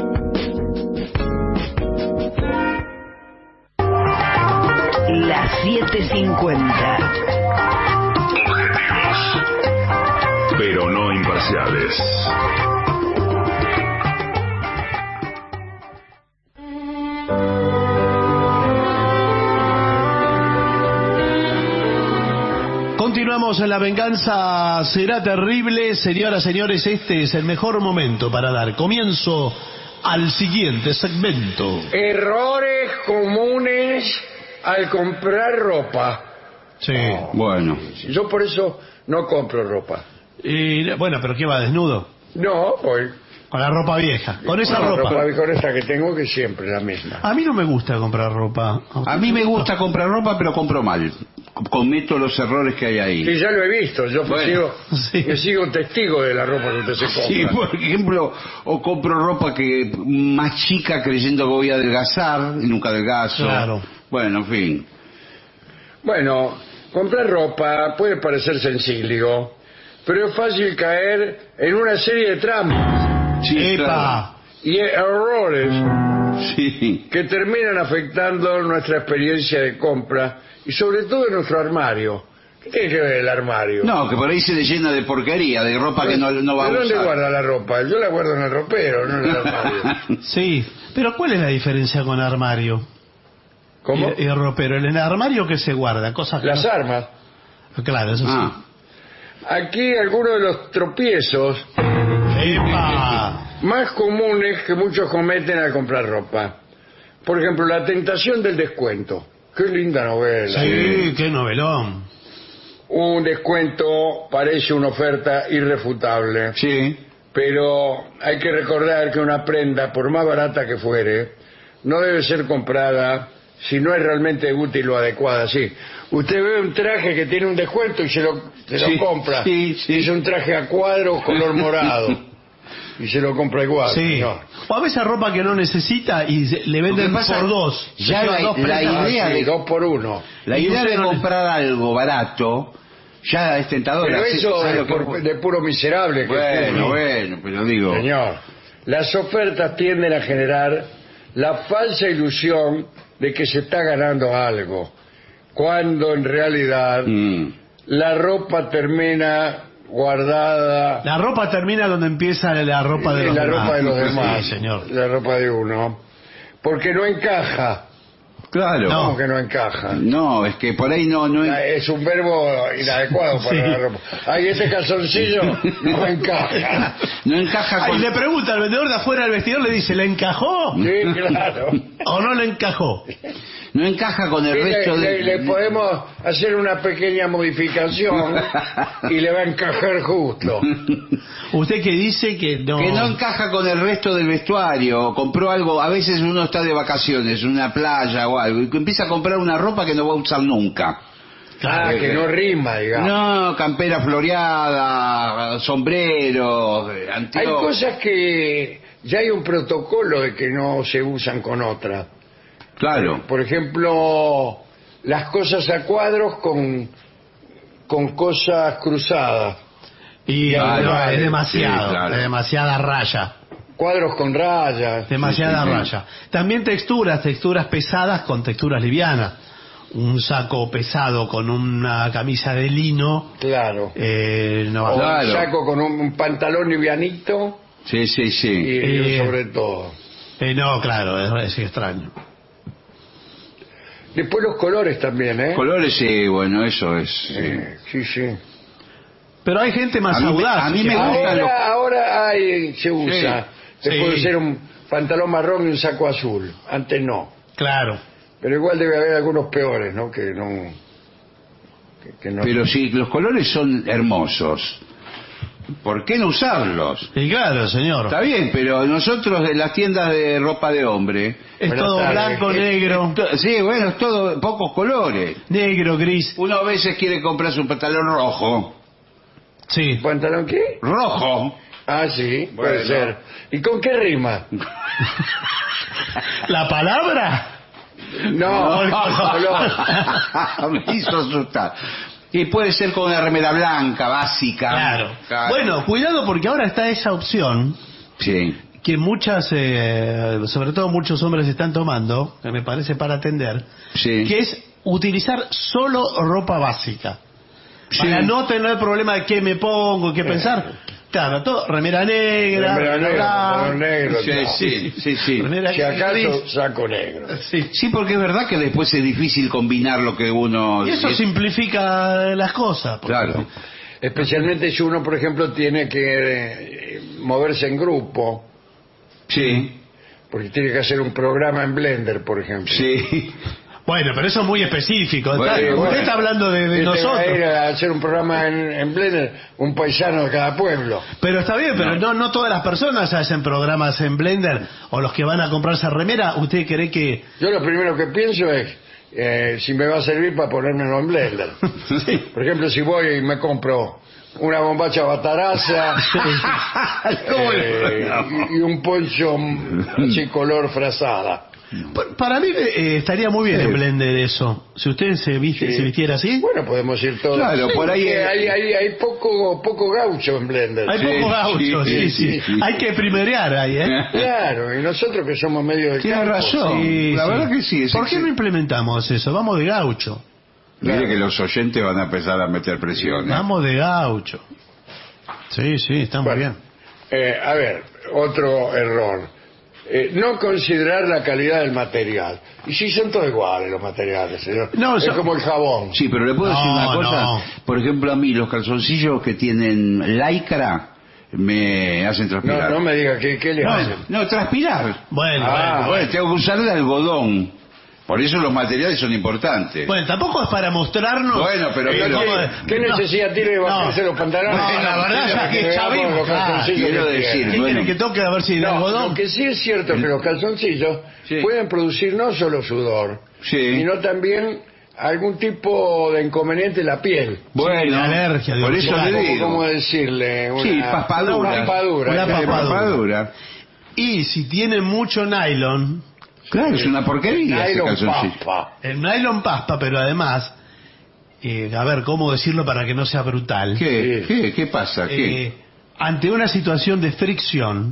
[SPEAKER 12] Las siete cincuenta.
[SPEAKER 1] Objetivos, pero no imparciales.
[SPEAKER 8] Continuamos en La venganza será terrible. Señoras, señores, este es el mejor momento para dar comienzo al siguiente segmento.
[SPEAKER 7] Errores comunes al comprar ropa.
[SPEAKER 8] Sí.
[SPEAKER 7] Oh,
[SPEAKER 9] bueno.
[SPEAKER 7] Yo por eso no compro ropa.
[SPEAKER 8] Y, bueno, pero ¿qué va, desnudo?
[SPEAKER 7] No, pues...
[SPEAKER 8] Con la ropa vieja, con esa
[SPEAKER 7] con
[SPEAKER 8] ropa.
[SPEAKER 7] La ropa con esta que tengo, que siempre la misma.
[SPEAKER 8] A mí no me gusta comprar ropa.
[SPEAKER 9] A mí me gusta comprar ropa, pero compro mal. Cometo los errores que hay ahí.
[SPEAKER 7] Sí, ya lo he visto. Yo
[SPEAKER 9] bueno,
[SPEAKER 7] sigo,
[SPEAKER 8] sí.
[SPEAKER 7] yo sigo un testigo de la ropa que usted se compra.
[SPEAKER 9] Sí, por ejemplo, o compro ropa que más chica creyendo que voy a adelgazar y nunca adelgazo.
[SPEAKER 8] Claro.
[SPEAKER 9] Bueno, en fin.
[SPEAKER 7] Bueno, comprar ropa puede parecer sencillo, pero es fácil caer en una serie de trampas.
[SPEAKER 9] Sí,
[SPEAKER 8] claro.
[SPEAKER 7] Y errores
[SPEAKER 9] sí.
[SPEAKER 7] que terminan afectando nuestra experiencia de compra y sobre todo en nuestro armario. ¿Qué tiene que ver el armario?
[SPEAKER 9] No, que por ahí se le llena de porquería, de ropa que no, no va a
[SPEAKER 7] ¿De
[SPEAKER 9] usar.
[SPEAKER 7] dónde guarda la ropa? Yo la guardo en el ropero, no en el armario.
[SPEAKER 8] Sí, pero ¿cuál es la diferencia con armario?
[SPEAKER 7] ¿Cómo?
[SPEAKER 8] Y, y ropero. En el armario, ¿qué se guarda? Cosas que
[SPEAKER 7] Las
[SPEAKER 8] no...
[SPEAKER 7] armas.
[SPEAKER 8] Claro, eso
[SPEAKER 9] Ah.
[SPEAKER 8] sí.
[SPEAKER 7] Aquí algunos de los tropiezos
[SPEAKER 8] ¡Epa!
[SPEAKER 7] más comunes que muchos cometen al comprar ropa. Por ejemplo, la tentación del descuento. Qué linda novela.
[SPEAKER 8] Sí, qué novelón.
[SPEAKER 7] Un descuento parece una oferta irrefutable.
[SPEAKER 9] Sí.
[SPEAKER 7] Pero hay que recordar que una prenda, por más barata que fuere, no debe ser comprada si no es realmente útil o adecuada. Sí. Usted ve un traje que tiene un descuento y se lo, se
[SPEAKER 9] Sí,
[SPEAKER 7] lo compra.
[SPEAKER 9] sí, sí.
[SPEAKER 7] Es un traje a cuadros color morado. Y se lo compra igual.
[SPEAKER 8] Sí.
[SPEAKER 7] No.
[SPEAKER 8] O a veces ropa que no necesita y se- le venden
[SPEAKER 9] pasa-
[SPEAKER 8] por dos.
[SPEAKER 9] ya
[SPEAKER 8] Se lleva
[SPEAKER 9] la-
[SPEAKER 8] dos
[SPEAKER 9] la
[SPEAKER 8] prendas.
[SPEAKER 9] idea
[SPEAKER 7] Sí,
[SPEAKER 9] de-
[SPEAKER 7] dos por uno.
[SPEAKER 9] La
[SPEAKER 8] Y
[SPEAKER 9] idea
[SPEAKER 8] usted
[SPEAKER 9] de
[SPEAKER 8] no le-
[SPEAKER 9] comprar algo barato ya es tentadora.
[SPEAKER 7] Pero
[SPEAKER 9] Sí,
[SPEAKER 7] eso
[SPEAKER 9] ¿sabe
[SPEAKER 7] es
[SPEAKER 9] lo que-
[SPEAKER 7] por- de puro miserable. Que
[SPEAKER 9] Bueno,
[SPEAKER 7] fue.
[SPEAKER 9] bueno, pero digo...
[SPEAKER 7] Señor. las ofertas tienden a generar la falsa ilusión de que se está ganando algo, cuando en realidad
[SPEAKER 9] Mm.
[SPEAKER 7] la ropa termina guardada
[SPEAKER 8] La ropa termina donde empieza la ropa de
[SPEAKER 7] en
[SPEAKER 8] los
[SPEAKER 7] la
[SPEAKER 8] demás.
[SPEAKER 7] ropa de los demás,
[SPEAKER 8] Sí, señor.
[SPEAKER 7] la ropa de uno, porque no encaja.
[SPEAKER 9] Claro.
[SPEAKER 7] ¿Cómo que no encaja?
[SPEAKER 9] No, es que por ahí no... no
[SPEAKER 7] Ah, Es un verbo inadecuado para
[SPEAKER 8] Sí.
[SPEAKER 7] la ropa. Ay, este calzoncillo no encaja.
[SPEAKER 9] No encaja
[SPEAKER 8] Ahí
[SPEAKER 9] con...
[SPEAKER 8] le pregunta al vendedor de afuera del vestidor, le dice, ¿le encajó?
[SPEAKER 7] Sí, claro.
[SPEAKER 8] ¿O no le encajó?
[SPEAKER 9] No encaja con el
[SPEAKER 7] Y
[SPEAKER 9] resto
[SPEAKER 7] le,
[SPEAKER 9] de...
[SPEAKER 7] le- le podemos hacer una pequeña modificación y le va a encajar justo.
[SPEAKER 8] Usted que dice que no...
[SPEAKER 9] Que no encaja con el resto del vestuario. Compró algo, a veces uno está de vacaciones, en una playa o algo, y empieza a comprar una ropa que no va a usar nunca.
[SPEAKER 7] Ah, que no rima, digamos.
[SPEAKER 9] No, campera floreada, sombrero,
[SPEAKER 7] Hay
[SPEAKER 9] anteojos.
[SPEAKER 7] cosas que ya hay un protocolo de que no se usan con otra.
[SPEAKER 9] Claro.
[SPEAKER 7] Por ejemplo, las cosas a cuadros con, con cosas cruzadas.
[SPEAKER 8] Y
[SPEAKER 7] Ah,
[SPEAKER 8] no,
[SPEAKER 7] no,
[SPEAKER 8] es
[SPEAKER 7] sí,
[SPEAKER 8] demasiado,
[SPEAKER 9] claro.
[SPEAKER 8] es demasiada raya.
[SPEAKER 7] Cuadros con rayas.
[SPEAKER 8] Demasiada
[SPEAKER 9] Sí, sí, sí.
[SPEAKER 8] raya. También texturas, texturas pesadas con texturas livianas. Un saco pesado con una camisa de lino.
[SPEAKER 7] Claro.
[SPEAKER 8] Eh, no va
[SPEAKER 7] O
[SPEAKER 8] a
[SPEAKER 9] Claro.
[SPEAKER 7] un saco con un, un pantalón livianito
[SPEAKER 9] Sí, sí,
[SPEAKER 7] y,
[SPEAKER 9] sí.
[SPEAKER 7] y
[SPEAKER 8] Eh.
[SPEAKER 7] sobre todo.
[SPEAKER 8] Eh, no, claro, es, es extraño.
[SPEAKER 7] Después los colores también, ¿eh?
[SPEAKER 9] Colores, sí, bueno, eso es. sí.
[SPEAKER 7] Eh, sí, sí.
[SPEAKER 8] Pero hay gente más
[SPEAKER 9] A mí me-
[SPEAKER 8] audaz.
[SPEAKER 9] a mí
[SPEAKER 8] que-
[SPEAKER 9] me gusta
[SPEAKER 7] Ahora,
[SPEAKER 9] lo-
[SPEAKER 7] ahora hay, se usa.
[SPEAKER 8] Sí.
[SPEAKER 7] Se puede
[SPEAKER 8] Sí.
[SPEAKER 7] ser un pantalón marrón y un saco azul. Antes no.
[SPEAKER 8] Claro.
[SPEAKER 7] Pero igual debe haber algunos peores, ¿no? Que no... que- que no-
[SPEAKER 9] Pero si los colores son hermosos, ¿por qué no usarlos?
[SPEAKER 8] Y claro, señor.
[SPEAKER 9] Está bien, pero nosotros en las tiendas de ropa de hombre...
[SPEAKER 8] Es
[SPEAKER 7] Buenas
[SPEAKER 8] todo
[SPEAKER 7] tardes.
[SPEAKER 8] blanco,
[SPEAKER 7] Es-
[SPEAKER 8] negro,
[SPEAKER 9] to- Sí, bueno, es todo, pocos colores.
[SPEAKER 8] negro, gris.
[SPEAKER 9] Uno a veces quiere comprarse un pantalón rojo.
[SPEAKER 8] Sí.
[SPEAKER 7] ¿Pantalón qué?
[SPEAKER 9] Rojo.
[SPEAKER 7] Ah, sí, puede
[SPEAKER 9] Bueno.
[SPEAKER 7] ser. ¿Y con qué rima?
[SPEAKER 8] ¿La palabra?
[SPEAKER 7] No, el color.
[SPEAKER 9] Me hizo asustar. Y puede ser con una remera blanca, básica.
[SPEAKER 8] Claro. Bueno, cuidado porque ahora está esa opción
[SPEAKER 9] Sí.
[SPEAKER 8] que muchas, eh, sobre todo muchos hombres están tomando, que me parece para atender,
[SPEAKER 9] Sí.
[SPEAKER 8] que es utilizar solo ropa básica.
[SPEAKER 9] Sí.
[SPEAKER 8] Para no tener problema de qué me pongo, qué pensar. Claro, todo, remera negra,
[SPEAKER 7] Remera negra,
[SPEAKER 8] blanca,
[SPEAKER 7] pantalón negro.
[SPEAKER 9] Sí,
[SPEAKER 7] no.
[SPEAKER 9] sí, sí, sí.
[SPEAKER 8] remera
[SPEAKER 7] Si acaso,
[SPEAKER 8] gris.
[SPEAKER 7] saco negro.
[SPEAKER 8] Sí.
[SPEAKER 9] Sí, porque es verdad que después es difícil combinar lo que uno...
[SPEAKER 8] Y eso
[SPEAKER 9] es-
[SPEAKER 8] simplifica las cosas. porque-
[SPEAKER 9] Claro.
[SPEAKER 7] Especialmente si uno, por ejemplo, tiene que eh, moverse en grupo,
[SPEAKER 9] Sí,
[SPEAKER 7] porque tiene que hacer un programa en Blender, por ejemplo.
[SPEAKER 9] sí.
[SPEAKER 8] Bueno, pero eso es muy específico.
[SPEAKER 9] Bueno,
[SPEAKER 8] Está-
[SPEAKER 7] bueno.
[SPEAKER 8] Usted está hablando de, de
[SPEAKER 7] Este va a
[SPEAKER 8] nosotros.
[SPEAKER 7] ir a hacer un programa en, en Blender, un paisano de cada pueblo.
[SPEAKER 8] Pero está bien, pero no, no todas las personas hacen programas en Blender o los que van a comprarse remera. ¿Usted cree que...?
[SPEAKER 7] Yo lo primero que pienso es eh, si me va a servir para ponérmelo en Blender. Por ejemplo, si voy y me compro una bombacha bataraza
[SPEAKER 9] ¿Cómo
[SPEAKER 7] eh, y, y un poncho así color frazada.
[SPEAKER 8] Pa- Para mí eh, estaría muy bien
[SPEAKER 7] Sí.
[SPEAKER 8] en Blender eso. Si usted se, viste,
[SPEAKER 7] Sí.
[SPEAKER 8] se vistiera así.
[SPEAKER 7] Bueno, podemos ir todos.
[SPEAKER 9] Claro, por ahí-
[SPEAKER 7] porque hay, hay, hay poco, poco gaucho en Blender.
[SPEAKER 8] Hay
[SPEAKER 9] Sí,
[SPEAKER 8] poco gaucho, sí,
[SPEAKER 9] sí,
[SPEAKER 8] sí,
[SPEAKER 9] sí, sí.
[SPEAKER 8] Hay que primerear ahí, ¿eh?
[SPEAKER 7] Claro, y nosotros que somos medio de
[SPEAKER 9] Tiene
[SPEAKER 7] campo.
[SPEAKER 9] razón.
[SPEAKER 8] Sí,
[SPEAKER 9] La
[SPEAKER 8] sí.
[SPEAKER 9] verdad que sí. es
[SPEAKER 8] ¿Por qué no
[SPEAKER 9] excelente.
[SPEAKER 8] implementamos eso? Vamos de gaucho.
[SPEAKER 9] Mire que los oyentes van a empezar a meter presión. ¿eh?
[SPEAKER 8] Vamos de gaucho. Sí, sí, está muy
[SPEAKER 7] Bueno,
[SPEAKER 8] bien.
[SPEAKER 7] eh, a ver, otro error. Eh, no considerar la calidad del material. Y si son todos iguales los materiales, señor.
[SPEAKER 8] No,
[SPEAKER 7] es
[SPEAKER 8] eso-
[SPEAKER 7] como el jabón.
[SPEAKER 9] Sí, pero le puedo decir
[SPEAKER 8] No,
[SPEAKER 9] una cosa.
[SPEAKER 8] no.
[SPEAKER 9] Por ejemplo, a mí los calzoncillos que tienen lycra me hacen
[SPEAKER 7] No,
[SPEAKER 9] transpirar.
[SPEAKER 7] no me diga qué, qué le
[SPEAKER 9] No,
[SPEAKER 7] hacen.
[SPEAKER 9] no, transpirar.
[SPEAKER 8] Bueno,
[SPEAKER 7] Ah,
[SPEAKER 8] bueno,
[SPEAKER 9] Bueno, tengo que usar de algodón. Por eso los materiales son importantes.
[SPEAKER 8] bueno, tampoco es para mostrarnos.
[SPEAKER 9] Bueno, pero-
[SPEAKER 8] eh,
[SPEAKER 9] pero-
[SPEAKER 8] cómo-
[SPEAKER 7] ¿Qué
[SPEAKER 8] no.
[SPEAKER 7] necesidad tiene de bajarse
[SPEAKER 8] No.
[SPEAKER 7] los pantalones?
[SPEAKER 8] No, la verdad ya que
[SPEAKER 7] veamos
[SPEAKER 8] ya vimos,
[SPEAKER 7] los
[SPEAKER 8] claro.
[SPEAKER 7] calzoncillos
[SPEAKER 9] Quiero
[SPEAKER 7] que
[SPEAKER 9] decir,
[SPEAKER 7] tienen.
[SPEAKER 8] ¿Qué
[SPEAKER 9] bueno.
[SPEAKER 8] quiere que toque a ver si el
[SPEAKER 7] No,
[SPEAKER 8] algodón?
[SPEAKER 7] lo que sí es cierto es que los calzoncillos
[SPEAKER 9] Sí.
[SPEAKER 7] pueden producir no solo sudor,
[SPEAKER 9] Sí.
[SPEAKER 7] sino también algún tipo de inconveniente en la piel.
[SPEAKER 9] Bueno,
[SPEAKER 8] Sí, alergia,
[SPEAKER 9] por
[SPEAKER 8] digo,
[SPEAKER 9] eso
[SPEAKER 8] claro.
[SPEAKER 9] le
[SPEAKER 7] ¿Cómo,
[SPEAKER 9] digo.
[SPEAKER 7] cómo decirle? Una,
[SPEAKER 9] Sí, paspadura.
[SPEAKER 7] Una papadura.
[SPEAKER 8] Una
[SPEAKER 7] claro.
[SPEAKER 9] Sí,
[SPEAKER 8] papadura.
[SPEAKER 9] papadura.
[SPEAKER 8] Y si tiene mucho nylon,
[SPEAKER 9] Claro, es una porquería ese
[SPEAKER 7] Nylon
[SPEAKER 9] calzoncillo.
[SPEAKER 7] papa.
[SPEAKER 8] el nylon paspa, pero además, eh, a ver, ¿cómo decirlo para que no sea brutal?
[SPEAKER 9] ¿Qué?
[SPEAKER 7] Sí.
[SPEAKER 9] ¿Qué? ¿Qué pasa? ¿Qué?
[SPEAKER 8] Eh, ante una situación de fricción,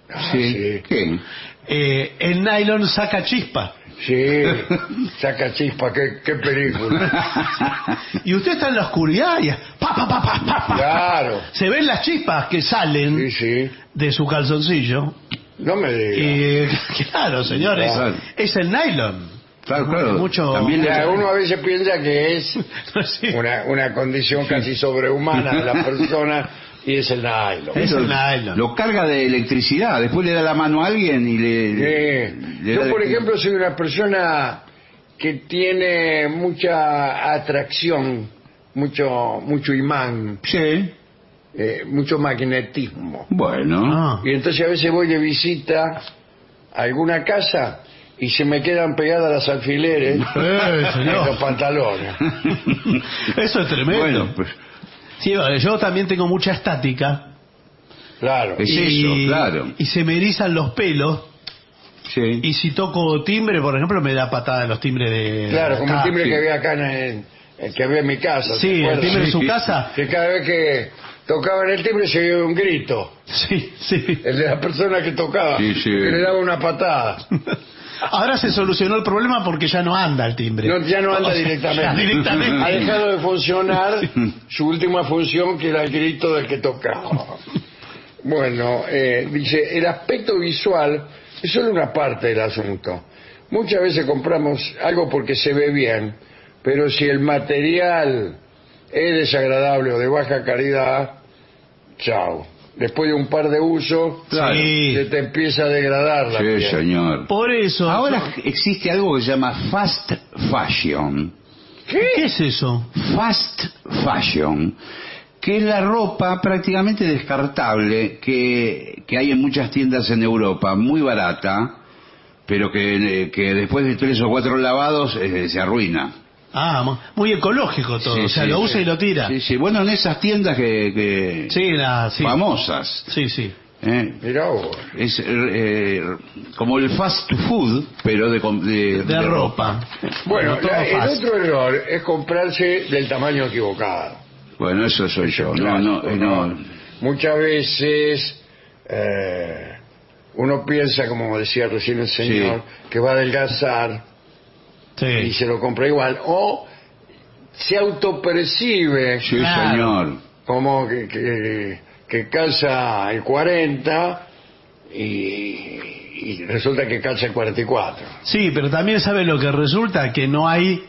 [SPEAKER 7] Ah,
[SPEAKER 9] Sí.
[SPEAKER 7] sí.
[SPEAKER 9] ¿Qué?
[SPEAKER 8] Eh, el nylon saca chispa.
[SPEAKER 7] Sí, saca chispa, qué, qué película.
[SPEAKER 8] Y usted está en la oscuridad y pa, pa, pa, pa, pa, pa.
[SPEAKER 7] Claro.
[SPEAKER 8] Se ven las chispas que salen
[SPEAKER 7] Sí, sí.
[SPEAKER 8] de su calzoncillo.
[SPEAKER 7] No me diga.
[SPEAKER 8] Y, claro, señores,
[SPEAKER 7] Claro.
[SPEAKER 8] es el nylon.
[SPEAKER 9] Claro, claro.
[SPEAKER 8] Mucho...
[SPEAKER 9] También le-
[SPEAKER 7] Ya, uno a veces piensa que es
[SPEAKER 8] Sí.
[SPEAKER 7] una, una condición casi sobrehumana de la persona y es el nylon.
[SPEAKER 8] Es
[SPEAKER 9] lo,
[SPEAKER 8] el nylon.
[SPEAKER 9] lo carga de electricidad, después le da la mano a alguien y le...
[SPEAKER 7] Sí.
[SPEAKER 9] le
[SPEAKER 7] Yo,
[SPEAKER 9] da-
[SPEAKER 7] por ejemplo, soy una persona que tiene mucha atracción, mucho mucho imán,
[SPEAKER 9] Sí.
[SPEAKER 7] eh, mucho magnetismo.
[SPEAKER 9] Bueno.
[SPEAKER 8] Ah.
[SPEAKER 7] Y entonces a veces voy de visita a alguna casa y se me quedan pegadas las alfileres
[SPEAKER 8] Eh,
[SPEAKER 7] en
[SPEAKER 8] señor.
[SPEAKER 7] los pantalones.
[SPEAKER 8] Eso es tremendo.
[SPEAKER 9] Bueno, pues
[SPEAKER 8] Sí, vale, yo también tengo mucha estática.
[SPEAKER 7] Claro.
[SPEAKER 9] Es
[SPEAKER 8] y,
[SPEAKER 9] eso, claro.
[SPEAKER 8] Y se me erizan los pelos.
[SPEAKER 9] sí.
[SPEAKER 8] Y si toco timbre, por ejemplo, me da patada en los timbres de...
[SPEAKER 7] Claro, como el
[SPEAKER 8] acá.
[SPEAKER 7] timbre
[SPEAKER 9] sí.
[SPEAKER 7] que había acá en, en- el que había en mi casa. ¿te
[SPEAKER 8] Sí, el
[SPEAKER 7] acuerdas?
[SPEAKER 8] timbre de su
[SPEAKER 9] Sí.
[SPEAKER 8] casa.
[SPEAKER 7] Que cada vez que tocaban el timbre se oía un grito.
[SPEAKER 8] Sí, sí.
[SPEAKER 7] El de la persona que tocaba.
[SPEAKER 9] Sí, sí.
[SPEAKER 7] Que le daba una patada.
[SPEAKER 8] Ahora se solucionó el problema porque ya no anda el timbre.
[SPEAKER 7] No, ya no anda
[SPEAKER 8] O sea,
[SPEAKER 7] directamente.
[SPEAKER 8] ya directamente.
[SPEAKER 7] Ha dejado de funcionar su última función, que era el grito del que tocaba. Bueno, eh, dice, el aspecto visual es solo una parte del asunto. Muchas veces compramos algo porque se ve bien, pero si el material es desagradable o de baja calidad, chao. Después de un par de usos,
[SPEAKER 9] Claro.
[SPEAKER 8] Sí.
[SPEAKER 7] se te empieza a degradar la
[SPEAKER 9] Sí,
[SPEAKER 7] piel.
[SPEAKER 9] señor.
[SPEAKER 8] Por eso...
[SPEAKER 9] Ahora existe algo que se llama fast fashion.
[SPEAKER 8] ¿Qué es eso?
[SPEAKER 9] Fast fashion, que es la ropa prácticamente descartable que, que hay en muchas tiendas en Europa, muy barata, pero que, que después de tres o cuatro lavados eh, se arruina.
[SPEAKER 8] Ah, mu- muy ecológico todo.
[SPEAKER 9] Sí,
[SPEAKER 8] o sea,
[SPEAKER 9] sí,
[SPEAKER 8] lo
[SPEAKER 9] sí.
[SPEAKER 8] usa y lo tira.
[SPEAKER 9] Sí, sí. Bueno, en esas tiendas que, que
[SPEAKER 8] Sí, la- sí.
[SPEAKER 9] famosas,
[SPEAKER 8] Sí, sí.
[SPEAKER 9] ¿eh?
[SPEAKER 7] Mirá vos.
[SPEAKER 9] Es eh, como el fast food, pero de, com- de,
[SPEAKER 8] De ropa.
[SPEAKER 7] Bueno,
[SPEAKER 8] todo
[SPEAKER 7] la- el
[SPEAKER 8] fast.
[SPEAKER 7] otro error es comprarse del tamaño equivocado.
[SPEAKER 9] Bueno, eso soy yo. No,
[SPEAKER 7] Clásico,
[SPEAKER 9] no, eh, no.
[SPEAKER 7] Muchas veces eh, uno piensa, como decía recién el señor, que va a adelgazar y
[SPEAKER 8] Sí.
[SPEAKER 7] se lo compra igual, o se autopercibe
[SPEAKER 9] Sí,
[SPEAKER 8] Claro.
[SPEAKER 9] señor.
[SPEAKER 7] como que, que, que calza el cuarenta y, y resulta que calza el cuarenta y cuatro.
[SPEAKER 8] Sí, pero también sabe lo que resulta, que no hay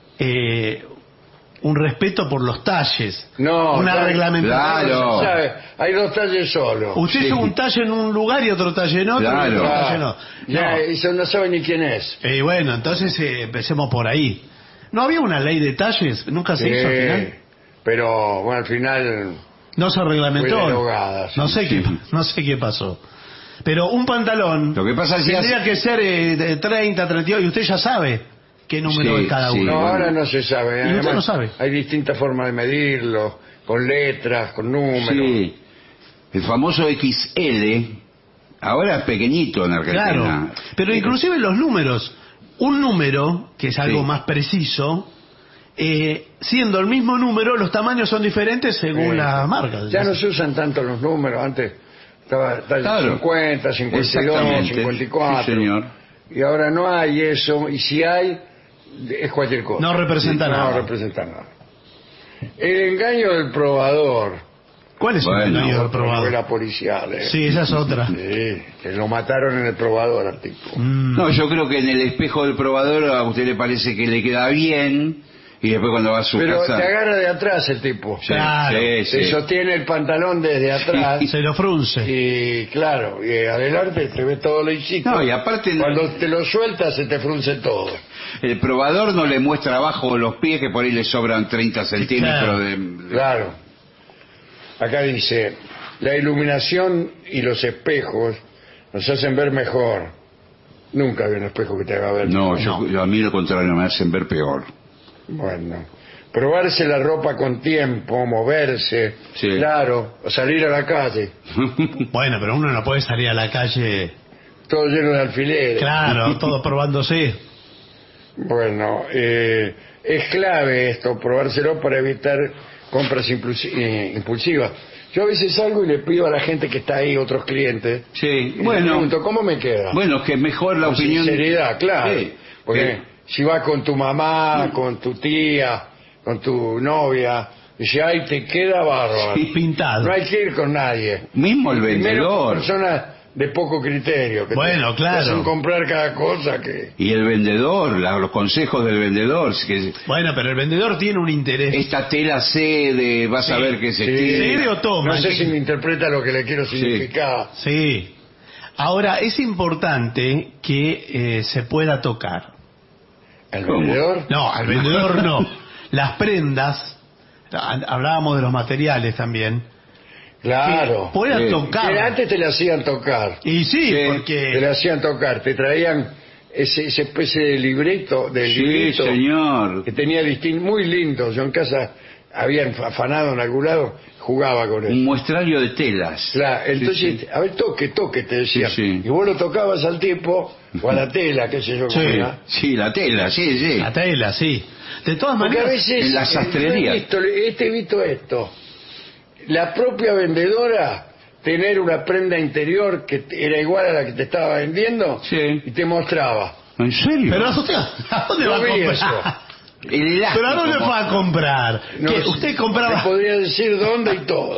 [SPEAKER 8] eh, un respeto por los talles.
[SPEAKER 7] No,
[SPEAKER 8] Una
[SPEAKER 7] claro,
[SPEAKER 8] reglamentación.
[SPEAKER 9] Claro.
[SPEAKER 7] ¿sabe? Hay dos talles solo.
[SPEAKER 8] Usted
[SPEAKER 9] Sí.
[SPEAKER 8] hizo un talle en un lugar y otro talle en otro.
[SPEAKER 9] Claro.
[SPEAKER 8] Y otro talle
[SPEAKER 7] Ah,
[SPEAKER 8] en otro.
[SPEAKER 7] ya,
[SPEAKER 8] No.
[SPEAKER 7] y se no sabe ni quién es.
[SPEAKER 8] Eh, bueno, entonces eh, empecemos por ahí. ¿No había una ley de talles? ¿Nunca se hizo al
[SPEAKER 7] Eh,
[SPEAKER 8] final?
[SPEAKER 7] pero bueno, al final
[SPEAKER 8] No se reglamentó.
[SPEAKER 7] Fue derogada, sí.
[SPEAKER 8] no sé qué,
[SPEAKER 9] Sí.
[SPEAKER 8] no sé qué pasó. Pero un pantalón
[SPEAKER 9] Lo que pasa es que
[SPEAKER 8] tendría
[SPEAKER 9] hace-
[SPEAKER 8] que ser eh, de treinta, treinta y ocho, y usted ya sabe qué número
[SPEAKER 9] Sí,
[SPEAKER 8] es cada
[SPEAKER 9] sí.
[SPEAKER 8] uno.
[SPEAKER 7] no,
[SPEAKER 9] bueno.
[SPEAKER 7] ahora no se sabe.
[SPEAKER 8] Y usted
[SPEAKER 7] Además,
[SPEAKER 8] no sabe.
[SPEAKER 7] hay distintas formas de medirlo, con letras, con números.
[SPEAKER 9] Sí. El famoso X L, ahora es pequeñito en Argentina.
[SPEAKER 8] Claro, pero inclusive los números, un número, que es algo
[SPEAKER 9] Sí.
[SPEAKER 8] más preciso, eh, siendo el mismo número, los tamaños son diferentes según
[SPEAKER 7] Eh,
[SPEAKER 8] las marcas.
[SPEAKER 7] Ya no se usan tanto los números. Antes estaba talla
[SPEAKER 9] Claro.
[SPEAKER 7] cincuenta, cincuenta y dos,
[SPEAKER 9] Exactamente.
[SPEAKER 7] cincuenta y cuatro.
[SPEAKER 9] Sí, señor.
[SPEAKER 7] Y ahora no hay eso. Y si hay, es cualquier cosa.
[SPEAKER 8] No representa
[SPEAKER 7] Sí,
[SPEAKER 8] nada.
[SPEAKER 7] No representa nada. El engaño del probador.
[SPEAKER 8] ¿Cuál es
[SPEAKER 9] Bueno,
[SPEAKER 8] el engaño del
[SPEAKER 7] Otra
[SPEAKER 8] probador?
[SPEAKER 7] novela policial. ¿eh?
[SPEAKER 8] Sí, esa es otra.
[SPEAKER 7] Sí, que lo mataron en el probador al tipo.
[SPEAKER 8] Mm.
[SPEAKER 9] No, yo creo que en el espejo del probador a usted le parece que le queda bien y después cuando va a su
[SPEAKER 7] Pero
[SPEAKER 9] casa...
[SPEAKER 7] te agarra de atrás el tipo.
[SPEAKER 9] Sí,
[SPEAKER 8] Claro.
[SPEAKER 9] sí,
[SPEAKER 7] Se
[SPEAKER 9] sí.
[SPEAKER 7] sostiene el pantalón desde atrás.
[SPEAKER 8] Se lo frunce.
[SPEAKER 7] Y claro, y adelante te ve todo lisito.
[SPEAKER 9] No, y aparte no-
[SPEAKER 7] cuando te lo sueltas se te frunce todo.
[SPEAKER 9] El probador no le muestra abajo los pies, que por ahí le sobran treinta centímetros
[SPEAKER 8] Claro.
[SPEAKER 9] de... de-
[SPEAKER 7] Claro. Acá dice, la iluminación y los espejos nos hacen ver mejor. Nunca vi un espejo que te haga ver
[SPEAKER 9] No,
[SPEAKER 7] mejor.
[SPEAKER 9] yo, yo a mí lo contrario, me hacen ver peor.
[SPEAKER 7] Bueno, probarse la ropa con tiempo, moverse,
[SPEAKER 9] Sí.
[SPEAKER 7] claro, o salir a la calle,
[SPEAKER 8] Bueno, pero uno no puede salir a la calle,
[SPEAKER 7] todo lleno de alfileres.
[SPEAKER 8] claro, todo probándose.
[SPEAKER 7] Bueno, eh, es clave esto, probárselo para evitar compras impulsi- eh, impulsivas. Yo a veces salgo y le pido a la gente que está ahí, otros clientes,
[SPEAKER 9] Sí,
[SPEAKER 7] y
[SPEAKER 9] bueno.
[SPEAKER 7] le pregunto, ¿cómo me queda?
[SPEAKER 9] Bueno, que mejor la
[SPEAKER 7] Con
[SPEAKER 9] opinión...
[SPEAKER 7] sinceridad, claro.
[SPEAKER 9] Sí.
[SPEAKER 7] Porque
[SPEAKER 9] Sí.
[SPEAKER 7] si vas con tu mamá, con tu tía, con tu novia, dice, ay, te queda bárbaro.
[SPEAKER 8] Sí, pintado.
[SPEAKER 7] No hay que ir con nadie.
[SPEAKER 9] Mismo el
[SPEAKER 7] Primero con
[SPEAKER 9] vendedor.
[SPEAKER 7] personas de poco criterio. Que
[SPEAKER 8] Bueno,
[SPEAKER 7] te,
[SPEAKER 8] claro.
[SPEAKER 7] te hacen comprar cada cosa que...
[SPEAKER 9] Y el vendedor, la- los consejos del vendedor. Que
[SPEAKER 8] Bueno, pero el vendedor tiene un interés.
[SPEAKER 9] esta tela cede, vas a
[SPEAKER 8] Sí.
[SPEAKER 9] ver que se
[SPEAKER 7] Sí.
[SPEAKER 9] estira.
[SPEAKER 8] ¿Cede o toma?
[SPEAKER 7] No sé
[SPEAKER 8] ¿Qué-
[SPEAKER 7] si me interpreta lo que le quiero significar.
[SPEAKER 8] Sí. Ahora, es importante que eh, se pueda tocar.
[SPEAKER 7] ¿El
[SPEAKER 9] ¿Cómo?
[SPEAKER 7] vendedor?
[SPEAKER 8] No, al vendedor no. Las prendas, ha- hablábamos de los materiales también.
[SPEAKER 7] Claro.
[SPEAKER 8] Que pueda
[SPEAKER 9] Sí.
[SPEAKER 8] tocar.
[SPEAKER 7] Que antes te le hacían tocar.
[SPEAKER 8] Y sí,
[SPEAKER 9] Sí.
[SPEAKER 7] Te le
[SPEAKER 8] porque...
[SPEAKER 7] hacían tocar. Te traían ese, esa especie de libreto, de
[SPEAKER 9] Sí,
[SPEAKER 7] librito
[SPEAKER 9] señor.
[SPEAKER 7] que tenía distinto, muy lindo. Yo en casa había afanado en algún lado, jugaba con
[SPEAKER 9] Un
[SPEAKER 7] él.
[SPEAKER 9] muestrario de telas.
[SPEAKER 7] Claro, entonces,
[SPEAKER 9] Sí, sí.
[SPEAKER 7] a ver, toque, toque, te decían.
[SPEAKER 9] Sí, sí.
[SPEAKER 7] Y vos lo tocabas al tiempo o a la tela, qué sé yo cómo
[SPEAKER 8] Sí.
[SPEAKER 7] era.
[SPEAKER 9] Sí, la tela, sí, sí.
[SPEAKER 8] La tela, sí. De todas
[SPEAKER 7] Porque a
[SPEAKER 8] maneras...
[SPEAKER 7] veces
[SPEAKER 9] en la
[SPEAKER 7] eh,
[SPEAKER 9] sastrería.
[SPEAKER 7] yo he visto, este he visto esto. La propia vendedora tener una prenda interior que te- era igual a la que te estaba vendiendo
[SPEAKER 9] Sí.
[SPEAKER 7] y te mostraba.
[SPEAKER 9] ¿En serio?
[SPEAKER 8] Pero ¿a dónde, a dónde
[SPEAKER 7] Yo
[SPEAKER 8] va a
[SPEAKER 7] vi
[SPEAKER 8] comprar?
[SPEAKER 7] eso.
[SPEAKER 9] El elástico,
[SPEAKER 8] ¿Pero a dónde
[SPEAKER 9] como-
[SPEAKER 8] va a comprar?
[SPEAKER 7] No,
[SPEAKER 8] ¿Qué? Usted compraba...
[SPEAKER 7] te podría decir dónde y todo.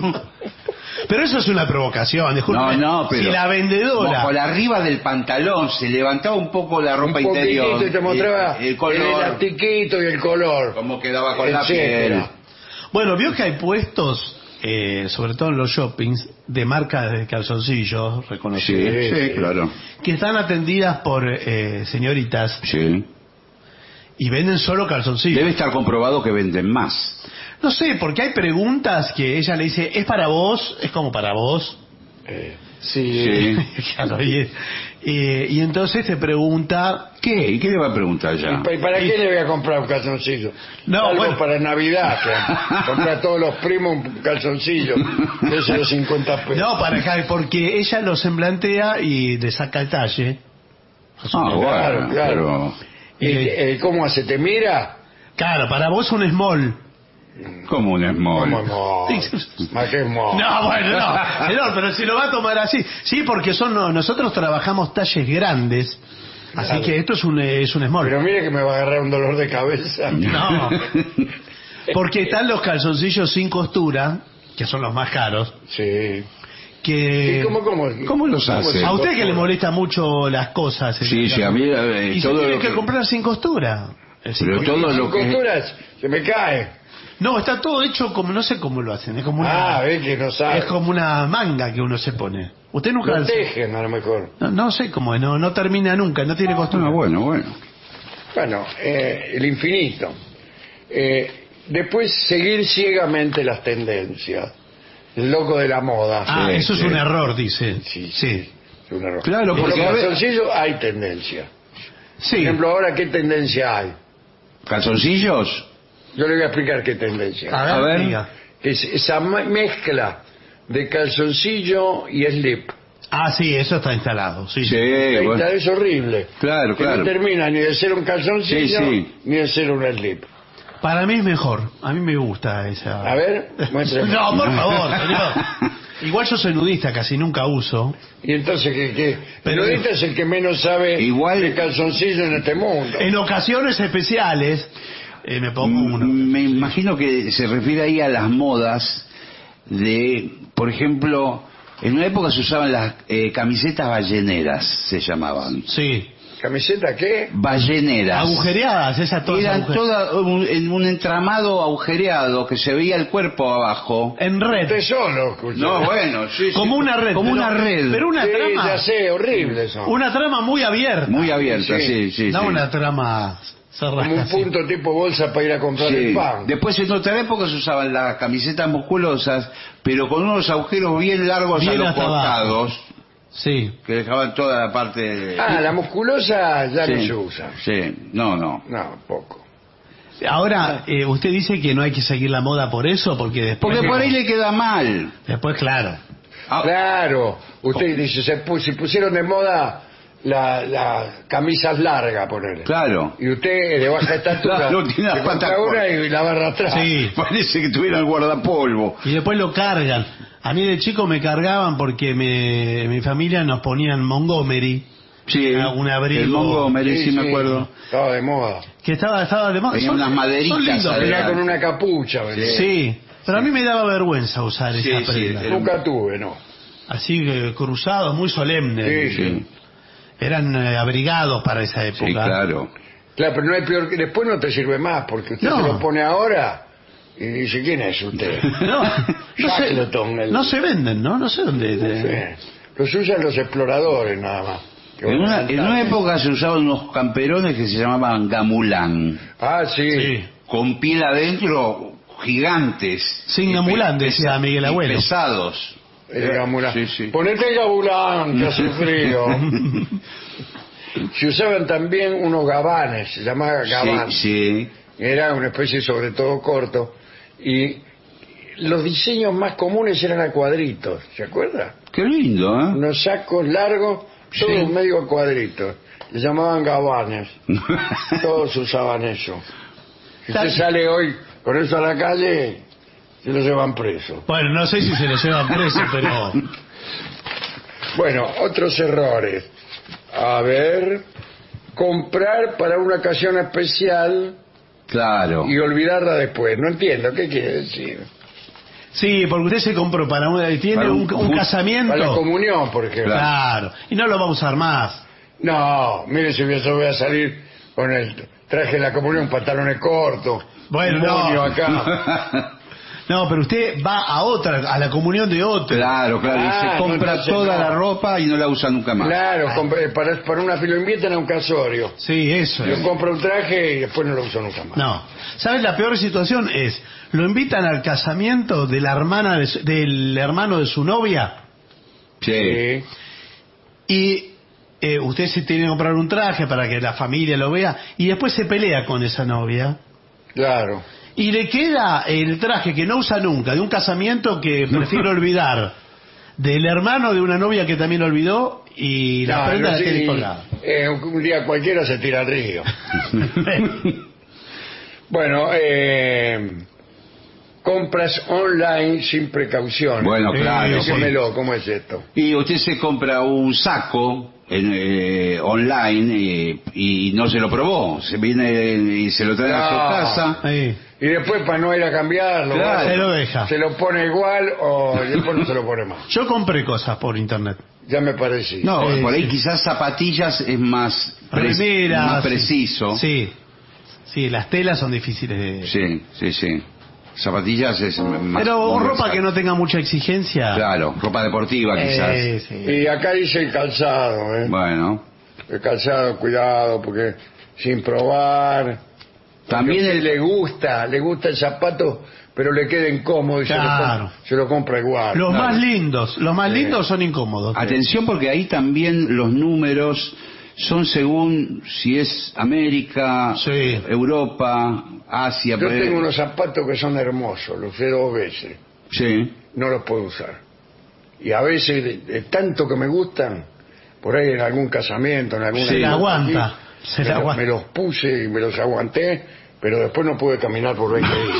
[SPEAKER 8] Pero eso es una provocación, disculpe.
[SPEAKER 9] No, no, pero...
[SPEAKER 8] Si la vendedora...
[SPEAKER 9] Por arriba del pantalón se levantaba un poco la ropa
[SPEAKER 7] Un
[SPEAKER 9] interior.
[SPEAKER 7] poquitito y te mostraba
[SPEAKER 9] El, el color.
[SPEAKER 7] el elastiquito y el color.
[SPEAKER 9] Cómo quedaba con la
[SPEAKER 7] etcétera.
[SPEAKER 9] piel.
[SPEAKER 8] Bueno, vio que hay puestos, eh, sobre todo en los shoppings, de marcas de calzoncillos
[SPEAKER 9] Sí,
[SPEAKER 8] reconocidas,
[SPEAKER 9] sí, claro.
[SPEAKER 8] que están atendidas por eh, señoritas
[SPEAKER 9] Sí.
[SPEAKER 8] y venden solo calzoncillos.
[SPEAKER 9] Debe estar comprobado que venden más.
[SPEAKER 8] No sé, porque hay preguntas que ella le dice, ¿es para vos? ¿Es como para vos?
[SPEAKER 7] Eh,
[SPEAKER 9] Sí.
[SPEAKER 8] Claro, y, y- y entonces te pregunta...
[SPEAKER 9] ¿Qué? ¿Y qué le va a preguntar ya?
[SPEAKER 7] ¿Y pa- y para qué le voy a comprar un calzoncillo?
[SPEAKER 8] No,
[SPEAKER 7] Algo
[SPEAKER 8] bueno.
[SPEAKER 7] para Navidad. Que comprar a todos los primos un calzoncillo de esos de cincuenta pesos.
[SPEAKER 8] No, para acá, porque ella lo semblantea y le saca el talle.
[SPEAKER 9] Ah,
[SPEAKER 7] Claro,
[SPEAKER 9] bueno,
[SPEAKER 7] claro.
[SPEAKER 8] Y-
[SPEAKER 7] ¿Y, eh, ¿Cómo hace? ¿Te mira?
[SPEAKER 8] Claro, para vos un small.
[SPEAKER 9] pero como un small.
[SPEAKER 7] ¿Cómo small? Más que small.
[SPEAKER 8] No, bueno, no, señor, pero si lo va a tomar así. Sí, porque son no, nosotros trabajamos talles grandes, así
[SPEAKER 7] Claro.
[SPEAKER 8] que esto es un, es un small.
[SPEAKER 7] Pero mire que me va a agarrar un dolor de cabeza.
[SPEAKER 8] No, porque están los calzoncillos sin costura, que son los más caros,
[SPEAKER 7] Sí.
[SPEAKER 8] que...
[SPEAKER 7] ¿Y cómo, cómo,
[SPEAKER 9] ¿Cómo los hace?
[SPEAKER 8] A usted que le molesta mucho las cosas.
[SPEAKER 9] Sí, sí, a mí, eh,
[SPEAKER 8] y se
[SPEAKER 9] todo
[SPEAKER 8] tiene
[SPEAKER 9] lo
[SPEAKER 8] que
[SPEAKER 9] que-
[SPEAKER 8] comprar sin costura. El sin
[SPEAKER 9] Pero
[SPEAKER 8] costura.
[SPEAKER 9] todo
[SPEAKER 7] Sin
[SPEAKER 9] lo que...
[SPEAKER 7] costuras se me cae.
[SPEAKER 8] No, está todo hecho como, no sé cómo lo hacen, es como una...
[SPEAKER 7] Ah, ve que no sabe.
[SPEAKER 8] Es como una manga que uno se pone. Usted nunca...
[SPEAKER 7] Lo tejen a lo mejor.
[SPEAKER 8] No, no sé cómo es, no, no termina nunca, no tiene costura.
[SPEAKER 9] Ah, bueno, bueno.
[SPEAKER 7] Bueno, eh, el infinito. Eh, después seguir ciegamente las tendencias. El loco de la moda.
[SPEAKER 8] Ah,
[SPEAKER 9] Sí,
[SPEAKER 8] eso es
[SPEAKER 9] sí.
[SPEAKER 8] un error, dice.
[SPEAKER 7] Sí,
[SPEAKER 8] sí.
[SPEAKER 7] Es un error.
[SPEAKER 9] Claro,
[SPEAKER 7] Por
[SPEAKER 9] porque
[SPEAKER 7] los
[SPEAKER 9] a ver-
[SPEAKER 7] calzoncillos hay tendencia. Por
[SPEAKER 8] Sí.
[SPEAKER 7] ejemplo, ahora, ¿qué tendencia hay?
[SPEAKER 9] ¿Calzoncillos?
[SPEAKER 7] Yo le voy a explicar qué tendencia.
[SPEAKER 8] A ver,
[SPEAKER 9] A ver.
[SPEAKER 8] diga.
[SPEAKER 7] Es esa ma- mezcla de calzoncillo y slip.
[SPEAKER 8] Ah, sí, eso está instalado, sí.
[SPEAKER 9] Sí,
[SPEAKER 7] Ahí
[SPEAKER 9] bueno.
[SPEAKER 7] está, es horrible.
[SPEAKER 9] Claro,
[SPEAKER 7] Que
[SPEAKER 9] claro.
[SPEAKER 7] no termina ni de ser un calzoncillo
[SPEAKER 9] Sí, sí.
[SPEAKER 7] ni de ser un slip.
[SPEAKER 8] Para mí es mejor, a mí me gusta esa...
[SPEAKER 7] A ver, muéstrame.
[SPEAKER 8] No, por favor, señor. Igual yo soy nudista, casi nunca uso.
[SPEAKER 7] Y entonces, ¿qué? qué?
[SPEAKER 8] Pero-
[SPEAKER 7] Pero este es el que menos sabe
[SPEAKER 9] Igual-
[SPEAKER 7] de calzoncillo en este mundo.
[SPEAKER 8] En ocasiones especiales eh, me pongo uno.
[SPEAKER 9] Mm, Me imagino que se refiere ahí a las modas de, por ejemplo, en una época se usaban las eh, camisetas balleneras, se llamaban.
[SPEAKER 8] Sí.
[SPEAKER 7] ¿Camiseta qué?
[SPEAKER 9] Balleneras.
[SPEAKER 8] Agujereadas, esas todas
[SPEAKER 9] Eran
[SPEAKER 8] aguje-
[SPEAKER 9] todas un, en un entramado agujereado que se veía el cuerpo abajo.
[SPEAKER 8] En red.
[SPEAKER 7] Usted solo, escucha.
[SPEAKER 9] No, bueno, sí, sí.
[SPEAKER 8] Como una red.
[SPEAKER 9] Como
[SPEAKER 8] pero-
[SPEAKER 9] una red.
[SPEAKER 8] Pero una
[SPEAKER 7] Sí,
[SPEAKER 8] trama...
[SPEAKER 7] ya sé, horrible eso.
[SPEAKER 8] Una trama muy abierta.
[SPEAKER 9] Muy abierta, sí, sí.
[SPEAKER 8] no
[SPEAKER 9] sí.
[SPEAKER 8] una trama cerrada.
[SPEAKER 7] Como un
[SPEAKER 8] así.
[SPEAKER 7] punto tipo bolsa para ir a comprar
[SPEAKER 9] Sí.
[SPEAKER 7] el pan.
[SPEAKER 9] Después en otra época se usaban las camisetas musculosas, pero con unos agujeros bien largos
[SPEAKER 8] Bien
[SPEAKER 9] a los
[SPEAKER 8] hasta abajo.
[SPEAKER 9] costados,
[SPEAKER 8] Sí.
[SPEAKER 9] que dejaban toda la parte de...
[SPEAKER 7] Ah, la musculosa ya no
[SPEAKER 9] Sí,
[SPEAKER 7] se usa.
[SPEAKER 9] Sí, no, no.
[SPEAKER 7] No, poco.
[SPEAKER 8] Ahora, eh, usted dice que no hay que seguir la moda por eso, porque después...
[SPEAKER 9] Porque por ahí le queda mal.
[SPEAKER 8] Después, claro.
[SPEAKER 9] Ah,
[SPEAKER 7] Claro, usted dice, se pu- si pusieron de moda la, la camisas largas, ponerle.
[SPEAKER 9] Claro.
[SPEAKER 7] Y usted de baja estatura
[SPEAKER 9] Claro, tiene
[SPEAKER 7] se
[SPEAKER 9] la
[SPEAKER 7] compra
[SPEAKER 9] pata
[SPEAKER 7] una
[SPEAKER 9] corta.
[SPEAKER 7] y la barra atrás.
[SPEAKER 8] Sí.
[SPEAKER 9] Parece que tuviera el guardapolvo.
[SPEAKER 8] Y después lo cargan. A mí de chico me cargaban porque me, mi familia nos ponían Montgomery.
[SPEAKER 9] Sí,
[SPEAKER 8] Una- un abrigo.
[SPEAKER 9] el Montgomery, sí, me acuerdo.
[SPEAKER 7] Estaba de moda.
[SPEAKER 8] Que estaba, estaba de moda.
[SPEAKER 9] Tenía
[SPEAKER 8] Son-
[SPEAKER 9] unas maderitas
[SPEAKER 8] son lindos,
[SPEAKER 9] adentro.
[SPEAKER 7] Era con una capucha, ¿verdad?
[SPEAKER 8] Sí, pero a mí me daba vergüenza usar
[SPEAKER 9] Sí,
[SPEAKER 8] esa
[SPEAKER 9] sí,
[SPEAKER 8] prenda.
[SPEAKER 9] era-
[SPEAKER 7] Nunca tuve, no.
[SPEAKER 8] Así que cruzados, muy solemnes.
[SPEAKER 7] Sí, sí.
[SPEAKER 8] Eran eh, abrigados para esa época.
[SPEAKER 9] Sí, claro.
[SPEAKER 7] Claro, pero no hay peor que después no te sirve más, porque usted
[SPEAKER 8] No.
[SPEAKER 7] se lo pone ahora y dice, ¿quién es usted?
[SPEAKER 8] No, no, se,
[SPEAKER 7] Shackleton, el-
[SPEAKER 8] no se venden, ¿no? No sé dónde.
[SPEAKER 7] Sí. Los usan los exploradores nada más. Que
[SPEAKER 9] En
[SPEAKER 7] van
[SPEAKER 9] una,
[SPEAKER 7] a
[SPEAKER 9] en
[SPEAKER 7] saltar.
[SPEAKER 9] una época se usaban unos camperones que se llamaban gamulán,
[SPEAKER 7] Ah, sí.
[SPEAKER 8] Sí.
[SPEAKER 9] con piel adentro gigantes.
[SPEAKER 8] Sin
[SPEAKER 9] Y pe-
[SPEAKER 8] gamulán, decía
[SPEAKER 9] pesa-
[SPEAKER 8] Miguel
[SPEAKER 9] y
[SPEAKER 8] Abuelo.
[SPEAKER 9] pesados.
[SPEAKER 7] El gamulán.
[SPEAKER 9] Sí, sí.
[SPEAKER 7] Ponete el gamulán, que hace frío. Se usaban también unos gabanes, se llamaba gabán.
[SPEAKER 9] Sí, sí.
[SPEAKER 7] Era una especie sobre todo corto. Y los diseños más comunes eran a cuadritos, ¿se acuerda?
[SPEAKER 9] Qué lindo, ¿eh?
[SPEAKER 7] Unos sacos largos, todos
[SPEAKER 9] Sí.
[SPEAKER 7] medio a cuadritos. Le llamaban gabanes. Todos usaban eso. Si usted sale hoy con eso a la calle, se lo llevan preso.
[SPEAKER 8] Bueno, no sé si se lo llevan preso, pero.
[SPEAKER 7] Bueno, otros errores. A ver, comprar para una ocasión especial
[SPEAKER 9] Claro.
[SPEAKER 7] y olvidarla después. No entiendo, ¿qué quiere decir?
[SPEAKER 8] Sí, porque usted se compró para una. Tiene
[SPEAKER 9] Para un-
[SPEAKER 8] un, un
[SPEAKER 9] un-
[SPEAKER 8] casamiento.
[SPEAKER 7] Para la comunión, por ejemplo.
[SPEAKER 8] Claro. Y no lo va a usar más.
[SPEAKER 7] No, mire si yo voy a salir con el traje de la comunión, pantalones cortos,
[SPEAKER 8] Bueno,
[SPEAKER 7] un
[SPEAKER 8] no.
[SPEAKER 7] moño acá.
[SPEAKER 8] No, pero usted va a otra, a la comunión de otro.
[SPEAKER 9] Claro, claro. y
[SPEAKER 7] Ah,
[SPEAKER 9] se compra
[SPEAKER 7] entonces
[SPEAKER 9] toda
[SPEAKER 7] no.
[SPEAKER 9] la ropa y no la usa nunca más.
[SPEAKER 7] Claro, compre- para, para una lo invitan a un casorio.
[SPEAKER 8] Sí, eso
[SPEAKER 7] Yo
[SPEAKER 8] es.
[SPEAKER 7] compro un traje y después no lo uso nunca más.
[SPEAKER 8] No. ¿Sabes? La peor situación es, lo invitan al casamiento de la hermana de su- del hermano de su novia
[SPEAKER 9] Sí.
[SPEAKER 8] y eh, usted se tiene que comprar un traje para que la familia lo vea y después se pelea con esa novia
[SPEAKER 7] Claro.
[SPEAKER 8] y le queda el traje que no usa nunca, de un casamiento que prefiere olvidar, del hermano de una novia que también olvidó y la
[SPEAKER 7] Claro,
[SPEAKER 8] prenda la
[SPEAKER 7] sí,
[SPEAKER 8] tiene colgada.
[SPEAKER 7] eh, un día cualquiera se tira al río. Bueno, eh, compras online sin precaución.
[SPEAKER 9] Bueno, claro.
[SPEAKER 7] Dígamelo, ¿cómo es esto?
[SPEAKER 9] Y usted se compra un saco en, eh, online eh, y no se lo probó. Se viene y se lo trae a su
[SPEAKER 7] No.
[SPEAKER 9] casa.
[SPEAKER 8] Sí.
[SPEAKER 7] Y después para no ir a cambiarlo,
[SPEAKER 9] Claro.
[SPEAKER 7] bueno,
[SPEAKER 8] Se lo deja.
[SPEAKER 7] se lo pone igual o después no se lo pone más.
[SPEAKER 8] Yo compré cosas por internet.
[SPEAKER 7] Ya me parecía.
[SPEAKER 9] No,
[SPEAKER 8] Sí,
[SPEAKER 9] por ahí
[SPEAKER 8] sí.
[SPEAKER 9] quizás zapatillas es más, pre-
[SPEAKER 8] Remeras,
[SPEAKER 9] más
[SPEAKER 8] sí.
[SPEAKER 9] preciso.
[SPEAKER 8] Sí. Sí, las telas son difíciles de...
[SPEAKER 9] Sí, sí, sí. Zapatillas es más...
[SPEAKER 8] Pero
[SPEAKER 9] más
[SPEAKER 8] ropa
[SPEAKER 9] versátil.
[SPEAKER 8] que no tenga mucha exigencia.
[SPEAKER 9] Claro, ropa deportiva quizás.
[SPEAKER 8] Eh, sí.
[SPEAKER 7] Y acá dice el calzado, ¿eh?
[SPEAKER 9] Bueno.
[SPEAKER 7] El calzado, cuidado, porque sin probar.
[SPEAKER 9] También
[SPEAKER 7] Porque a
[SPEAKER 9] el-
[SPEAKER 7] usted le gusta, le gusta el zapato, pero le queda incómodo y se, lo
[SPEAKER 8] Claro.
[SPEAKER 7] compra, se lo compra igual.
[SPEAKER 8] Los
[SPEAKER 9] Claro.
[SPEAKER 8] más lindos, los más
[SPEAKER 7] Sí.
[SPEAKER 8] lindos son incómodos.
[SPEAKER 9] Atención porque ahí también los números son según si es América,
[SPEAKER 8] Sí.
[SPEAKER 9] Europa, Asia.
[SPEAKER 7] Yo
[SPEAKER 9] pero-
[SPEAKER 7] tengo unos zapatos que son hermosos, los usé dos veces,
[SPEAKER 9] Sí.
[SPEAKER 7] no los puedo usar. Y a veces, de, de tanto que me gustan, por ahí en algún casamiento, en alguna...
[SPEAKER 8] Se la aguanta, se
[SPEAKER 7] me,
[SPEAKER 8] la
[SPEAKER 7] lo-
[SPEAKER 8] aguanta.
[SPEAKER 7] me los puse y me los aguanté, pero después no pude caminar por veinte días.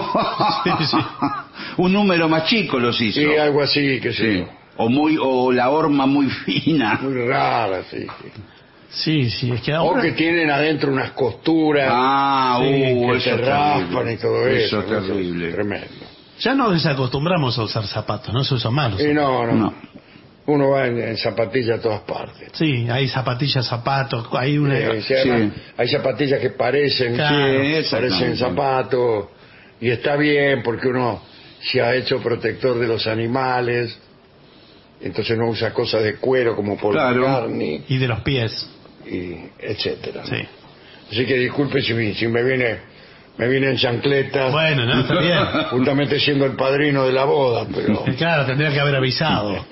[SPEAKER 8] Sí, sí.
[SPEAKER 9] Un número más chico los hizo.
[SPEAKER 7] Sí, algo así, que sé
[SPEAKER 9] Sí.
[SPEAKER 7] yo.
[SPEAKER 9] O muy o la horma muy fina.
[SPEAKER 7] Muy rara, sí. sí.
[SPEAKER 8] Sí, sí, es que
[SPEAKER 7] O
[SPEAKER 8] ahora...
[SPEAKER 7] que tienen adentro unas costuras
[SPEAKER 9] Ah,
[SPEAKER 7] sí,
[SPEAKER 9] uh,
[SPEAKER 7] que
[SPEAKER 9] eso
[SPEAKER 7] se
[SPEAKER 9] es
[SPEAKER 7] raspan
[SPEAKER 9] terrible.
[SPEAKER 7] y todo eso.
[SPEAKER 9] Eso es
[SPEAKER 7] ¿no?
[SPEAKER 9] terrible.
[SPEAKER 7] Tremendo.
[SPEAKER 8] Ya nos desacostumbramos a usar zapatos, no se usan más los
[SPEAKER 7] Y
[SPEAKER 8] zapatos.
[SPEAKER 7] no, no,
[SPEAKER 9] No.
[SPEAKER 7] Uno va en, en zapatillas a todas partes.
[SPEAKER 8] Sí, hay zapatillas, zapatos, hay una...
[SPEAKER 7] Eh, sí, además, hay zapatillas que parecen,
[SPEAKER 8] Claro,
[SPEAKER 7] sí,
[SPEAKER 9] exactamente.
[SPEAKER 7] parecen zapatos y está bien porque uno se ha hecho protector de los animales, entonces no usa cosas de cuero como Paul
[SPEAKER 9] Claro.
[SPEAKER 7] McCartney
[SPEAKER 8] Y de los pies.
[SPEAKER 7] y etcétera.
[SPEAKER 8] Sí.
[SPEAKER 7] Así que disculpe si, me- si me viene me viene en chancletas,
[SPEAKER 8] Bueno, no, está bien.
[SPEAKER 7] justamente siendo el padrino de la boda, pero
[SPEAKER 8] Claro, tendría que haber avisado.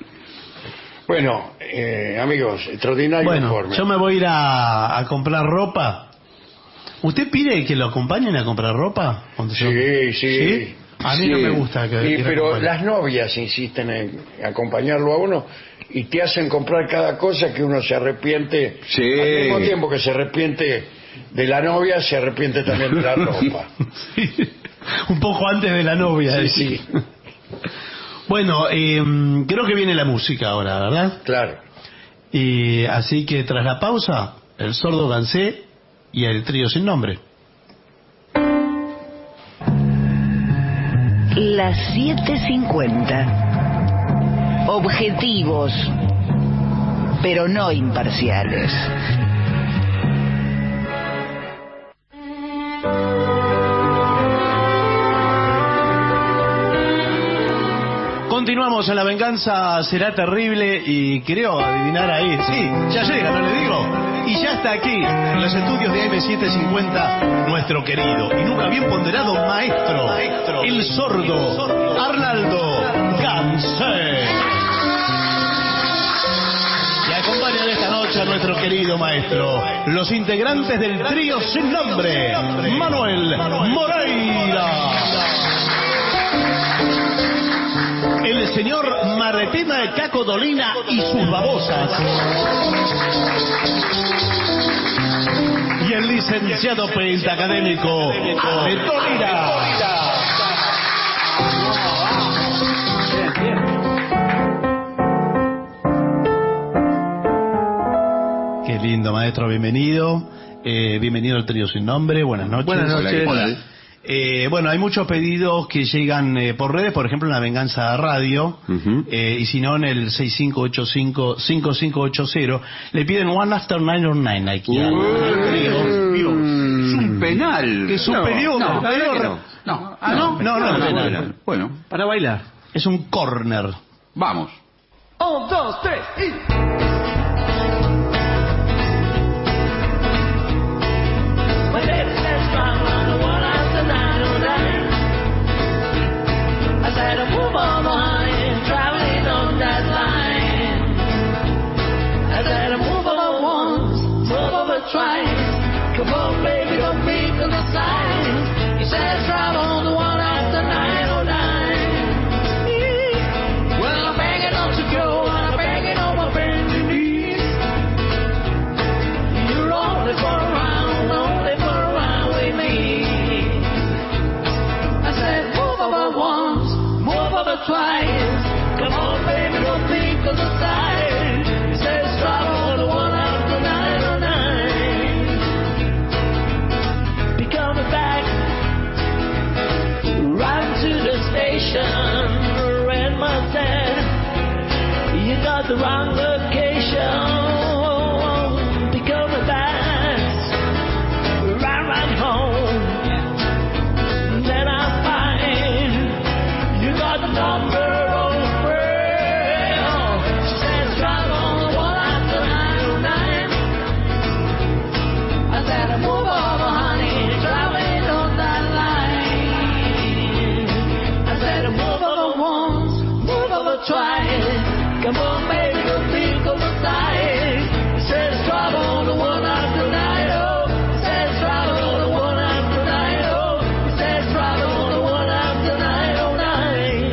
[SPEAKER 7] bueno, eh, amigos, extraordinario
[SPEAKER 8] Bueno,
[SPEAKER 7] informe.
[SPEAKER 8] yo me voy a ir a, a comprar ropa. ¿Usted pide que lo acompañen a comprar ropa? Cuando yo-
[SPEAKER 7] Sí, sí.
[SPEAKER 8] A mí sí. no me gusta que...
[SPEAKER 7] Y, pero las novias insisten en acompañarlo a uno y te hacen comprar cada cosa que uno se arrepiente.
[SPEAKER 9] Sí.
[SPEAKER 7] Al mismo tiempo que se arrepiente de la novia, se arrepiente también de la ropa.
[SPEAKER 8] Sí. Un poco antes de la novia.
[SPEAKER 7] Sí, sí.
[SPEAKER 8] Bueno, eh, creo que viene la música ahora, ¿verdad?
[SPEAKER 7] Claro.
[SPEAKER 8] Y así que tras la pausa, el Sordo Gansé y el Trío Sin Nombre.
[SPEAKER 12] Las siete cincuenta. Objetivos, pero no imparciales.
[SPEAKER 8] Continuamos en La Venganza Será Terrible y creo adivinar ahí. Sí, ya llega, ¿no le digo? Y ya está aquí, en los estudios de A M setecientos cincuenta, nuestro querido y nunca bien ponderado maestro, maestro el sordo, Arnaldo Gansé. Y acompañan esta noche a nuestro querido maestro, los integrantes del Trío Sin Nombre, Manuel Moreira, el señor Marretina de Caco Dolina y sus babosas, y el licenciado pentacadémico Ale Dolina. Qué lindo, maestro, bienvenido. Eh, bienvenido al Trío Sin Nombre, buenas noches.
[SPEAKER 15] Buenas noches.
[SPEAKER 8] Hola. Eh, bueno, hay muchos pedidos que llegan eh, por redes, por ejemplo en La Venganza Radio, uh-huh. eh, y si no en el seis cinco ocho cinco, cinco cinco ocho cero, le piden One After Nine or Nine aquí al trío.
[SPEAKER 9] Es un penal.
[SPEAKER 8] Que es un
[SPEAKER 9] no,
[SPEAKER 8] periodo.
[SPEAKER 9] No,
[SPEAKER 8] no,
[SPEAKER 9] no, no. Ah, no,
[SPEAKER 8] no, no, no,
[SPEAKER 9] no,
[SPEAKER 8] no,
[SPEAKER 9] no,
[SPEAKER 8] no,
[SPEAKER 9] no. Bueno,
[SPEAKER 8] para bailar. Es un corner.
[SPEAKER 9] Vamos.
[SPEAKER 15] Un, dos, tres y...
[SPEAKER 16] I said, move on behind, traveling on that line. I said, move over once, move over twice. Come on, baby, don't be to the side. He said, travel on the one after nine oh nine. Well, I'm begging on to go, I'm begging on my bending knees. You're only for a round, only for a round with me. I said, move over once, move over twice. Come on, baby, don't think of the side. He says, travel on the one after nine oh nine. Be coming back, right to the station. Red man said, you got the wrong location. Be coming back, right, right home. Then I find you got the number on the braille. She says, drive on the one after nine oh nine. I said, move over, honey, traveling on that line. I said, move over once, move over twice. Come on, baby, don't think of the side. He says, travel on the one after nine oh. He says, travel on the one after nine oh. He says, travel on the one after nine oh nine.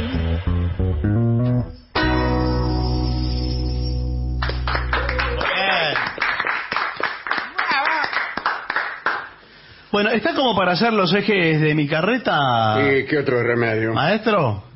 [SPEAKER 8] Bueno, está como para hacer los ejes de mi carreta.
[SPEAKER 7] ¿Y qué otro remedio?
[SPEAKER 8] Maestro.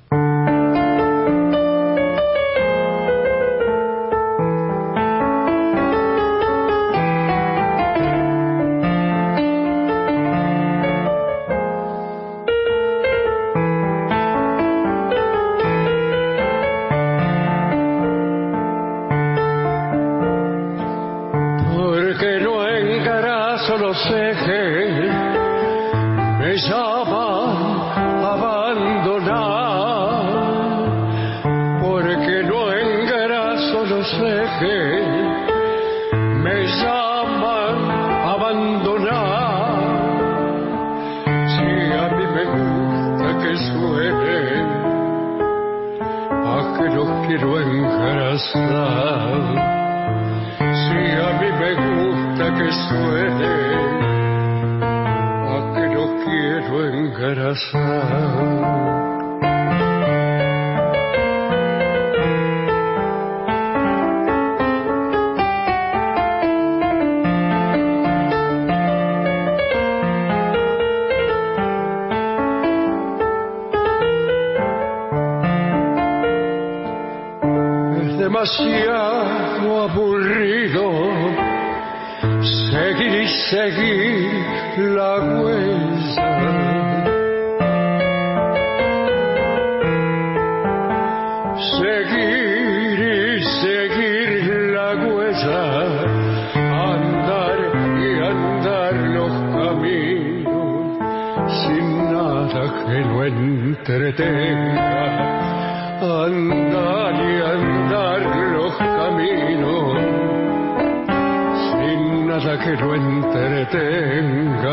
[SPEAKER 7] Porque no encarazo los ejes, me llama a abandonar. Porque no encarazo los ejes, me llaman a abandonar. Si a mí me gusta que suene, a que no quiero encarazar. Si a mí me gusta que suene, a que no quiero quedo engrasado. Demasiado aburrido seguir y seguir la huella. Seguir y seguir la huella, andar y andar los caminos sin nada que lo entretenga. Andar y andar los caminos sin nada que lo entretenga.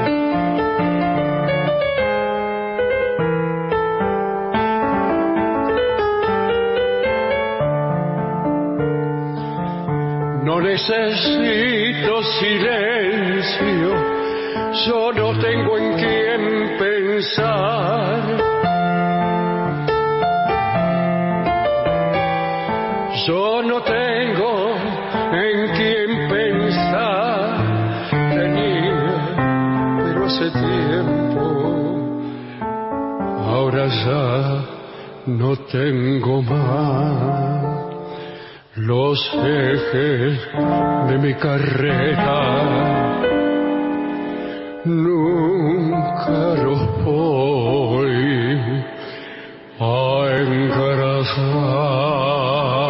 [SPEAKER 7] No necesito silencio, yo no tengo en quién pensar. Yo no tengo en quién pensar, tenía, pero hace tiempo, ahora ya no tengo más. Los ejes de mi carrera nunca los voy a engrasar.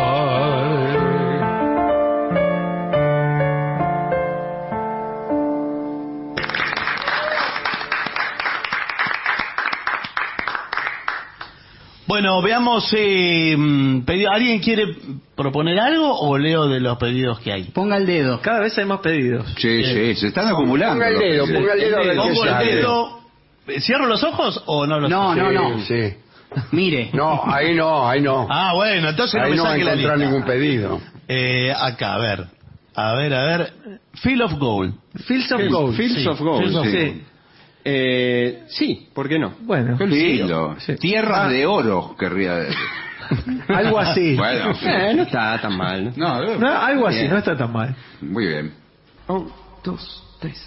[SPEAKER 8] Bueno, veamos, eh, pedido. ¿Alguien quiere proponer algo o leo de los pedidos que hay?
[SPEAKER 17] Ponga el dedo. Cada vez hay más pedidos.
[SPEAKER 9] Sí, sí, se están acumulando.
[SPEAKER 7] Ponga el dedo, ponga el dedo.
[SPEAKER 8] Pongo el dedo. ¿Cierro los ojos o no los
[SPEAKER 17] No,
[SPEAKER 8] ojos?
[SPEAKER 17] no, no.
[SPEAKER 7] Sí.
[SPEAKER 17] Mire.
[SPEAKER 7] No, ahí no, ahí no.
[SPEAKER 8] Ah, bueno, entonces no
[SPEAKER 7] ahí
[SPEAKER 8] me
[SPEAKER 7] no va a
[SPEAKER 8] saque la
[SPEAKER 7] encontrar
[SPEAKER 8] lista.
[SPEAKER 7] ningún pedido.
[SPEAKER 8] Eh, acá, a ver. A ver, a ver. Field of Gold.
[SPEAKER 17] Fields of Gold.
[SPEAKER 18] Fields
[SPEAKER 8] Sí,
[SPEAKER 18] of Gold.
[SPEAKER 8] Fields of
[SPEAKER 18] sí.
[SPEAKER 8] Gold.
[SPEAKER 18] Eh, sí, ¿por qué no?
[SPEAKER 17] Bueno.
[SPEAKER 9] Qué lindo.
[SPEAKER 17] Sí.
[SPEAKER 9] Tierras de oro, querría decir.
[SPEAKER 17] Algo así.
[SPEAKER 9] Bueno,
[SPEAKER 18] Eh, no está tan mal.
[SPEAKER 9] no, no,
[SPEAKER 17] No, algo así,
[SPEAKER 9] bien.
[SPEAKER 17] no está tan mal.
[SPEAKER 9] Muy bien.
[SPEAKER 18] Un, dos, tres.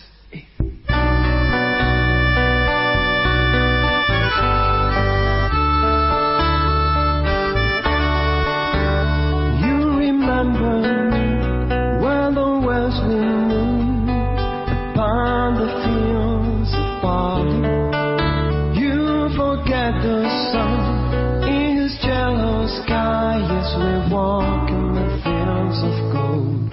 [SPEAKER 16] You remember when the west wind moved upon the fields of barley. You forget the sun in his yellow sky as we walk in the fields of gold.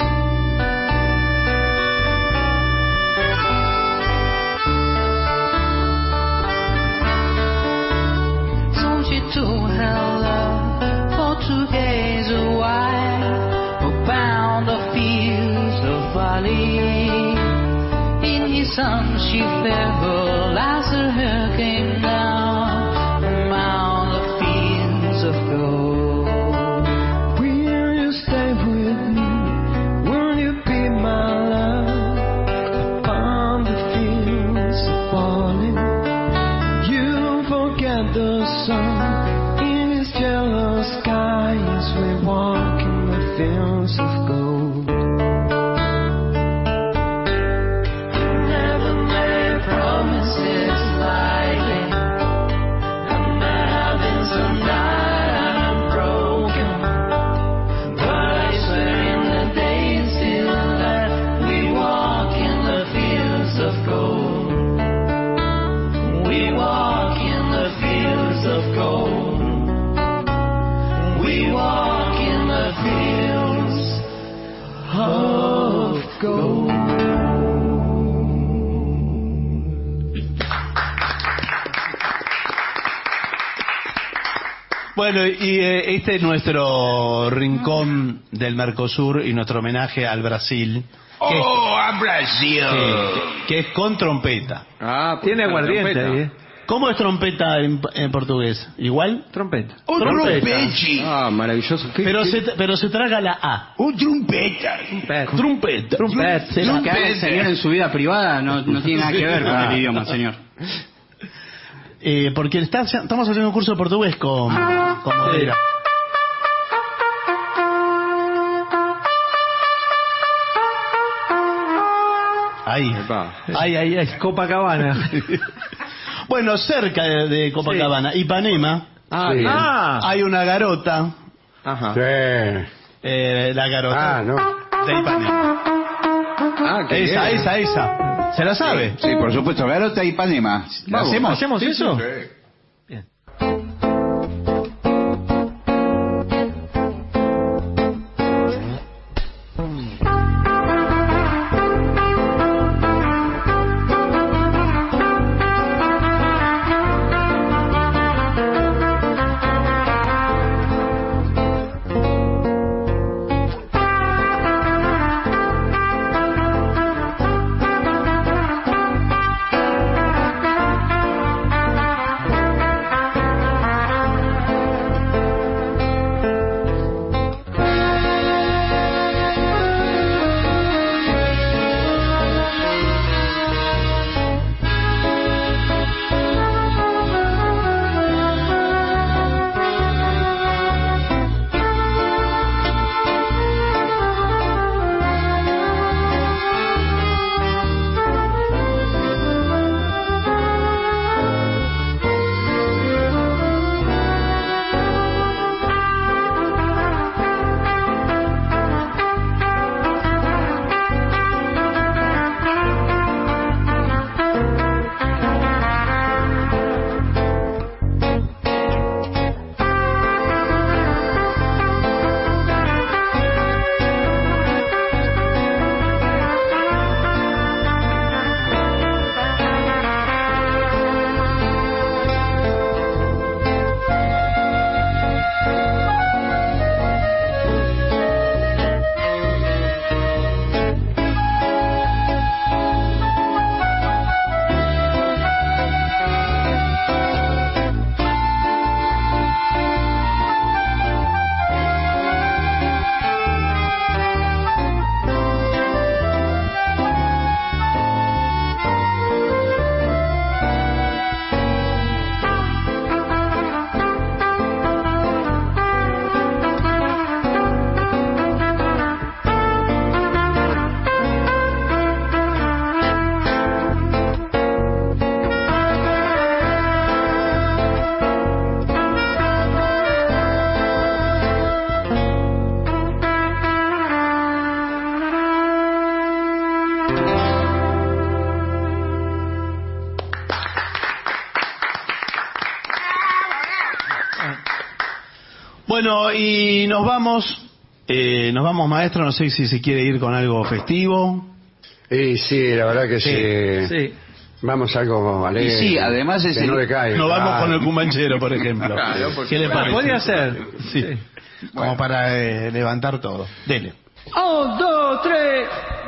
[SPEAKER 19] Don't you too have love for to gaze a while around the fields of barley? In his sun she fell as her hair came down around the fields of gold.
[SPEAKER 16] Will you stay with me? Will you be my love upon the fields of barley? You forget the sun in his yellow sky as we walk in the fields of gold.
[SPEAKER 19] Never made promises lightly. I'm not having some night I'm broken, but I swear in the days still left we walk in the fields of gold. We walk in the fields of gold. We walk in the fields of gold.
[SPEAKER 8] Bueno, y eh, este es nuestro rincón del Mercosur y nuestro homenaje al Brasil. Que
[SPEAKER 9] ¡Oh, a Brasil!
[SPEAKER 8] que, que es con trompeta.
[SPEAKER 18] Ah, pues,
[SPEAKER 17] Tiene
[SPEAKER 18] la
[SPEAKER 17] aguardiente
[SPEAKER 18] trompeta.
[SPEAKER 17] ahí, ¿eh?
[SPEAKER 8] ¿Cómo es trompeta en, en portugués? ¿Igual?
[SPEAKER 17] Trompeta.
[SPEAKER 9] ¡Un trompechi!
[SPEAKER 18] Ah, maravilloso. ¿Qué-
[SPEAKER 8] Pero
[SPEAKER 18] qué-
[SPEAKER 8] se, pero se traga la A.
[SPEAKER 9] ¡Un trompeta!
[SPEAKER 8] Trompeta.
[SPEAKER 17] Trompeta.
[SPEAKER 8] Se la-
[SPEAKER 17] Lo que haga el señor en su vida privada no, no tiene nada que ver con el idioma, señor.
[SPEAKER 8] Eh, porque está, estamos haciendo un curso de portugués con, con Modera. Ahí.
[SPEAKER 17] Ahí, ahí, ahí. Copacabana.
[SPEAKER 8] Bueno, cerca de, de Copacabana, sí. Ipanema,
[SPEAKER 18] Ah,
[SPEAKER 7] Sí.
[SPEAKER 18] bien.
[SPEAKER 17] Ah,
[SPEAKER 8] hay una garota.
[SPEAKER 18] Ajá.
[SPEAKER 7] Sí.
[SPEAKER 8] Eh, la garota
[SPEAKER 7] Ah, no.
[SPEAKER 8] de Ipanema.
[SPEAKER 18] Ah, qué
[SPEAKER 8] Esa,
[SPEAKER 18] bien.
[SPEAKER 8] esa, esa. ¿Se la sabe?
[SPEAKER 9] Sí, por supuesto. Garota Ipanema. ¿La
[SPEAKER 8] Vamos,
[SPEAKER 9] hacemos?
[SPEAKER 8] ¿hacemos
[SPEAKER 9] Sí,
[SPEAKER 8] eso?
[SPEAKER 9] sí.
[SPEAKER 8] Bien. Bueno, y nos vamos, eh, nos vamos, maestro, no sé si se quiere ir con algo festivo.
[SPEAKER 7] Y sí, la verdad que sí.
[SPEAKER 17] sí.
[SPEAKER 7] Vamos a algo alegre.
[SPEAKER 9] Y sí, además es
[SPEAKER 7] que
[SPEAKER 9] el-
[SPEAKER 7] no le caiga.
[SPEAKER 8] Nos vamos
[SPEAKER 7] Ah.
[SPEAKER 8] con el cumbanchero, por ejemplo.
[SPEAKER 9] Claro, por
[SPEAKER 8] ¿Qué le
[SPEAKER 9] supuesto.
[SPEAKER 8] parece?
[SPEAKER 17] Podría ser.
[SPEAKER 8] Sí.
[SPEAKER 17] Sí.
[SPEAKER 8] Como para eh, levantar todo. Dele.
[SPEAKER 17] Un, dos, tres.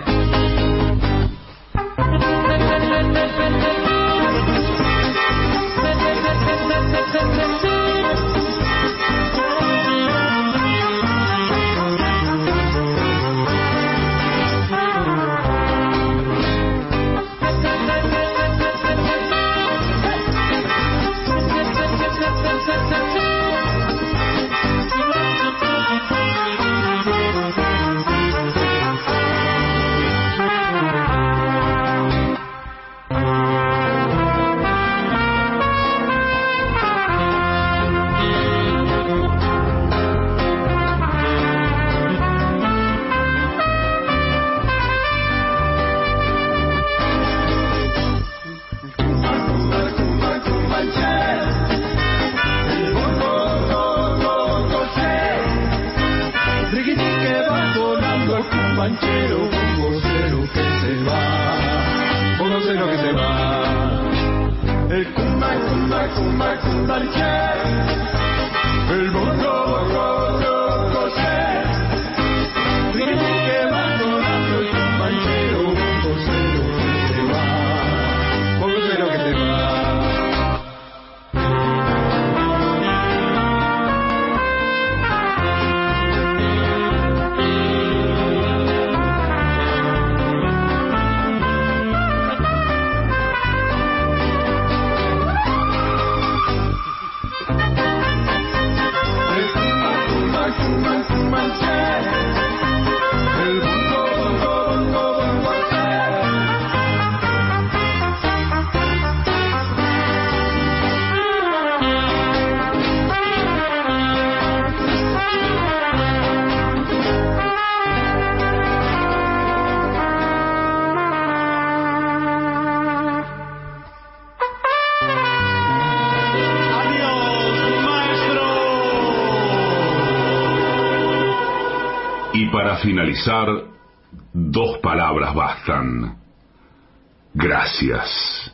[SPEAKER 10] Cumbanchero, un vocero que se va, un vocero que se va. El cumba, cumba, cumba, cumbanchero, el bongo, bongo, bongo, que va sonando el cumbanchero, un vocero que se va, un vocero que se va.
[SPEAKER 1] Y para finalizar, dos palabras bastan. Gracias.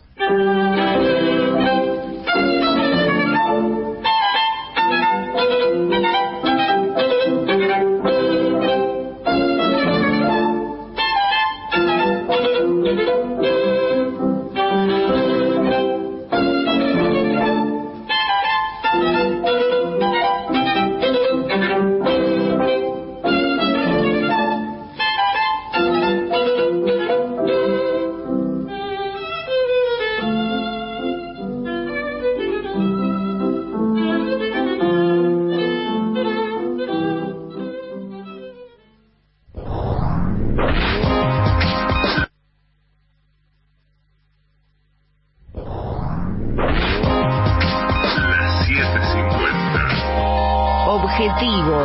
[SPEAKER 12] Objetivos,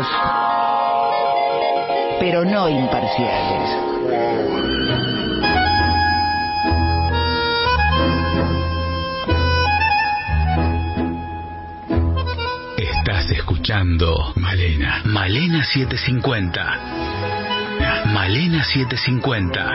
[SPEAKER 12] pero no imparciales.
[SPEAKER 6] Estás escuchando Malena. Malena setecientos cincuenta. Malena setecientos cincuenta.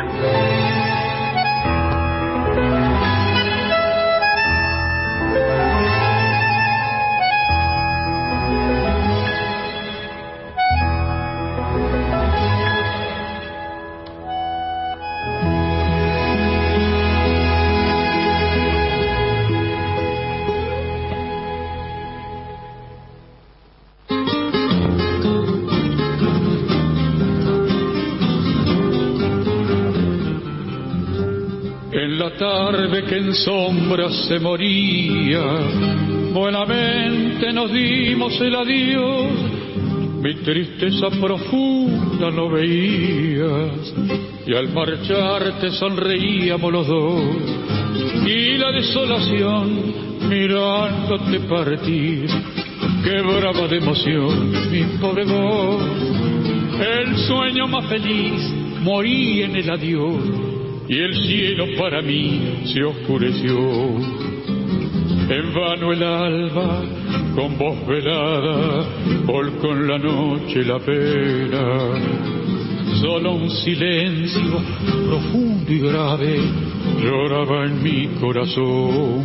[SPEAKER 10] Tarde que en sombras se moría, buenamente nos dimos el adiós. Mi tristeza profunda no veías, y al marcharte sonreíamos los dos. Y la desolación mirándote partir quebraba de emoción mi pobre voz. El sueño más feliz moría en el adiós, y el cielo para mí se oscureció. En vano el alba, con voz velada, volcó en la noche la pena. Solo un silencio profundo y grave lloraba en mi corazón.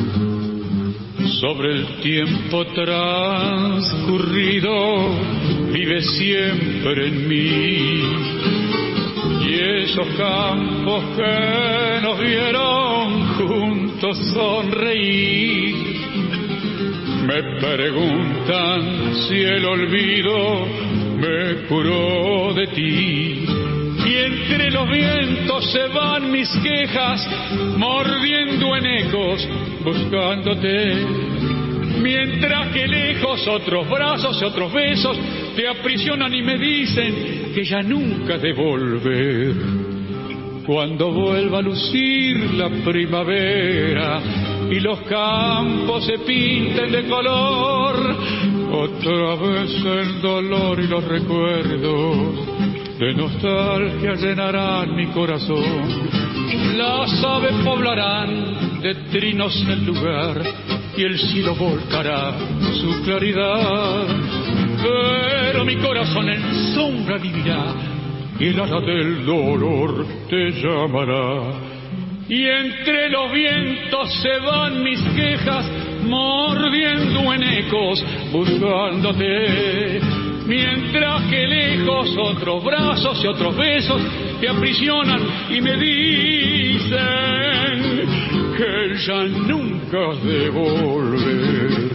[SPEAKER 10] Sobre el tiempo transcurrido vive siempre en mí. Y esos campos que nos vieron juntos sonreír, me preguntan si el olvido me curó de ti. Y entre los vientos se van mis quejas, mordiendo en ecos, buscándote. Mientras que lejos otros brazos y otros besos te aprisionan y me dicen que ya nunca has de volver. Cuando vuelva a lucir la primavera y los campos se pinten de color, otra vez el dolor y los recuerdos de nostalgia llenarán mi corazón. Las aves poblarán de trinos el lugar y el cielo volcará su claridad, pero mi corazón en sombra vivirá y el ala del dolor te llamará. Y entre los vientos se van mis quejas, mordiendo en ecos, buscándote. Mientras que lejos otros brazos y otros besos te aprisionan y me dicen que ya nunca has de volver.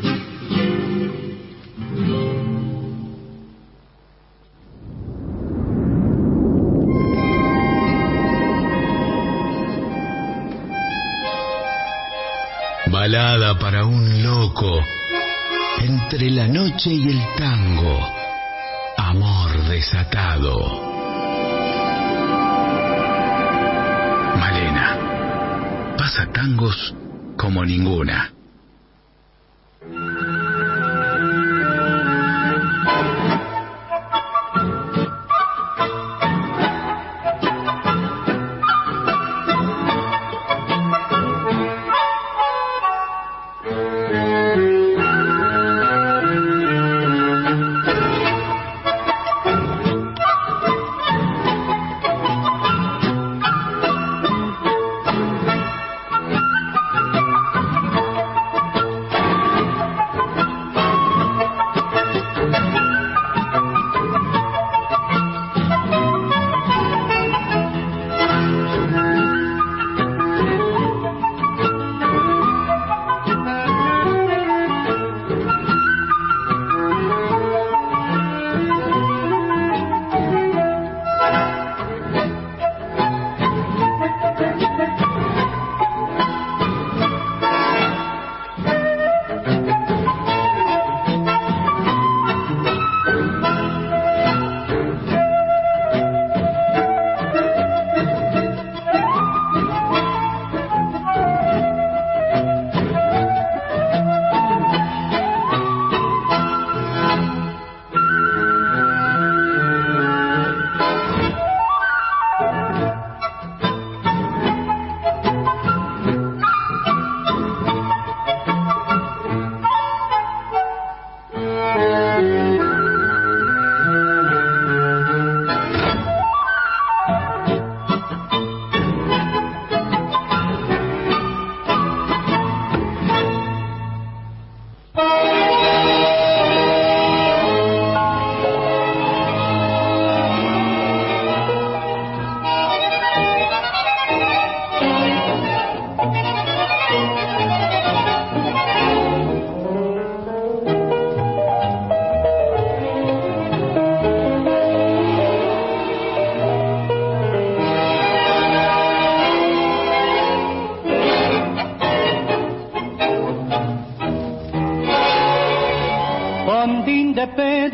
[SPEAKER 6] Balada para un loco, entre la noche y el tango, amor desatado. Malena, pasa tangos como ninguna.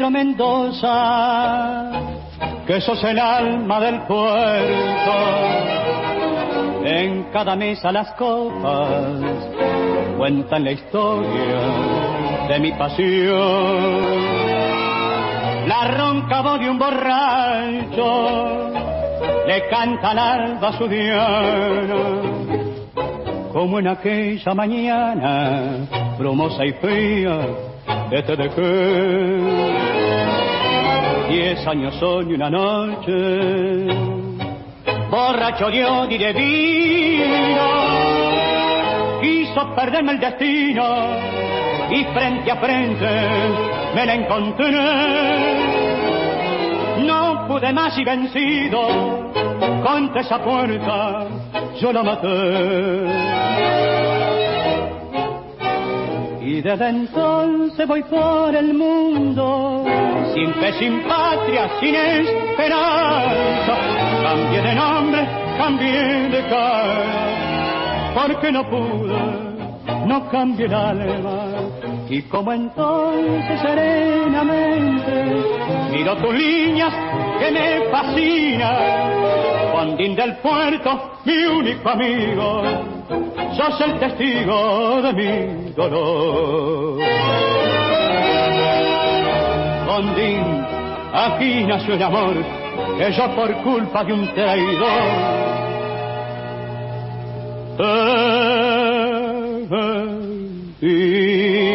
[SPEAKER 20] querido Mendoza, que sos el alma del puerto. En cada mesa las copas cuentan la historia de mi pasión. La ronca voz de un borracho le canta al alba su diana, como en aquella mañana brumosa y fría que te dejé. Diez años son y una noche, borracho de odio y de vino, quiso perderme el destino y frente a frente me la encontré. No pude más y vencido contra esa puerta yo la maté. Y desde entonces voy por el mundo, sin fe, sin patria, sin esperanza. Cambié de nombre, cambié de cara, porque no pude, no cambié el alma. Y como entonces serenamente miro tus líneas que me fascinan, Juandín del Puerto, mi único amigo, sos el testigo de mi dolor. Juandín, aquí nació el amor que yo por culpa de un traidor perdí.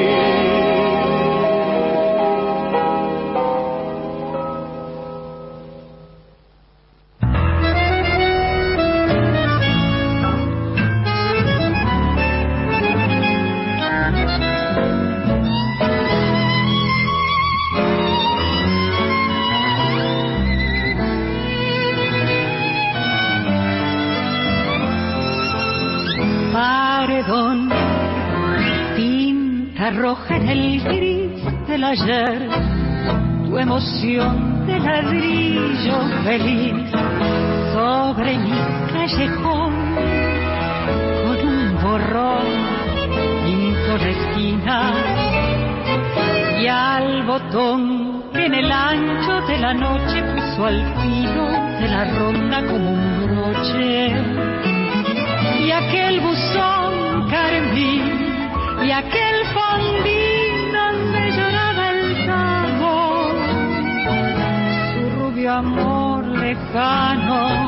[SPEAKER 19] Paredón, tinta roja en el gris del ayer, tu emoción de ladrillo feliz sobre mi callejón, con un borrón pinto la esquina y al botón que en el ancho de la noche puso al filo de la ronda como un broche. Y aquel buzón carmín y aquel fondín donde lloraba el tango, su rubio amor lejano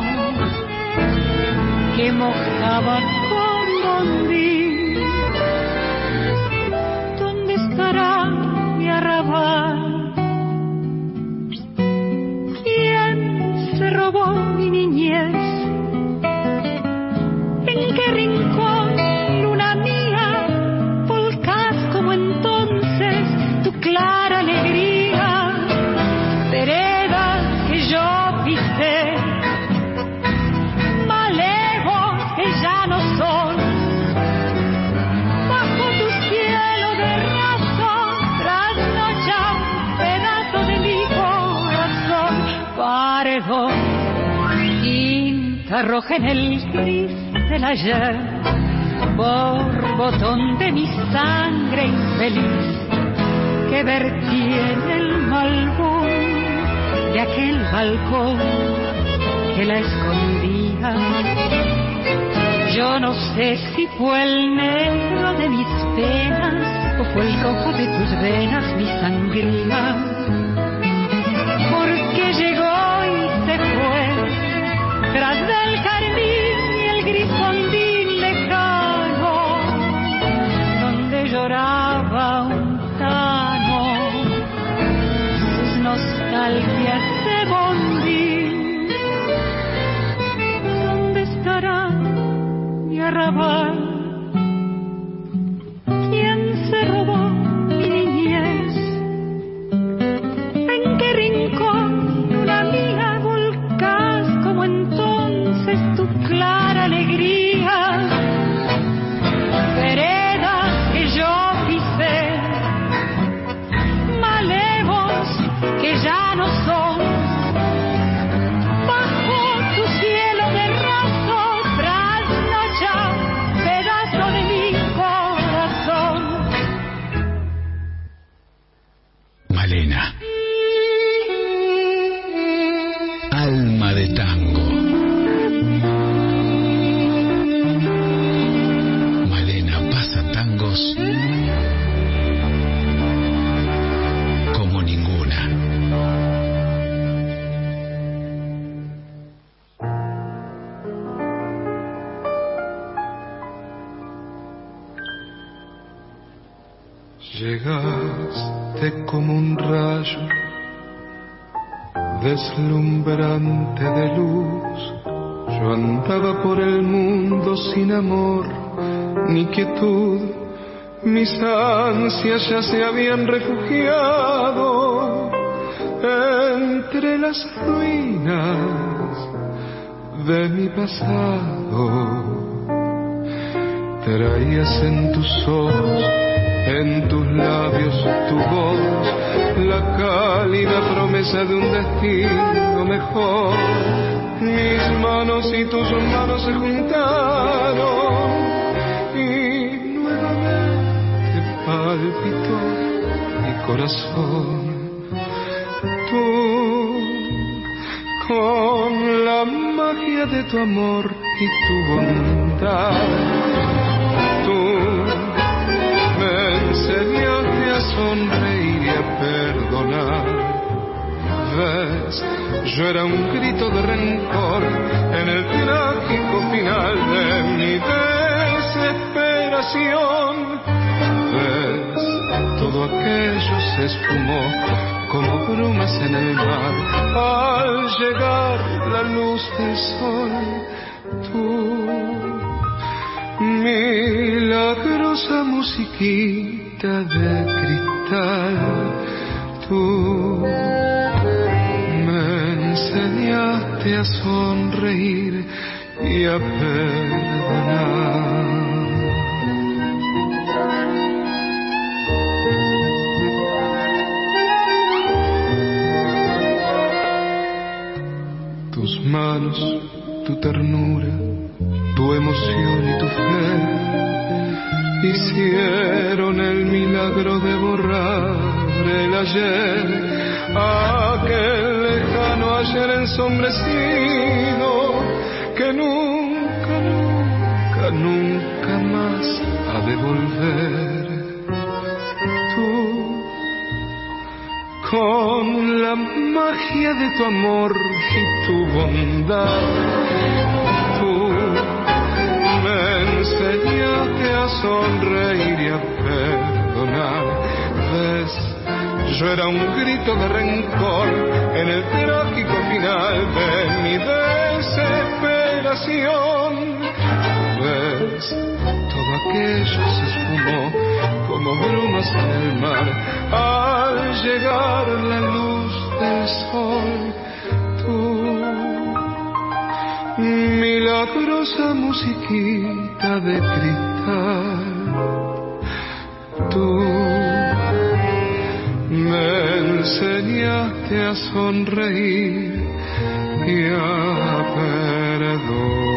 [SPEAKER 19] que mojaba con bondín. ¿Dónde estará mi arrabal? ¿Quién se robó mi niñez? ¿En qué rincón, luna mía, volcás como entonces tu clara alegría? Veredas que yo pisé, malevos que ya no son, bajo tu cielo de razón, trasnocha un pedazo de mi corazón. Paredón, tinta roja en el gris del ayer, borbotón de mi sangre infeliz que vertí en el malvón de aquel balcón que la escondía. Yo no sé si fue el negro de mis penas o fue el rojo de tus venas mi sangría, porque llegó y se fue tras del jardín gris fondín lejano, donde lloraba un tano, sus nostalgias de bondín. ¿Dónde estará mi arrabal? ¿Quién se robó mi niñez? ¿En qué rincón, luna mía, volcás como entonces tu clara alegría? Veredas que yo pisé, malevos que ya no son, bajo tu cielo de raso trasnocha pedazo de mi corazón.
[SPEAKER 6] Malena,
[SPEAKER 21] Alma de tango. Malena pasa tangos como ninguna.
[SPEAKER 22] Llegaste como un rayo deslumbrante de luz. Yo andaba por el mundo sin amor ni quietud. Mis ansias ya se habían refugiado entre las ruinas de mi pasado. Traías en tus ojos, en tus labios, tu voz, la cálida promesa de un destino mejor. Mis manos y tus manos se juntaron y nuevamente palpitó mi corazón. Tú, con la magia de tu amor y tu bondad, tú me enseñaste a sonreír y a perdonar. Ves, yo era un grito de rencor en el trágico final de mi desesperación. Ves, todo aquello se esfumó como brumas en el mar. Al llegar la luz del sol, tú, milagrosa musiquita de cristal, tú me enseñaste a sonreír y a perdonar. Tus manos, tu ternura, tu emoción y tu fe hicieron el milagro de borrar el ayer, aquel lejano ayer ensombrecido que nunca, nunca, nunca más ha de volver. Tú, con la magia de tu amor y tu bondad, tú me enseñaste a sonreír y a perdonar. Ves, yo era un grito de rencor en el trágico final de mi desesperación. Ves, todo aquello se esfumó como brumas en el mar. Al llegar la luz del sol, tú, milagrosa musiquita de cristal, tú me enseñaste a sonreír y a perdonar.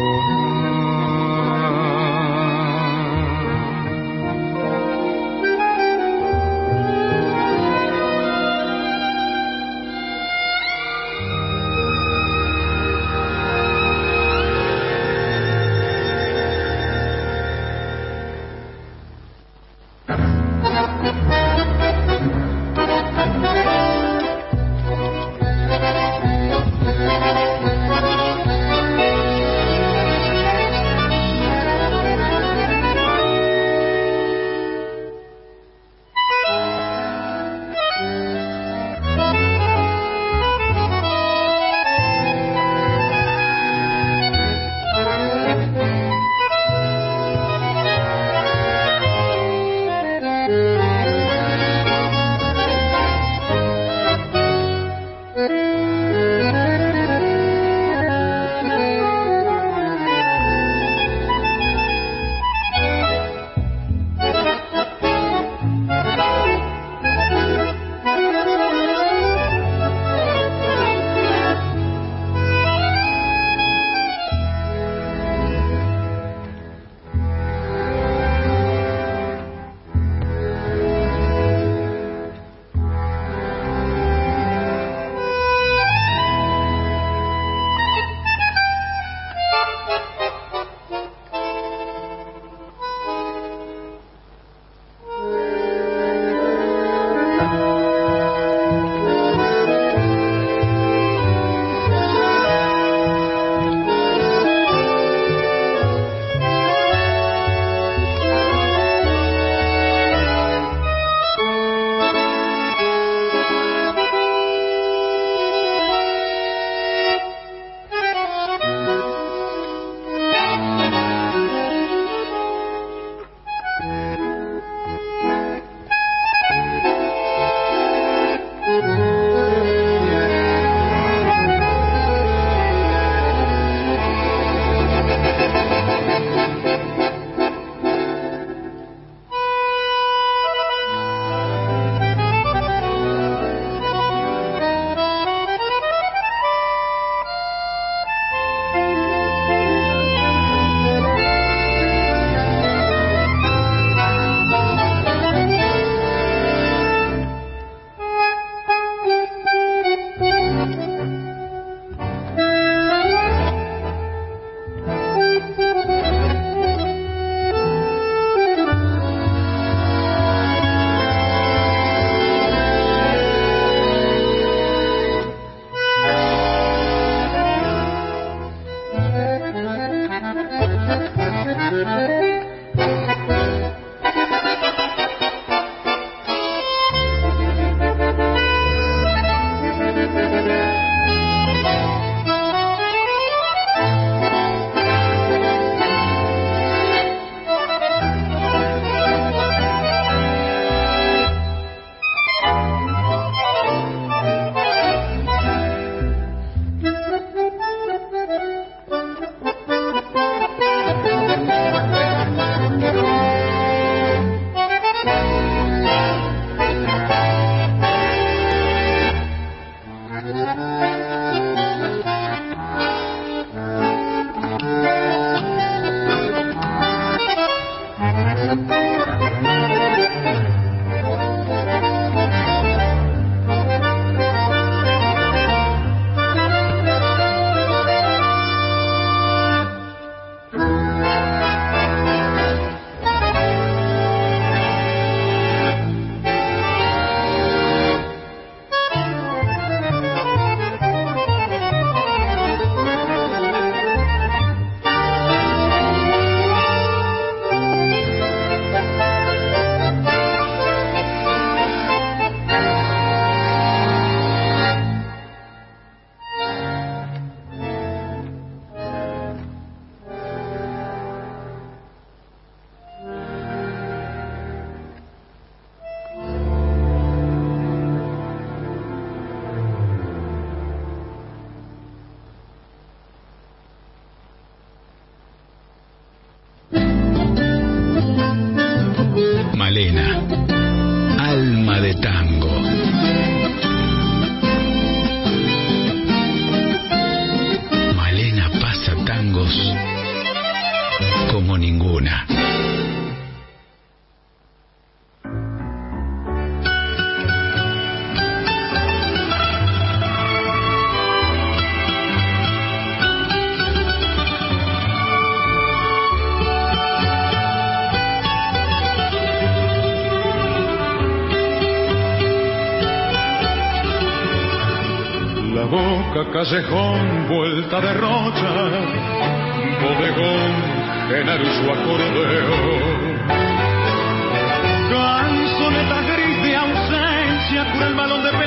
[SPEAKER 10] callejón, vuelta de rocha, bodegón, Genaro y su acordeón. Canzoneta gris de ausencia, cura el balón de